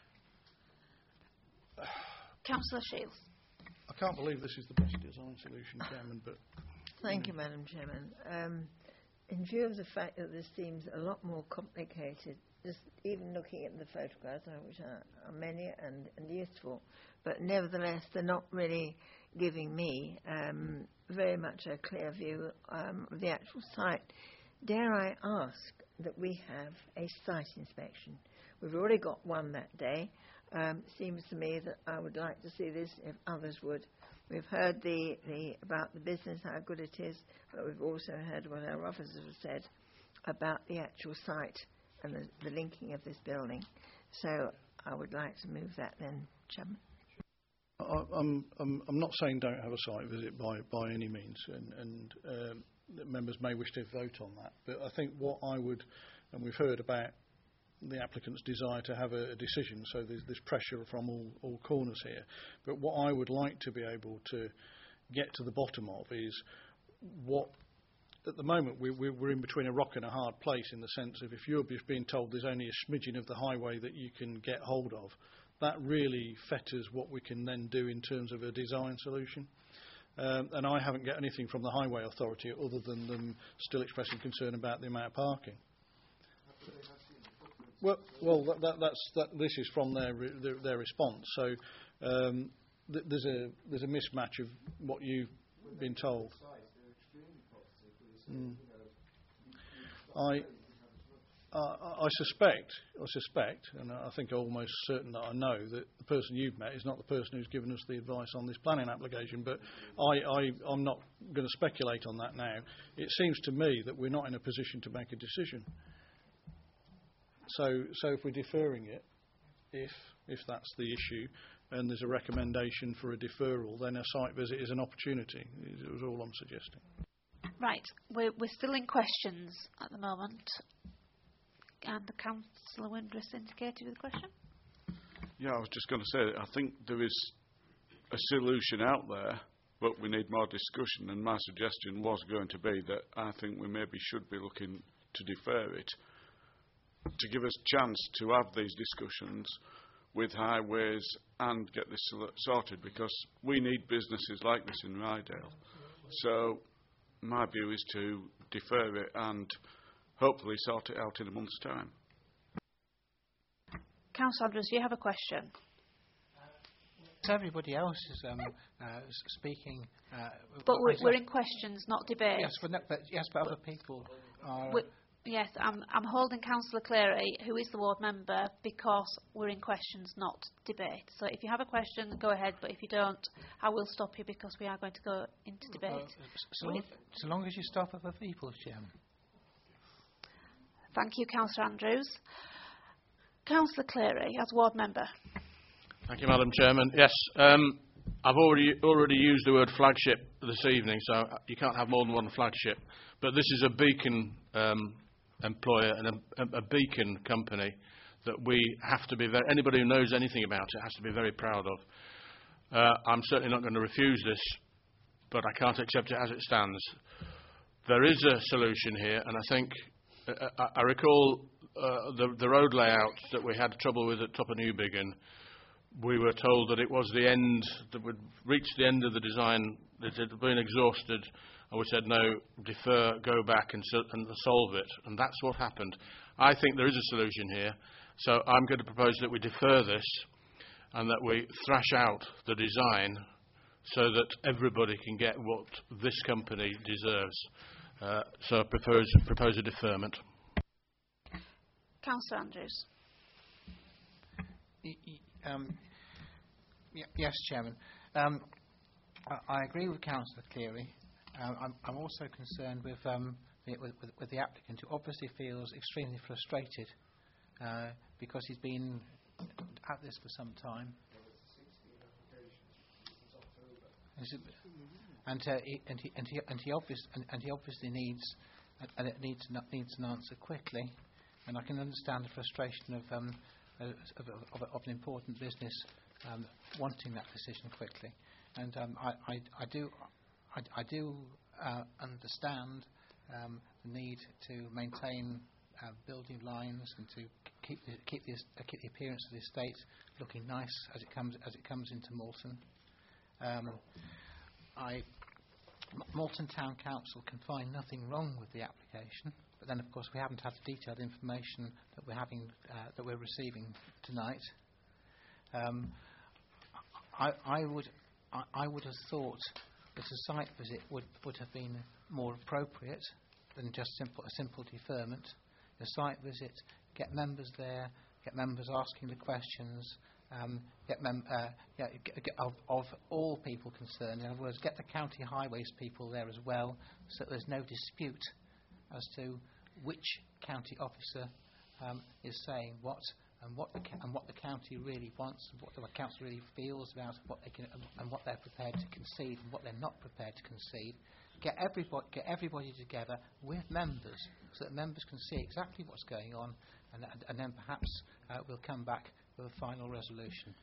Councillor Shields. I can't believe this is the best design solution, Chairman, but... Thank you, Madam Chairman. Um, in view of the fact that this seems a lot more complicated, just even looking at the photographs, uh, which are, are many and, and useful, but nevertheless they're not really giving me um, very much a clear view um, of the actual site. Dare I ask that we have a site inspection? We've already got one that day. Um, it seems to me that I would like to see this if others would. We've heard the, the about the business, how good it is, but we've also heard what our officers have said about the actual site and the, the linking of this building. So I would like to move that then, Chairman. I, I'm, I'm, I'm not saying don't have a site visit by, by any means, and, and um, members may wish to vote on that. But I think what I would, and we've heard about the applicant's desire to have a, a decision, so there's, there's pressure from all, all corners here. But what I would like to be able to get to the bottom of is what, at the moment, we, we, we're in between a rock and a hard place in the sense of if you're just being told there's only a smidgen of the highway that you can get hold of, that really fetters what we can then do in terms of a design solution. Um, and I haven't got anything from the Highway Authority other than them still expressing concern about the amount of parking. Well, well, that, that, that's that. This is from their re, their, their response. So um, th there's a there's a mismatch of what you've been told. Mm. I. Uh, I suspect, I suspect, and I think I'm almost certain that I know that the person you've met is not the person who's given us the advice on this planning application. But I, I, I'm not going to speculate on that now. It seems to me that we're not in a position to make a decision. So, so if we're deferring it, if if that's the issue, and there's a recommendation for a deferral, then a site visit is an opportunity. It was all I'm suggesting. Right, we're we're still in questions at the moment. And the Councillor Windruss indicated with a question. Yeah, I was just going to say, I think there is a solution out there, but we need more discussion. And my suggestion was going to be that I think we maybe should be looking to defer it to give us a chance to have these discussions with highways and get this sorted, because we need businesses like this in Rydale. So my view is to defer it and hopefully sort it out in a month's time. Councillor Andrews, do you have a question? So everybody else is um, uh, s- speaking. Uh, But we're, I- we're in questions, not debate. Yes, but, no, but yes, but other people are. We- Yes, I'm, I'm holding Councillor Cleary, who is the ward member, because we're in questions, not debate. So if you have a question, go ahead, but if you don't, I will stop you because we are going to go into debate. Uh, so, long, so long as you stop other people, Chairman. Thank you, Councillor Andrews. Councillor Cleary, as ward member. Thank you, Madam Chairman. Yes, um, I've already already used the word flagship this evening, so you can't have more than one flagship. But this is a beacon um, employer and a, a beacon company that we have to be very, anybody who knows anything about it has to be very proud of. Uh, I'm certainly not going to refuse this, but I can't accept it as it stands. There is a solution here, and I think, uh, I, I recall uh, the, the road layout that we had trouble with at top of Newbiggin. We were told that it was the end, that we'd reached the end of the design, that it had been exhausted. And we said, no, defer, go back and, so, and solve it. And that's what happened. I think there is a solution here. So I'm going to propose that we defer this and that we thrash out the design so that everybody can get what this company deserves. Uh, so I propose, propose a deferment. Councillor Andrews. Y- y- Um, y- yes, Chairman. Um, I, I agree with Councillor Cleary. Uh, I'm, I'm also concerned with, um, the, with, with, with the applicant, who obviously feels extremely frustrated uh, because he's been at this for some time. Is it, and, uh, he, and, he, and, he, and, he obvious, and, and he obviously needs, and it needs, needs an answer quickly. And I can understand the frustration of, um, of, of, of an important business um, wanting that decision quickly. And um, I, I, I do. I, I do uh, understand um, the need to maintain uh, building lines and to keep the, keep, the, uh, keep the appearance of the estate looking nice as it comes as it comes into Malton. Um, I, M- Malton Town Council can find nothing wrong with the application, but then of course we haven't had the detailed information that we're having uh, that we're receiving tonight. Um, I, I would I, I would have thought that a site visit would, would have been more appropriate than just simple, a simple deferment. A site visit, get members there, get members asking the questions, um, get mem- uh, yeah, get, get of, of all people concerned. In other words, get the county highways people there as well, so that there's no dispute as to which county officer um, is saying what, and what the ca- and what the county really wants, and what the council really feels about, what they can, and, and what they're prepared to concede, and what they're not prepared to concede. Get everybody, get everybody together with members, so that members can see exactly what's going on, and, and, and then perhaps uh, we'll come back with a final resolution.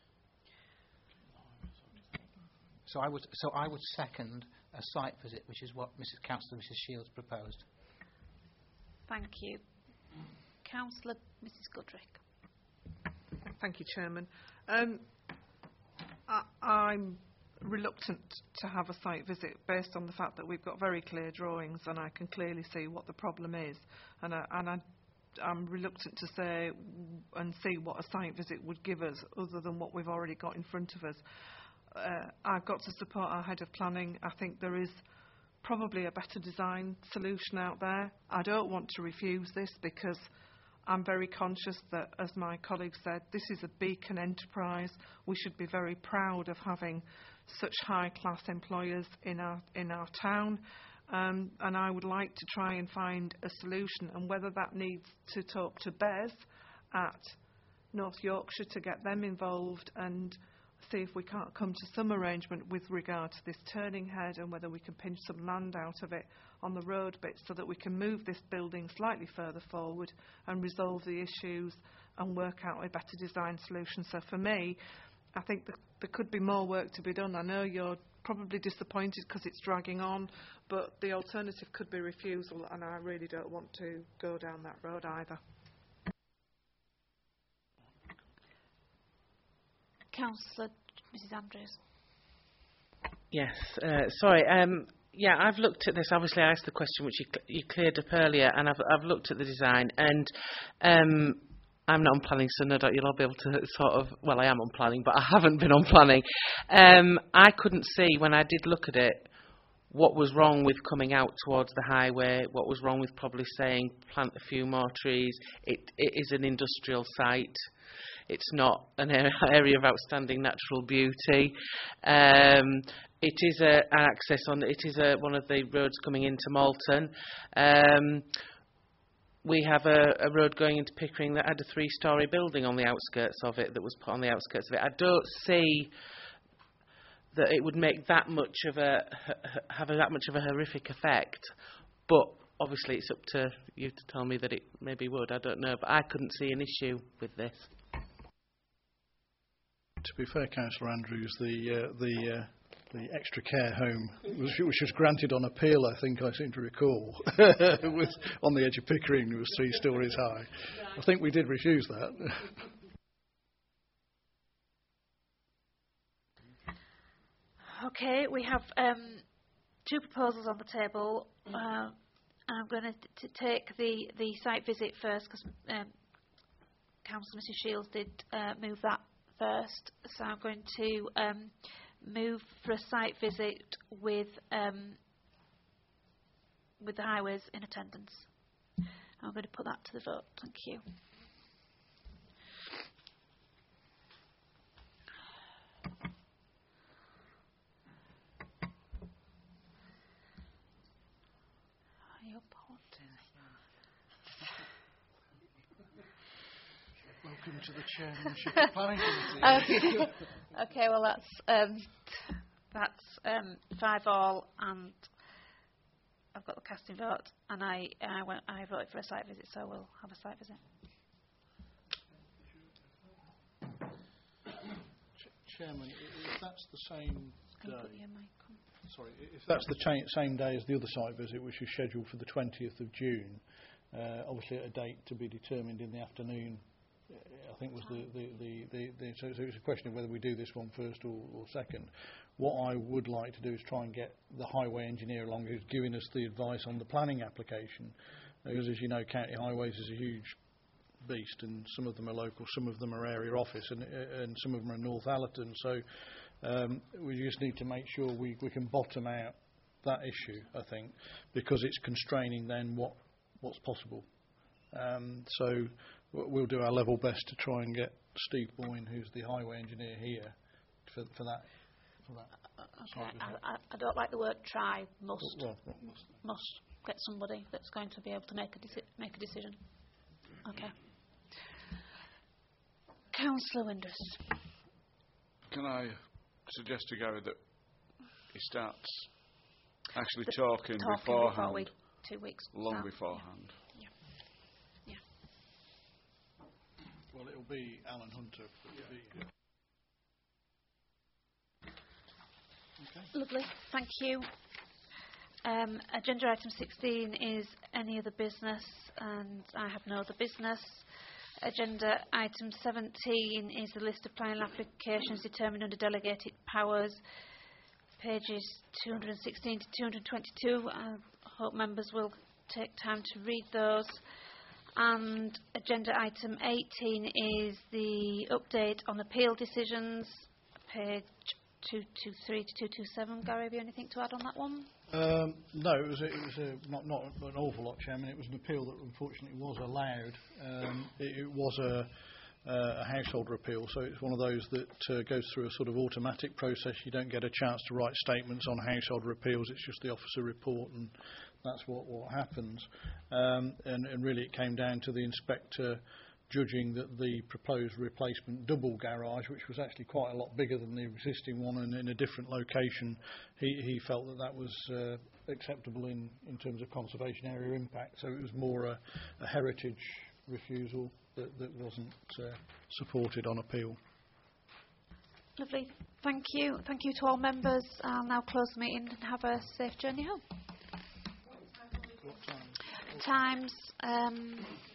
So I would, so I would second a site visit, which is what Missus Councillor Missus Shields proposed. Thank you, Councillor Missus Goodrick. Thank you, Chairman. Um, I, I'm reluctant to have a site visit based on the fact that we've got very clear drawings and I can clearly see what the problem is. And, I, and I, I'm reluctant to say and see what a site visit would give us other than what we've already got in front of us. Uh, I've got to support our head of planning. I think there is probably a better design solution out there. I don't want to refuse this because I'm very conscious that, as my colleague said, this is a beacon enterprise. We should be very proud of having such high-class employers in our in our town, um, and I would like to try and find a solution. And whether that needs to talk to Bez at North Yorkshire to get them involved and see if we can't come to some arrangement with regard to this turning head, and whether we can pinch some land out of it on the road bit so that we can move this building slightly further forward and resolve the issues and work out a better design solution. So for me, I think that there could be more work to be done. I know you're probably disappointed because it's dragging on, but the alternative could be refusal, and I really don't want to go down that road either. Councillor Missus Andrews. Yes, uh, sorry. Um, yeah, I've looked at this. Obviously, I asked the question which you, you cleared up earlier, and I've, I've looked at the design, and um, I'm not on planning, so no doubt you'll all be able to sort of, well, I am on planning, but I haven't been on planning. Um, I couldn't see, when I did look at it, what was wrong with coming out towards the highway, what was wrong with probably saying plant a few more trees. It, it is an industrial site. It's not an area of outstanding natural beauty. Um, it is a, an access on, it is a, one of the roads coming into Malton. Um, we have a, a road going into Pickering that had a three-storey building on the outskirts of it, that was put on the outskirts of it. I don't see that it would make that much of a, have a, that much of a horrific effect, but obviously it's up to you to tell me that it maybe would. I don't know, but I couldn't see an issue with this. To be fair, Councillor Andrews, the uh, the uh, the extra care home, was, which was granted on appeal, I think I seem to recall, it was on the edge of Pickering. It was three storeys high. I think we did refuse that. Okay, we have um, two proposals on the table. Uh, I'm going to take the, the site visit first, because um, Councillor Missus Shields did uh, move that first. So I'm going to um, move for a site visit with um, with the highways in attendance. I'm going to put that to the vote. Thank you. Welcome to the chairmanship of planning committee. Okay. Okay, well that's um, that's um, five all, and I've got the casting vote, and I I went I voted for a site visit, so we'll have a site visit. Ch- Chairman, if that's the same day, sorry, if that's the cha- same day as the other site visit, which is scheduled for the twentieth of June, uh, obviously at a date to be determined in the afternoon. I think was the, the, the, the, the so, so it's a question of whether we do this one first or, or second. What I would like to do is try and get the highway engineer along, who's giving us the advice on the planning application, because as you know, county highways is a huge beast, and some of them are local, some of them are area office, and, and some of them are North Allerton. So um, we just need to make sure we, we can bottom out that issue, I think, because it's constraining then what what's possible. Um, so we'll do our level best to try and get Steve Boyne, who's the highway engineer here, for, for that. For that okay. I, I, I don't like the word try. Must. Well, well, must. Must get somebody that's going to be able to make a deci- make a decision. Okay. Councillor Windus. Can I suggest to Gary that he starts actually the talking, talking beforehand, before we, two weeks long out. beforehand? Yeah. Yeah. Well, it'll be Alan Hunter. It'll be, okay. Lovely. Thank you. Um, agenda item sixteen is any other business, and I have no other business. Agenda item seventeen is the list of planning applications determined under delegated powers, pages two hundred sixteen to two hundred twenty-two. I hope members will take time to read those. And agenda item eighteen is the update on appeal decisions, page two twenty-three to two twenty-seven. Gary, have you anything to add on that one? Um, no, it was, a, it was a, not, not an awful lot, Chairman. It was an appeal that unfortunately was allowed. Um, it, it was a, uh, a householder appeal, so it's one of those that uh, goes through a sort of automatic process. You don't get a chance to write statements on householder appeals. It's just the officer report, and that's what, what happens. Um, and, and really it came down to the inspector judging that the proposed replacement double garage, which was actually quite a lot bigger than the existing one and in a different location, he, he felt that that was uh, acceptable in, in terms of conservation area impact. So it was more a, a heritage refusal that, that wasn't uh, supported on appeal. Lovely. Thank you. Thank you to all members. I'll now close the meeting and have a safe journey home. Times. Um,